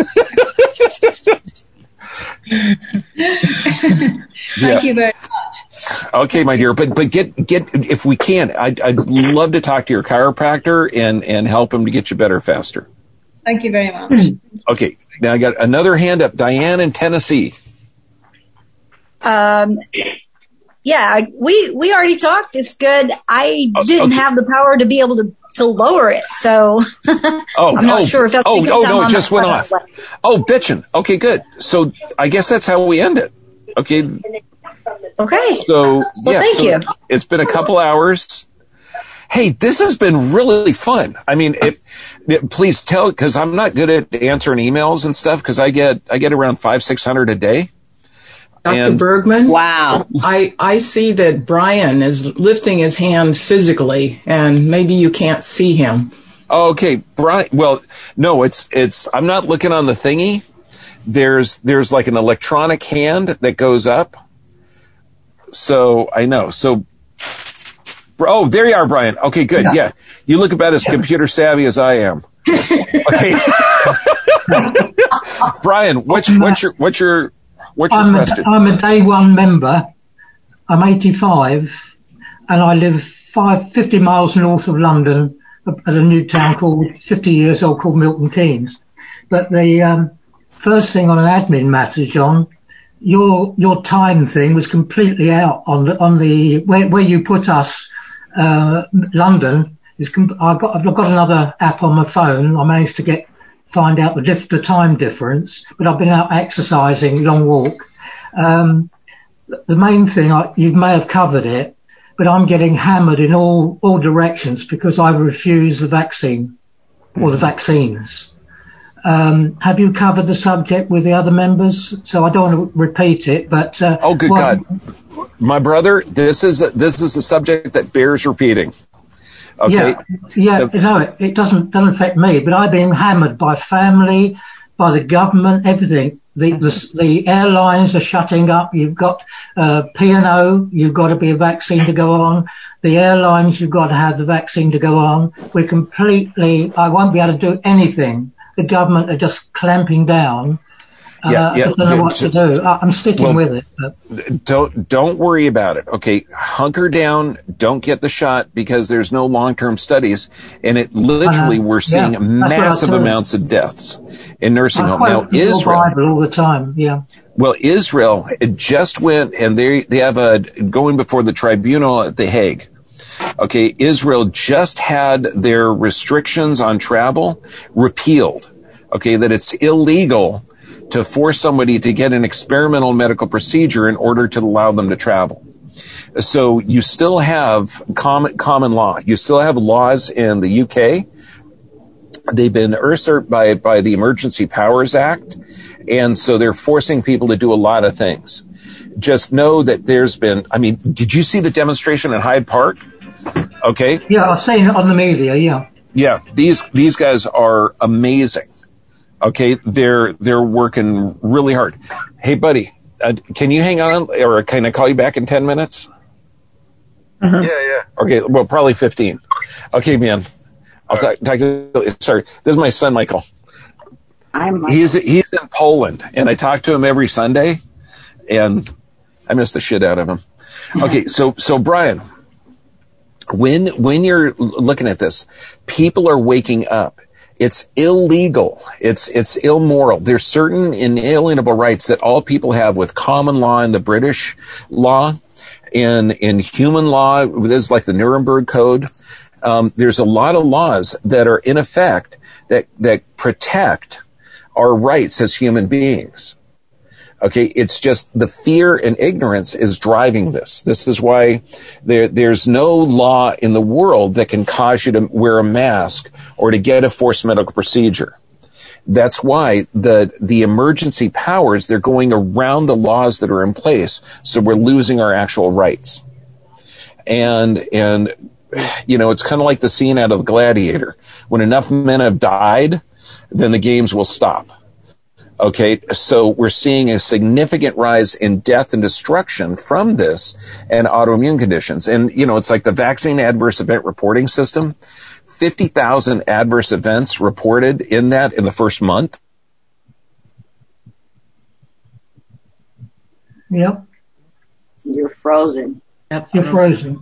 Thank you very much. Okay, my dear, but get if we can, I'd love to talk to your chiropractor and help him to get you better faster. Thank you very much. Okay, now I got another hand up. Diane in Tennessee. Yeah, we already talked. It's good. I didn't have the power to be able to lower it, so I'm not sure if that's because I'm on it just went off. Oh, bitchin'. Okay, good. So I guess that's how we end it. Okay. Okay. So thank you. It's been a couple hours. Hey, this has been really fun. I mean, please tell, because I'm not good at answering emails and stuff, because I get around 500-600 a day. Dr. Bergman? Wow. I see that Brian is lifting his hand physically, and maybe you can't see him. Okay, Brian. Well, no, it's. I'm not looking on the thingy. There's like an electronic hand that goes up. So I know. So, oh, there you are, Brian. Okay, good. Yeah. You look about as computer savvy as I am. Okay. Brian, what's your question? I'm a day one member. I'm 85, and I live 50 miles north of London at a new town called 50 years old called Milton Keynes. But the first thing on an admin matter, John, your time thing was completely out on the where you put us. London is. I've got another app on my phone. I managed to find out the time difference, but I've been out exercising, long walk. The main thing, you may have covered it, but I'm getting hammered in all directions because I refuse the vaccine or the vaccines. Have you covered the subject with the other members? So I don't want to repeat it, but oh, good God, my brother, this is a subject that bears repeating. Okay. No, it doesn't affect me, but I've been hammered by family, by the government, everything. The airlines are shutting up. You've got P&O. You've got to be a vaccine to go on. The airlines, you've got to have the vaccine to go on. I won't be able to do anything. The government are just clamping down. I don't know what to do. I'm sticking with it. But. Don't worry about it. Okay, hunker down. Don't get the shot because there's no long-term studies, and it literally we're seeing massive amounts of deaths in nursing homes. Now Israel, Bible all the time. Yeah. Well, Israel just went and they have going before the tribunal at The Hague. Okay, Israel just had their restrictions on travel repealed. Okay, that it's illegal to force somebody to get an experimental medical procedure in order to allow them to travel. So you still have common law. You still have laws in the UK. They've been usurped by the Emergency Powers Act. And so they're forcing people to do a lot of things. just know that there's been, I mean, did you see the demonstration in Hyde Park? Okay. Yeah, I've seen it on the media, yeah. Yeah, these guys are amazing. Okay, they're working really hard. Hey, buddy, can you hang on, or can I call you back in 10 minutes? Yeah. Okay, well, probably 15. Okay, man. I'll talk to you. Sorry, this is my son, Michael. He's in Poland, and I talk to him every Sunday, and I miss the shit out of him. Okay, so Brian, when you're looking at this, people are waking up. It's illegal. It's immoral. There's certain inalienable rights that all people have with common law and the British law, in human law. This is like the Nuremberg Code. There's a lot of laws that are in effect that protect our rights as human beings. Okay, it's just the fear and ignorance is driving this. This is why there's no law in the world that can cause you to wear a mask or to get a forced medical procedure. That's why the emergency powers, they're going around the laws that are in place, so we're losing our actual rights. And you know, it's kind of like the scene out of Gladiator. When enough men have died, then the games will stop. Okay, so we're seeing a significant rise in death and destruction from this and autoimmune conditions. And, you know, it's like the vaccine adverse event reporting system. 50,000 adverse events reported in the first month. Yep. You're frozen. Yep. You're frozen.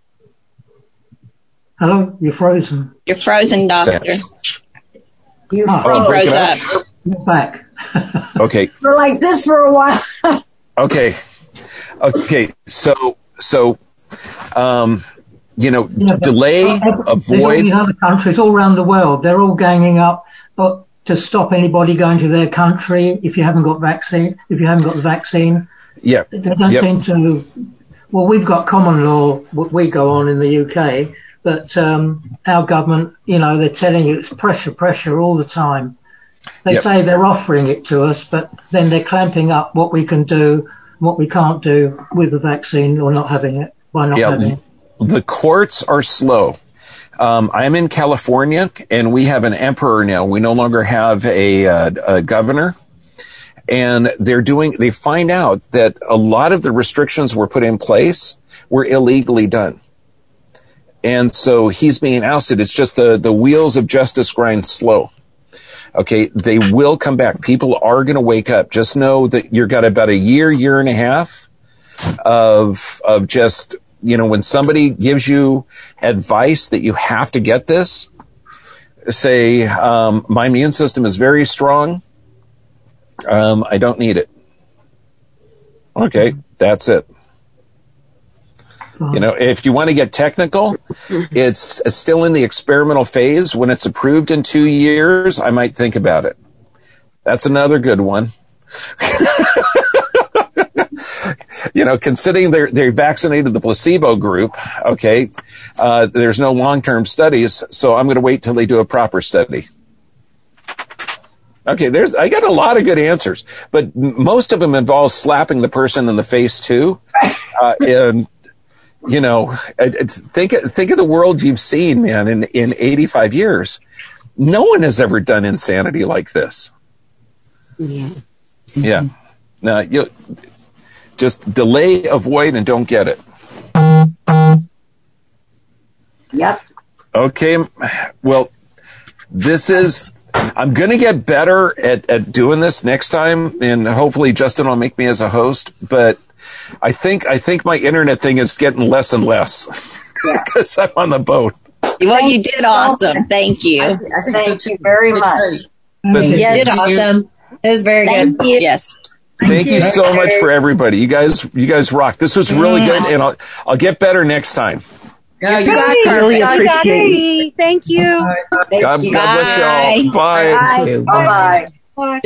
Hello? You're frozen. You're frozen, doctor. You froze up. You're back. Okay. We're like this for a while. Okay. So, you know, delay, avoid. There's all these other countries all around the world. They're all ganging up to stop anybody going to their country if you haven't got the vaccine. Yeah. They don't seem to. Well, we've got common law. We go on in the UK, but our government, you know, they're telling you it's pressure all the time. They say they're offering it to us, but then they're clamping up what we can do, what we can't do with the vaccine or not having it, by not having it. The courts are slow. I'm in California, and we have an emperor now. We no longer have a governor. And they find out that a lot of the restrictions were put in place were illegally done. And so he's being ousted. It's just the wheels of justice grind slow. Okay, they will come back. People are going to wake up. Just know that you've got about a year and a half of just, you know, when somebody gives you advice that you have to get this, say, my immune system is very strong. I don't need it. Okay, that's it. You know, if you want to get technical, it's still in the experimental phase. When it's approved in 2 years, I might think about it. That's another good one. You know, considering they vaccinated the placebo group, okay, there's no long-term studies, so I'm going to wait till they do a proper study. Okay, I got a lot of good answers, but most of them involve slapping the person in the face too. And you know, think of the world you've seen, man. In 85 years, no one has ever done insanity like this. Yeah. Now you just delay, avoid, and don't get it. Yep. Okay. Well, I'm going to get better at doing this next time, and hopefully Justin will make me as a host, but I think my internet thing is getting less and less because I'm on the boat. Well, you did awesome. Thank you. I think Thank you very much. Yes, you did awesome. It was very good. You. Yes. Thank you so much for everybody. You guys rock. This was really good, and I'll get better next time. No, you got it. Thank you. God bless y'all. Bye. Bye. Bye.